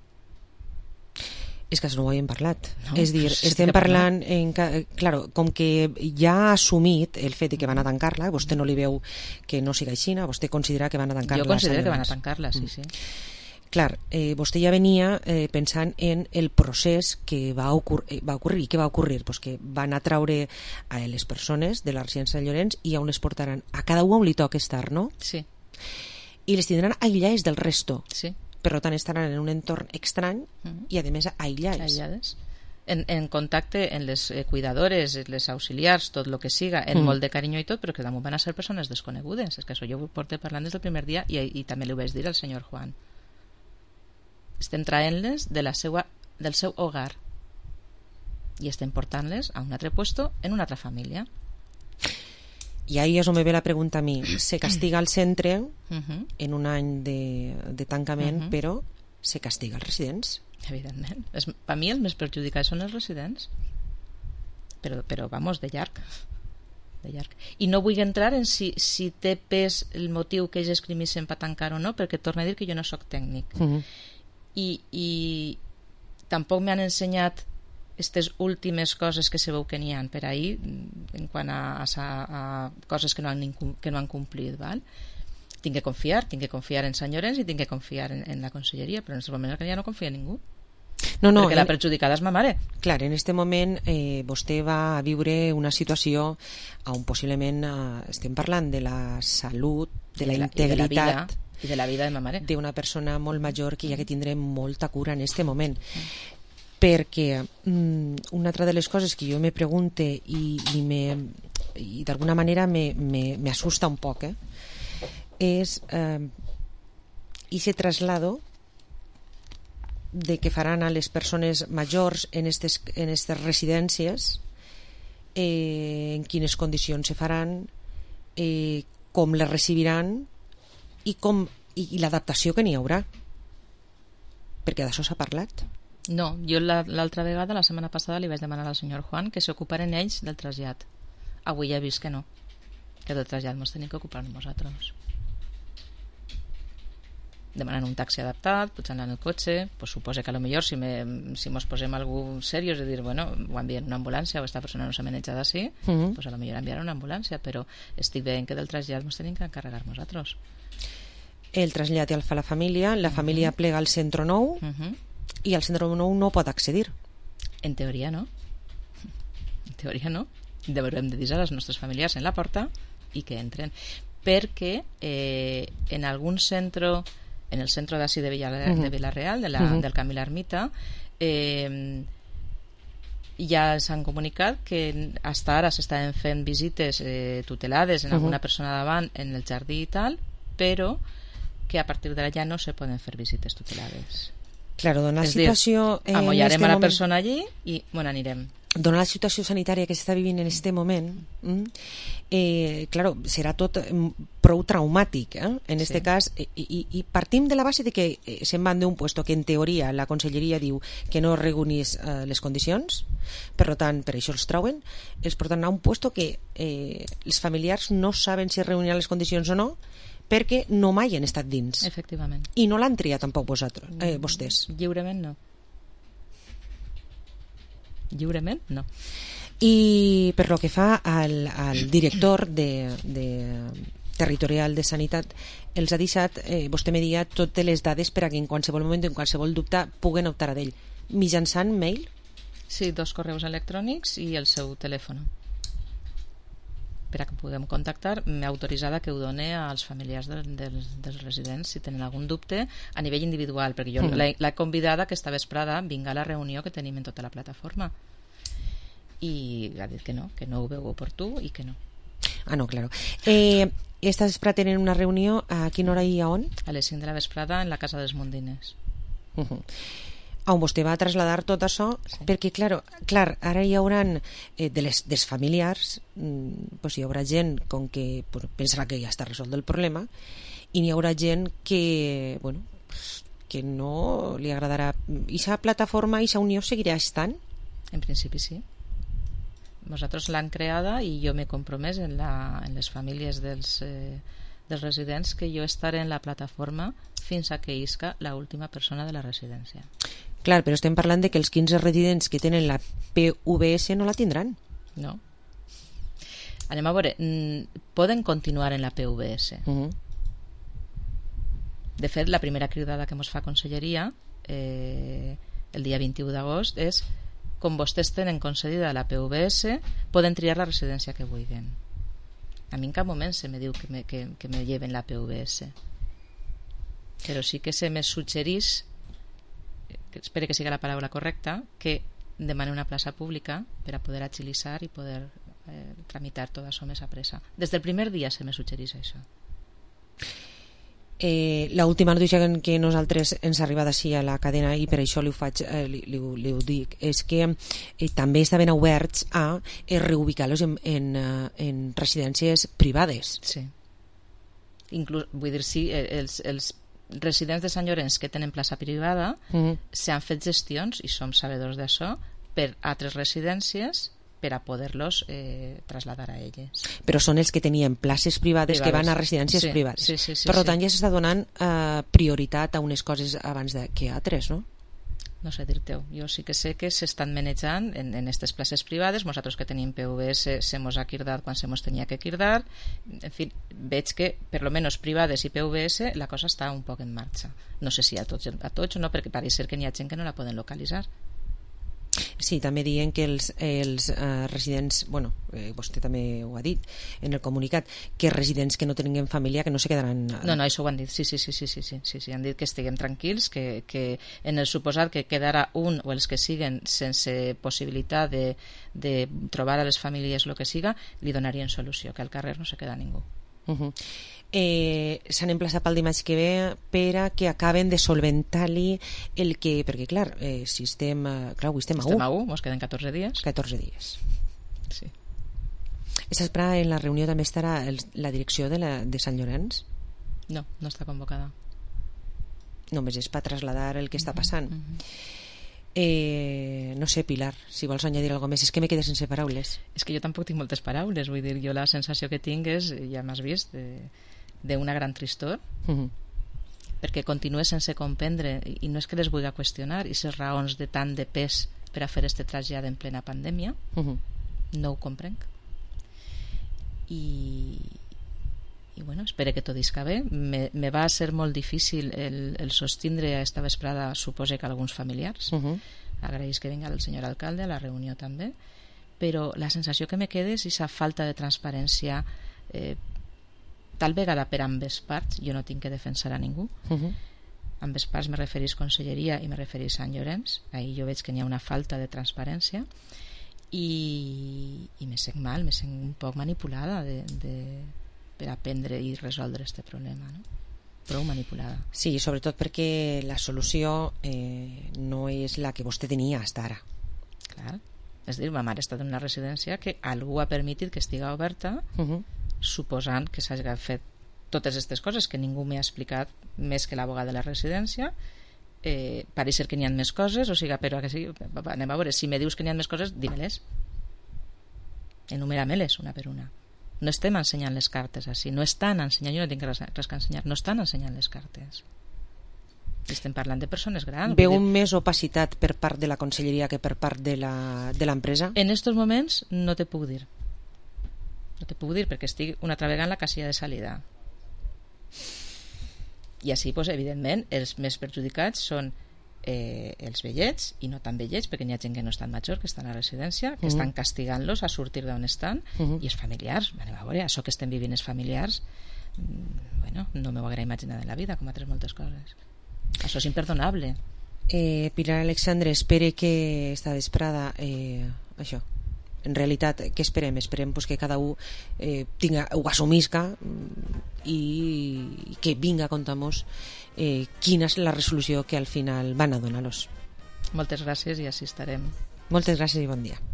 És que no ho havíem parlat. No, és dir, sí estem parlant en, claro, com que ja ha assumit el fet de que van a tancar-la, vostè no li veu que no siga així, vostè considera que van a tancar-la. Jo considero que van a tancar-la, sí, mm. sí. Clar, eh, vostè ja venia eh, pensant en el procés que va, ocur eh, va ocurrir. I què va ocurrir? Pues que van a traure a les persones de la residència de Llorenç i on les portaran. A cada un li toca estar, no? Sí. i les tindran aïllades del resto. Sí. Per tant, estaran en un entorn estrany Mm. i, a més, aïllades. Aïllades. En, en contacte en les eh, cuidadores, les auxiliars, tot el que siga, en Mm. molt de carinyo i tot, però que damunt van a ser persones desconegudes. És que això jo ho porto parlant des del primer dia i, i també li ho vaig dir al senyor Juan. Estem traient-les de la seua, del seu hogar i estem portant-les a un altre puesto en una altra família. I ahí és on me ve la pregunta a mi. Se castiga el centre Uh-huh. en un any de, de tancament, Mhm. però se castiga els residents. Evidentment. És, per mi els més perjudicats són els residents. Però, però vamos, de llarg. De llarg. I no vull entrar en si, si té pes el motiu que ells escrimissen per tancar o no, perquè torno a dir que jo no sóc tècnic. Mhm. I, i tampoc m'han ensenyat aquestes últimes coses que se veu que n'hi ha per ahir en quant a, a, a coses que no han, incum- que no han complit, val? Tinc que confiar, tinc que confiar en senyorens i tinc que confiar en, en la conselleria, però en aquest moment ja no confia en ningú. No, no, perquè la en- perjudicada és ma mare. Clar, en aquest moment eh, vostè va a viure una situació on possiblement eh, estem parlant de la salut, de la I de la- i de la integritat vida, i de la vida de ma mare. d'una persona molt major que hi ha que tindre molta cura en aquest moment. Perquè mm, una altra de les coses que jo me pregunte i, i, me, i d'alguna manera me, me, me asusta un poc, eh, és eh, ese traslado de que faran a les persones majors en estes, en estes residències, eh, en quines condicions se faran, eh, com les recibiran i, com, i, i l'adaptació que n'hi haurà, perquè d'això s'ha parlat. No, jo la- l'altra vegada, la setmana passada, li vaig demanar al senyor Juan que s'ocuparen ells del trasllat. Avui ja he vist que no, que del trasllat ens tenim que ocupar nosaltres. Demanant un taxi adaptat, pujant en el cotxe, pues suposa que a lo millor si, me, si mos posem algú seriós de dir, bueno, ho envien una ambulància o esta persona no s'ha manejat així, Mhm. pues a lo millor enviar una ambulància, però estic veient que del trasllat ens tenim que encarregar nosaltres. El trasllat el fa la família, la família plega al centre nou Mhm. i al centre nou no pot accedir. En teoria no. En teoria no. Deurem de dir a les nostres familiars en la porta i que entren. Perquè eh, en algun centre, en el centre d'ací de, Villa, Mhm. de Vilareal, de la, Mhm. del Camí l'Ermita, eh, ja s'han comunicat que hasta ara s'estaven fent visites eh, tutelades en Mhm. alguna persona davant en el jardí i tal, però que a partir d'ara ja no se poden fer visites tutelades. Claro, dona la És dir, situació... eh, en amollarem este a la moment- persona allí i bueno, anirem. Dona la situació sanitària que s'està vivint en aquest moment, mm, eh, claro, serà tot mm, prou traumàtic, eh? En aquest Sí. cas, i, i, i partim de la base de que eh, se'n van d'un puesto que en teoria la conselleria diu que no reunís eh, les condicions, per tant, per això els trauen, els porten a un puesto que eh, els familiars no saben si reuniran les condicions o no, perquè no mai han estat dins. Efectivament. I no l'han triat tampoc vosaltres, eh, vostès. Lliurement no. Lliurement no. I per lo que fa al, al director de, de territorial de Sanitat, els ha deixat, eh, vostè me dia, totes les dades per a que en qualsevol moment, en qualsevol dubte, puguen optar a d'ell. Mitjançant mail? Sí, dos correus electrònics i el seu telèfon. Per a que puguem contactar, m'ha autoritzada que ho done als familiars de, dels, dels residents si tenen algun dubte a nivell individual, perquè jo Mm. l'he l'he convidada que esta vesprada vinga a la reunió que tenim en tota la plataforma i ha dit que no, que no ho veu oportú i que no. Ah, no, claro. Eh, esta vespre tenen una reunió, a quina hora i a on? A les cinc de la vesprada en la Casa dels Mondines. Uh -huh. On vostè va a trasladar tot això, sí. Perquè, clar, clar, ara hi haurà eh, de les, dels familiars, mm, pues hi haurà gent com que pues, pensarà que ja està resolt el problema, i n'hi haurà gent que, bueno, pues, que no li agradarà. I aquesta plataforma, i aquesta unió seguirà estant? En principi sí. Nosaltres l'han creada i jo m'he compromès en, la, en les famílies dels, eh, dels residents que jo estaré en la plataforma fins a que isca la última persona de la residència. Clar, però estem parlant de que els quinze residents que tenen la P V S no la tindran. No. Anem a veure, poden continuar en la P V S. Uh -huh. De fet, la primera cridada que ens fa Conselleria eh, el dia vint-i-u d'agost és: com vostès tenen concedida la P V S, poden triar la residència que vulguin. A mi en cap moment se me diu que me, que, que me lleven la P V S. Però sí que se me suggerís, espero que siga la paraula correcta, que demane una plaça pública per a poder agilitzar i poder eh, tramitar tot això més a pressa. Des del primer dia se me suggerís això. Eh, l'última notícia que nosaltres ens ha arribat així a la cadena, i per això li ho, faig, eh, li, li, li ho dic, és que eh, també estaven oberts a eh, reubicar-los en, en, en residències privades. Sí. Inclús, vull dir, sí, els, els residents de Sant Llorenç que tenen plaça privada mm-hmm. s'han fet gestions, i som sabedors d'això, per altres residències per a poder-los eh, trasladar a elles. Però són els que tenien places privades, privades. que van a residències sí, privades. Sí, sí, sí, per sí. tant, ja s'està donant eh, prioritat a unes coses abans de, que a altres, no? No sé dir-te-ho. Jo sí que sé que s'estan manejant en aquestes places privades. Nosaltres que tenim P V S se mos ha quirdat quan se mos tenia que quirdar. En fi, veig que, per lo menos privades i P V S, la cosa està un poc en marxa. No sé si a tots, a tots o no, perquè pareix ser que n'hi ha gent que no la poden localitzar. Sí, també diuen que els, els eh, residents, bueno, eh, vostè també ho ha dit en el comunicat, que residents que no tinguin família que no se quedaran... No, no, això ho han dit, sí, sí, sí, sí, sí, sí, sí, sí. Han dit que estiguem tranquils, que, que en el suposat que quedara un o els que siguen sense possibilitat de, de trobar a les famílies el que siga, li donarien solució, que al carrer no se queda ningú. Uh-huh. Eh, s'han emplaçat pel dimarts que ve per a que acaben de solventar-li el que... Perquè, clar, eh, si estem... Eh, clar, avui estem a u. Estem a u, mos queden catorze dies. catorze dies. Sí. Aquesta esperada en la reunió també estarà el, la direcció de, la, de Sant Llorenç? No, no està convocada. Només és per traslladar el que està passant. Uh-huh. Eh, no sé, Pilar, si vols añadir alguna cosa més. És que me quedes sense paraules. És que jo tampoc tinc moltes paraules, vull dir, jo la sensació que tinc és, ja m'has vist, d'una gran tristor, uh-huh. perquè continue sense comprendre, i no és que les vulgui qüestionar, i les raons de tant de pes per a fer este trasllat en plena pandèmia, uh-huh. no ho comprenc. I... i bueno, espero que tot isca bé. Me, me va ser molt difícil el, el sostindre a esta vesprada, supose que alguns familiars. Uh-huh. Agraïs que vinga el senyor alcalde a la reunió també, però la sensació que me queda és aquesta falta de transparència, eh, tal vegada per ambes parts. Jo no tinc que defensar a ningú. Uh-huh. Ambes parts me referís Conselleria i me referís Sant Llorenç. Ahí jo veig que n'hi ha una falta de transparència i, i me sent mal, me sent un poc manipulada de... de per aprendre i resoldre este problema, no? Prou manipulada. Sí, sobretot perquè la solució eh, no és la que vostè tenia fins ara. Clar. És dir, ma mare està en una residència que algú ha permitit que estiga oberta, uh-huh. suposant que s'hagi fet totes aquestes coses que ningú m'ha explicat més que l'abogada de la residència. Eh, pareix ser que n'hi ha més coses, o sigui, però que sí, anem a veure, si me dius que n'hi ha més coses, dímeles. Enumera-me-les una per una. No estem ensenyant les cartes així, no estan ensenyant, jo no tinc res, res que ensenyar, no estan ensenyant les cartes. Estem parlant de persones grans. Veu més opacitat per part de la Conselleria que per part de l'empresa? En estos moments no te puc dir. No te puc dir perquè estic una altra vegada en la casilla de salida. I així, pues, evidentment, els més perjudicats són eh, els vellets, i no tan vellets perquè n'hi ha gent que no estan major, que estan a residència, que uh-huh. estan castigant-los a sortir d'on estan, uh-huh. i els familiars, anem a veure, això que estem vivint els familiars, bueno, no m'ho haguera imaginat en la vida, com altres moltes coses. Això és imperdonable. eh, Pilar Alexandre, espere que esta vesprada eh, això, en realitat, què esperem? Esperem pues, que cada un eh, tinga, ho assumisca i, i que vinga a contar-nos eh, quina és la resolució que al final van a donar-los. Moltes gràcies i així estarem. Moltes gràcies i bon dia.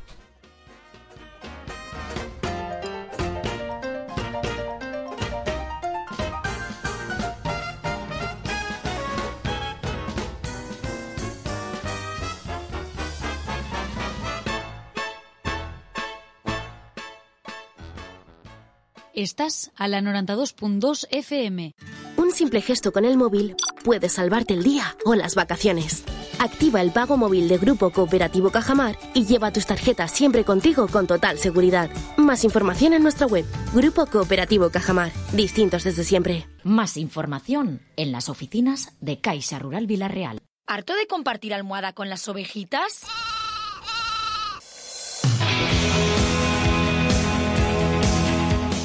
Estás a la noventa y dos punto dos F M. Un simple gesto con el móvil puede salvarte el día o las vacaciones. Activa el pago móvil de Grupo Cooperativo Cajamar y lleva tus tarjetas siempre contigo con total seguridad. Más información en nuestra web. Grupo Cooperativo Cajamar. Distintos desde siempre. Más información en las oficinas de Caixa Rural Vilarreal. ¿Harto de compartir almohada con las ovejitas?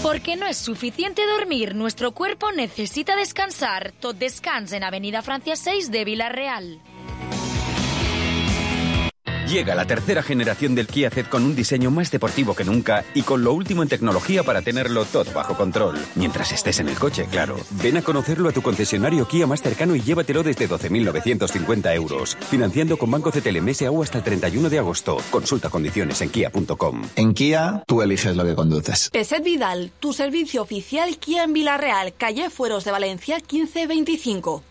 Porque no es suficiente dormir, nuestro cuerpo necesita descansar. Tot Descans en Avenida Francia seis de Vila-real. Llega la tercera generación del Kia Ceed con un diseño más deportivo que nunca y con lo último en tecnología para tenerlo todo bajo control. Mientras estés en el coche, claro. Ven a conocerlo a tu concesionario Kia más cercano y llévatelo desde doce mil novecientos cincuenta euros. Financiando con Banco C T L M S A U hasta el treinta y uno de agosto. Consulta condiciones en kia punto com. En Kia, tú eliges lo que conduces. Peset Vidal, tu servicio oficial Kia en Vila-real, calle Fueros de Valencia quince veinticinco.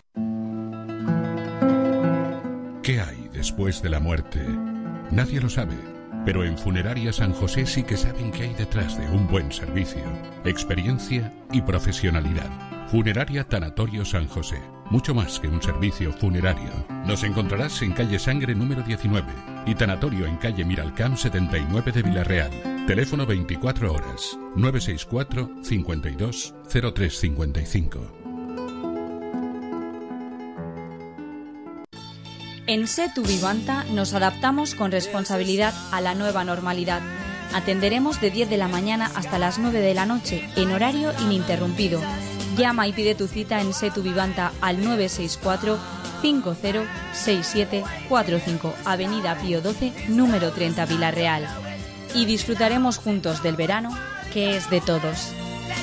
¿Qué hay después de la muerte? Nadie lo sabe, pero en Funeraria San José sí que saben qué hay detrás de un buen servicio, experiencia y profesionalidad. Funeraria Tanatorio San José, mucho más que un servicio funerario. Nos encontrarás en calle Sangre número diecinueve y Tanatorio en calle Miralcamp setenta y nueve de Vila-real. Teléfono veinticuatro horas, nueve seis cuatro, cincuenta y dos, cero tres cincuenta y cinco. En Setu Vivanta nos adaptamos con responsabilidad a la nueva normalidad. Atenderemos de diez de la mañana hasta las nueve de la noche, en horario ininterrumpido. Llama y pide tu cita en Setu Vivanta al nueve seis cuatro, cinco cero, seis siete cuatro cinco, Avenida Pío doce, número treinta, Vila-real. Y disfrutaremos juntos del verano, que es de todos.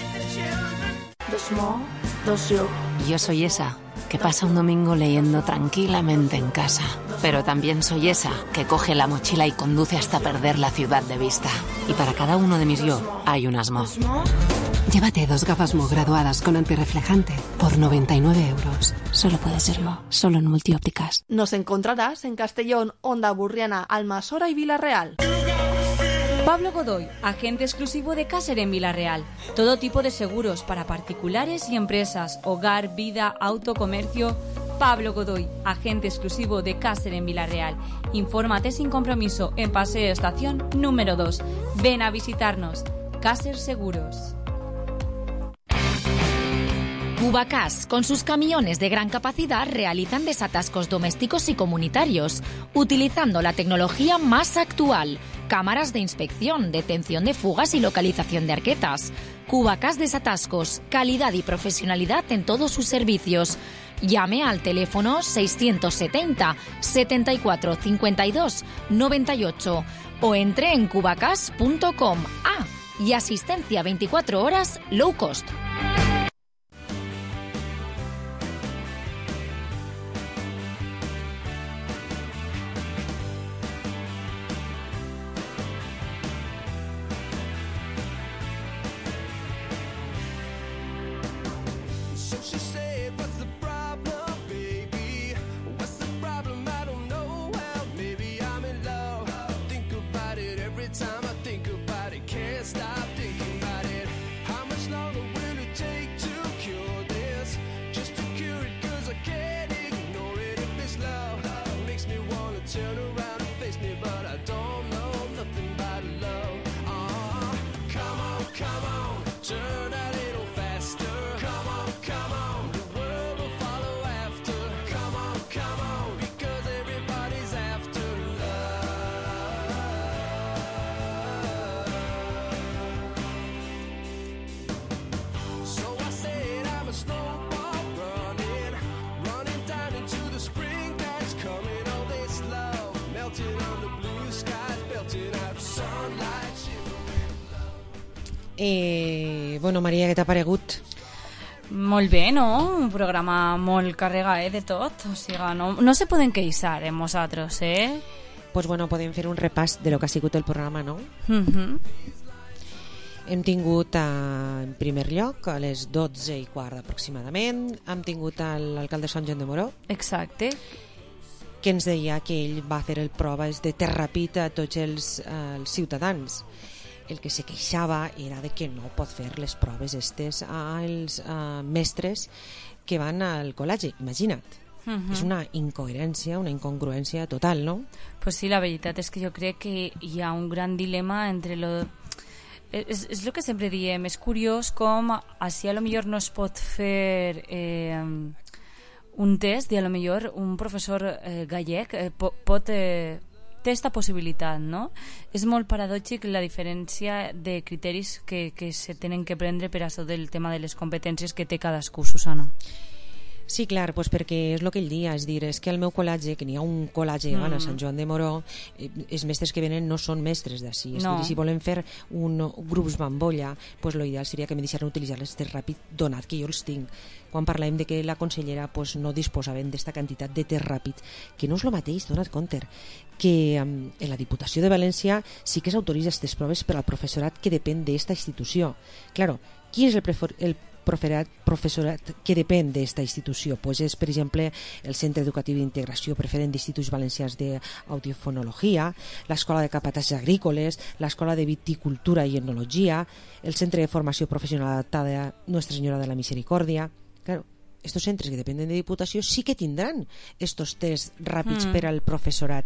Yo soy esa que pasa un domingo leyendo tranquilamente en casa. Pero también soy esa que coge la mochila y conduce hasta perder la ciudad de vista. Y para cada uno de mis yo hay un Asmo. Llévate dos gafas Mo graduadas con antirreflejante por noventa y nueve euros. Solo puede serlo, solo en Multiópticas. Nos encontrarás en Castellón, Onda Burriana, Almasora y Vila-real. Pablo Godoy, agente exclusivo de Caser en Vila-real. Todo tipo de seguros para particulares y empresas, hogar, vida, auto, comercio. Pablo Godoy, agente exclusivo de Caser en Vila-real. Infórmate sin compromiso en Paseo Estación número dos. Ven a visitarnos. Caser Seguros. Cubacas, con sus camiones de gran capacidad, realizan desatascos domésticos y comunitarios, utilizando la tecnología más actual, cámaras de inspección, detención de fugas y localización de arquetas. Cubacas Desatascos, calidad y profesionalidad en todos sus servicios. Llame al teléfono seiscientos setenta, setenta y cuatro, cincuenta y dos, noventa y ocho o entre en cubacas punto com. Ah, y asistencia veinticuatro horas low cost. Eh, bueno, Maria, què t'ha paregut? Molt bé, no? Un programa molt carregat eh, de tot. O sigui, no, no se poden queixar en nosaltres, eh? Pues bueno, podem fer un repàs de lo que ha sigut el programa, no? Mm-hmm. Hem tingut, eh, en primer lloc, a les dotze i quart aproximadament, hem tingut l'alcalde Sant Joan de Moró. Exacte. Que ens deia que ell va fer el proves de terrapit a tots els, eh, els ciutadans. El que se queixava era de que no pot fer les proves estes als uh, mestres que van al col·legi, imagina't. Uh-huh. És una incoherència, una incongruència total, no? Pues sí, la veritat és que jo crec que hi ha un gran dilema entre lo... És, és el que sempre diem, és curiós com així a lo millor no es pot fer eh, un test i a lo millor un professor eh, gallec eh, pot... Eh, té esta possibilitat, no? És molt paradòxic la diferència de criteris que, que se tenen que prendre per això del tema de les competències que té cadascú, Susana. Sí, clar, pues perquè és el que ell dia, és dir, és que al meu col·legi, que n'hi ha un col·legi mm. a Sant Joan de Moró, eh, els mestres que venen no són mestres d'ací, és no. dir, si volen fer un, un grups bambolla, pues lo ideal seria que me deixaran utilitzar les test ràpid, donat que jo els tinc. Quan parlem de que la consellera pues, no disposaven d'esta quantitat de test ràpid, que no és el mateix, donat compte, que um, en la Diputació de València sí que s'autoritza aquestes proves per al professorat que depèn d'esta institució. Claro, qui és el, prefor, el professorat, professorat que depèn d'esta institució? Pues és, per exemple, el Centre Educatiu d'Integració Preferent d'Instituts Valencians d'Audiofonologia, l'Escola de Capatazes Agrícoles, l'Escola de Viticultura i Enologia, el Centre de Formació Professional Adaptada Nuestra Senyora de la Misericòrdia. Claro, estos centres que dependen de Diputació sí que tindran estos tests ràpids mm. per al professorat.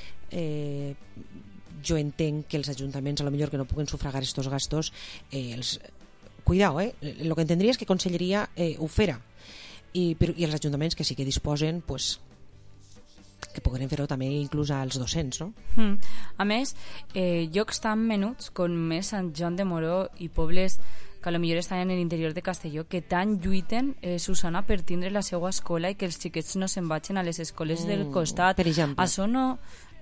Eh, jo entenc que els ajuntaments, a lo millor que no puguen sufragar estos gastos, eh, els cuidao, eh? Lo que entendria és que Conselleria eh, ho fera I, però, i els ajuntaments que sí que disposen pues, que podrem fer-ho també inclús als docents, no? Mm. A més, eh, llocs tan menuts com més Sant Joan de Moró i pobles que potser estan en l'interior de Castelló que tant lluiten, eh, Susana, per tindre la seva escola i que els xiquets no se'n vagin a les escoles mm, del costat. Per exemple. Això no...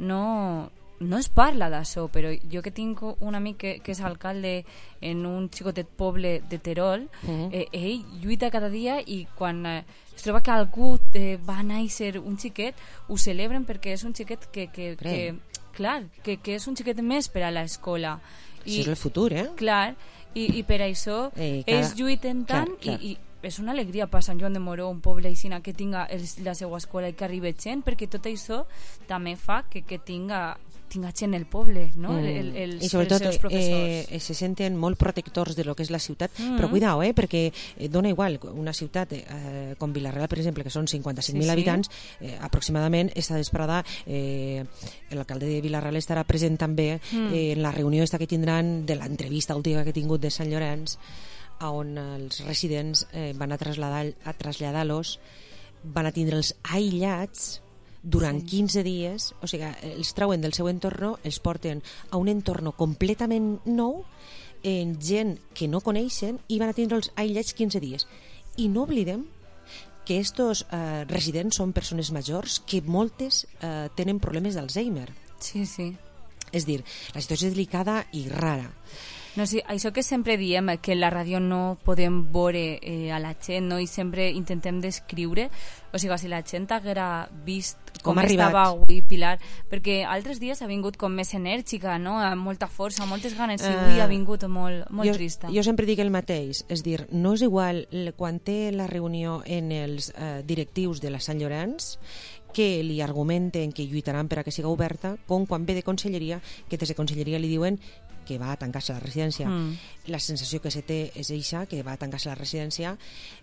no no es parla d'això, però jo que tinc un amic que, que és alcalde en un xicotet poble de Terol, uh-huh. eh, ell lluita cada dia i quan eh, es troba que algú eh, va néixer un xiquet, ho celebren perquè és un xiquet que, que, que clar, que, que és un xiquet més per a l'escola. Això és el futur, eh? Clar, i, i per això eh, cada... ells lluiten tant clar, clar. i, i és una alegria per Sant Joan de Moró, un poble aixina que tinga el, la seva escola i que arribi gent, perquè tot això també fa que, que tinga tinga gent el poble, no? Mm. El, el, I sobretot els seus professors. Eh, se senten molt protectors de lo que és la ciutat, mm. però cuidao, eh, perquè eh, dona igual una ciutat eh, com Vila-real, per exemple, que són cinquanta-cinc mil sí, habitants, eh, aproximadament, esta vesprada eh, l'alcalde de Vila-real estarà present també mm. eh, en la reunió esta que tindran de l'entrevista última que he tingut de Sant Llorenç, on els residents eh, van a traslladar a traslladar-los, van a tindre els aïllats durant sí. quinze dies, o sigui, els trauen del seu entorn, els porten a un entorn completament nou, en gent que no coneixen, i van a tindre'ls aïllats quinze dies. I no oblidem que estos eh, residents són persones majors que moltes eh, tenen problemes d'Alzheimer. Sí, sí. És dir, la situació és delicada i rara. No, sí, això que sempre diem, que la ràdio no podem veure eh, a la gent, no? I sempre intentem descriure, o sigui, si la gent haguera vist com, com estava avui Pilar, perquè altres dies ha vingut com més enèrgica, no? Amb molta força, moltes ganes, i avui uh, ha vingut molt, molt jo, trista. Jo sempre dic el mateix, és dir, no és igual quan té la reunió en els uh, directius de la Sant Llorenç, que li argumenten que lluitaran per a que siga oberta, com quan ve de Conselleria, que des de Conselleria li diuen que va a tancar-se la residència. Mm. La sensació que se té és eixa, que va a tancar-se la residència,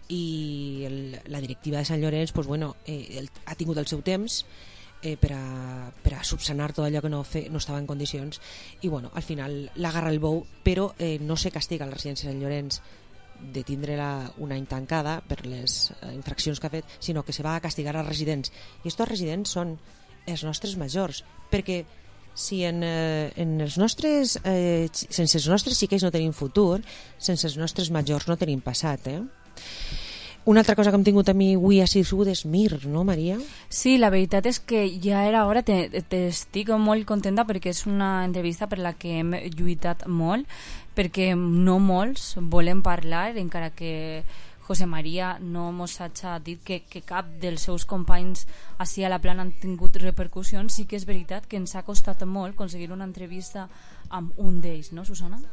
i el, la directiva de Sant Llorenç pues, bueno, eh, el, ha tingut el seu temps eh, per, a, per a subsanar tot allò que no, fe, no estava en condicions, i bueno, al final l'agarra el bou, però eh, no se castiga la residència de Sant Llorenç de tindre-la un any tancada per les eh, infraccions que ha fet, sinó que se va a castigar als residents, i estos residents són els nostres majors, perquè si en, eh, en els nostres eh, sense els nostres xiquets no tenim futur, sense els nostres majors no tenim passat, eh? Una altra cosa que hem tingut a mi avui ha sigut és Mir, no, Maria? Sí, la veritat és que ja era hora, t'estic molt contenta perquè és una entrevista per la que hem lluitat molt, perquè no molts volen parlar, encara que José María no mos ha dit que, que cap dels seus companys així a la plana han tingut repercussions. Sí que és veritat que ens ha costat molt aconseguir una entrevista amb un d'ells, no, Susana?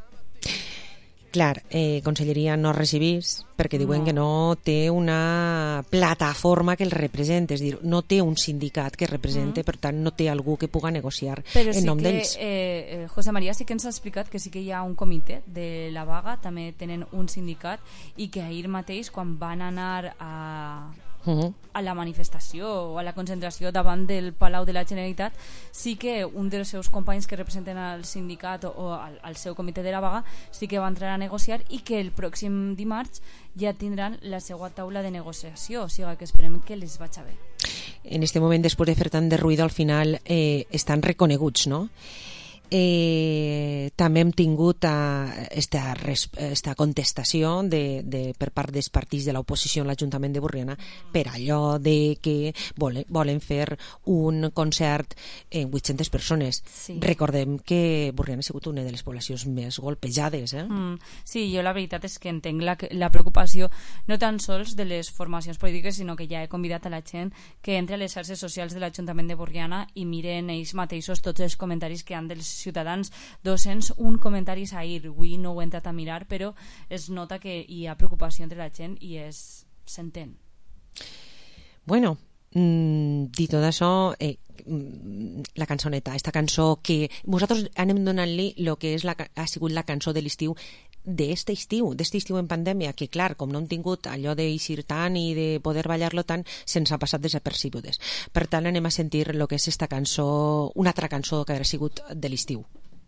Clar, eh, Conselleria no recibís perquè diuen no. que no té una plataforma que el representa, és dir, no té un sindicat que represente, mm. per tant no té algú que puga negociar Però en sí nom que, d'ells. Eh, eh, José María sí que ens ha explicat que sí que hi ha un comitè de la vaga, també tenen un sindicat, i que ahir mateix quan van anar a... Uh-huh. a la manifestació o a la concentració davant del Palau de la Generalitat, sí que un dels seus companys que representen al sindicat o, o al, al seu comitè de la vaga sí que va entrar a negociar, i que el pròxim dimarts ja tindran la seva taula de negociació, o sigui que esperem que les vaig a bé. en este moment, després de fer tant de ruïdo, al final eh, estan reconeguts, no? Eh, també hem tingut uh, esta, esta contestació de, de, per part dels partits de l'oposició en l'Ajuntament de Borriana per allò de que volen, volen fer un concert en vuit-centes persones. Sí. Recordem que Borriana ha sigut una de les poblacions més golpejades. Eh? Mm, sí, jo la veritat és que entenc la, la preocupació no tan sols de les formacions polítiques, sinó que ja he convidat a la gent que entre a les xarxes socials de l'Ajuntament de Borriana i miren ells mateixos tots els comentaris que han dels ciutadans. Dos-cents un comentaris ahir, avui no ho he entrat a mirar, però es nota que hi ha preocupació entre la gent i es s'entén. Bueno, mm, dit tot això, eh, la cançoneta, esta cançó que nosaltres anem donant-li el que és la, ha sigut la cançó de l'estiu d'este estiu, d'este estiu en pandèmia, que clar, com no hem tingut allò d'eixir tant i de poder ballar-lo tant, se'ns ha passat desapercibudes. Per tant, anem a sentir el que és esta cançó, una altra cançó que ha sigut de l'estiu.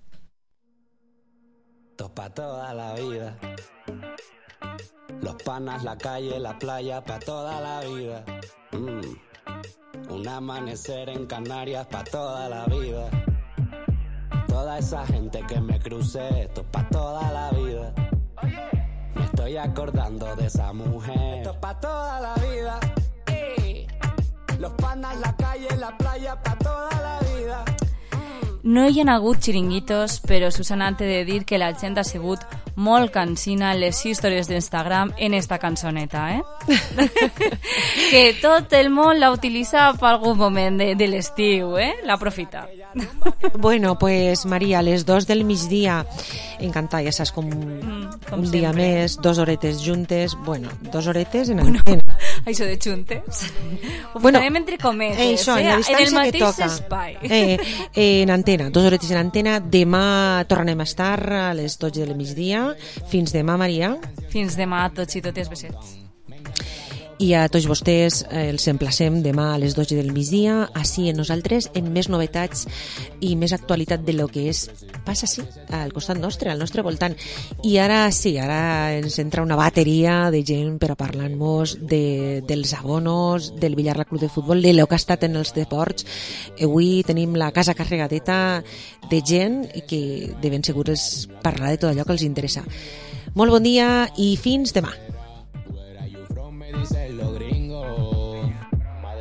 Pa' toda la vida, los panas, la calle, la playa, pa' toda la vida. Mm. Un amanecer en Canarias, pa' toda la vida. Toda esa gente que me crucé, esto pa' toda la vida. Me estoy acordando de esa mujer. Esto pa' toda la vida. Eh. Los panas, la calle, la playa, pa' toda la vida. No hi ha hagut xiringuitos, però Susana, t'he de dir que la gent ha sigut molt cansina en les històries d'Instagram en esta cançoneta, eh? Que tot el món la utilitza per algun moment de, de l'estiu, eh? L'aprofita. Bueno, pues Maria, a les dos del migdia, encantada, ja saps, com, mm, com un sempre. Dia més, dos horetes juntes, bueno, dos horetes en bueno, antena. Això de juntes, ho bueno, farem entre cometes, eh, això, eh? en, la en el mateix que toca. espai. Eh, eh, en antena, dos horetes en antena, demà tornem a estar a les dotze del migdia. Fins demà, Maria. Fins demà a tots i totes, besets. I a tots vostès eh, els emplacem demà a les dotze del migdia, així en nosaltres, en més novetats i més actualitat de lo que és passa així, al costat nostre, al nostre voltant. I ara sí, ara ens entra una bateria de gent per a parlar-nos de, dels abonos, del Villar Club de Futbol, de lo que ha estat en els deports. Avui tenim la casa carregadeta de gent que de ben segur és parlar de tot allò que els interessa. Molt bon dia i fins demà. Dice lo gris.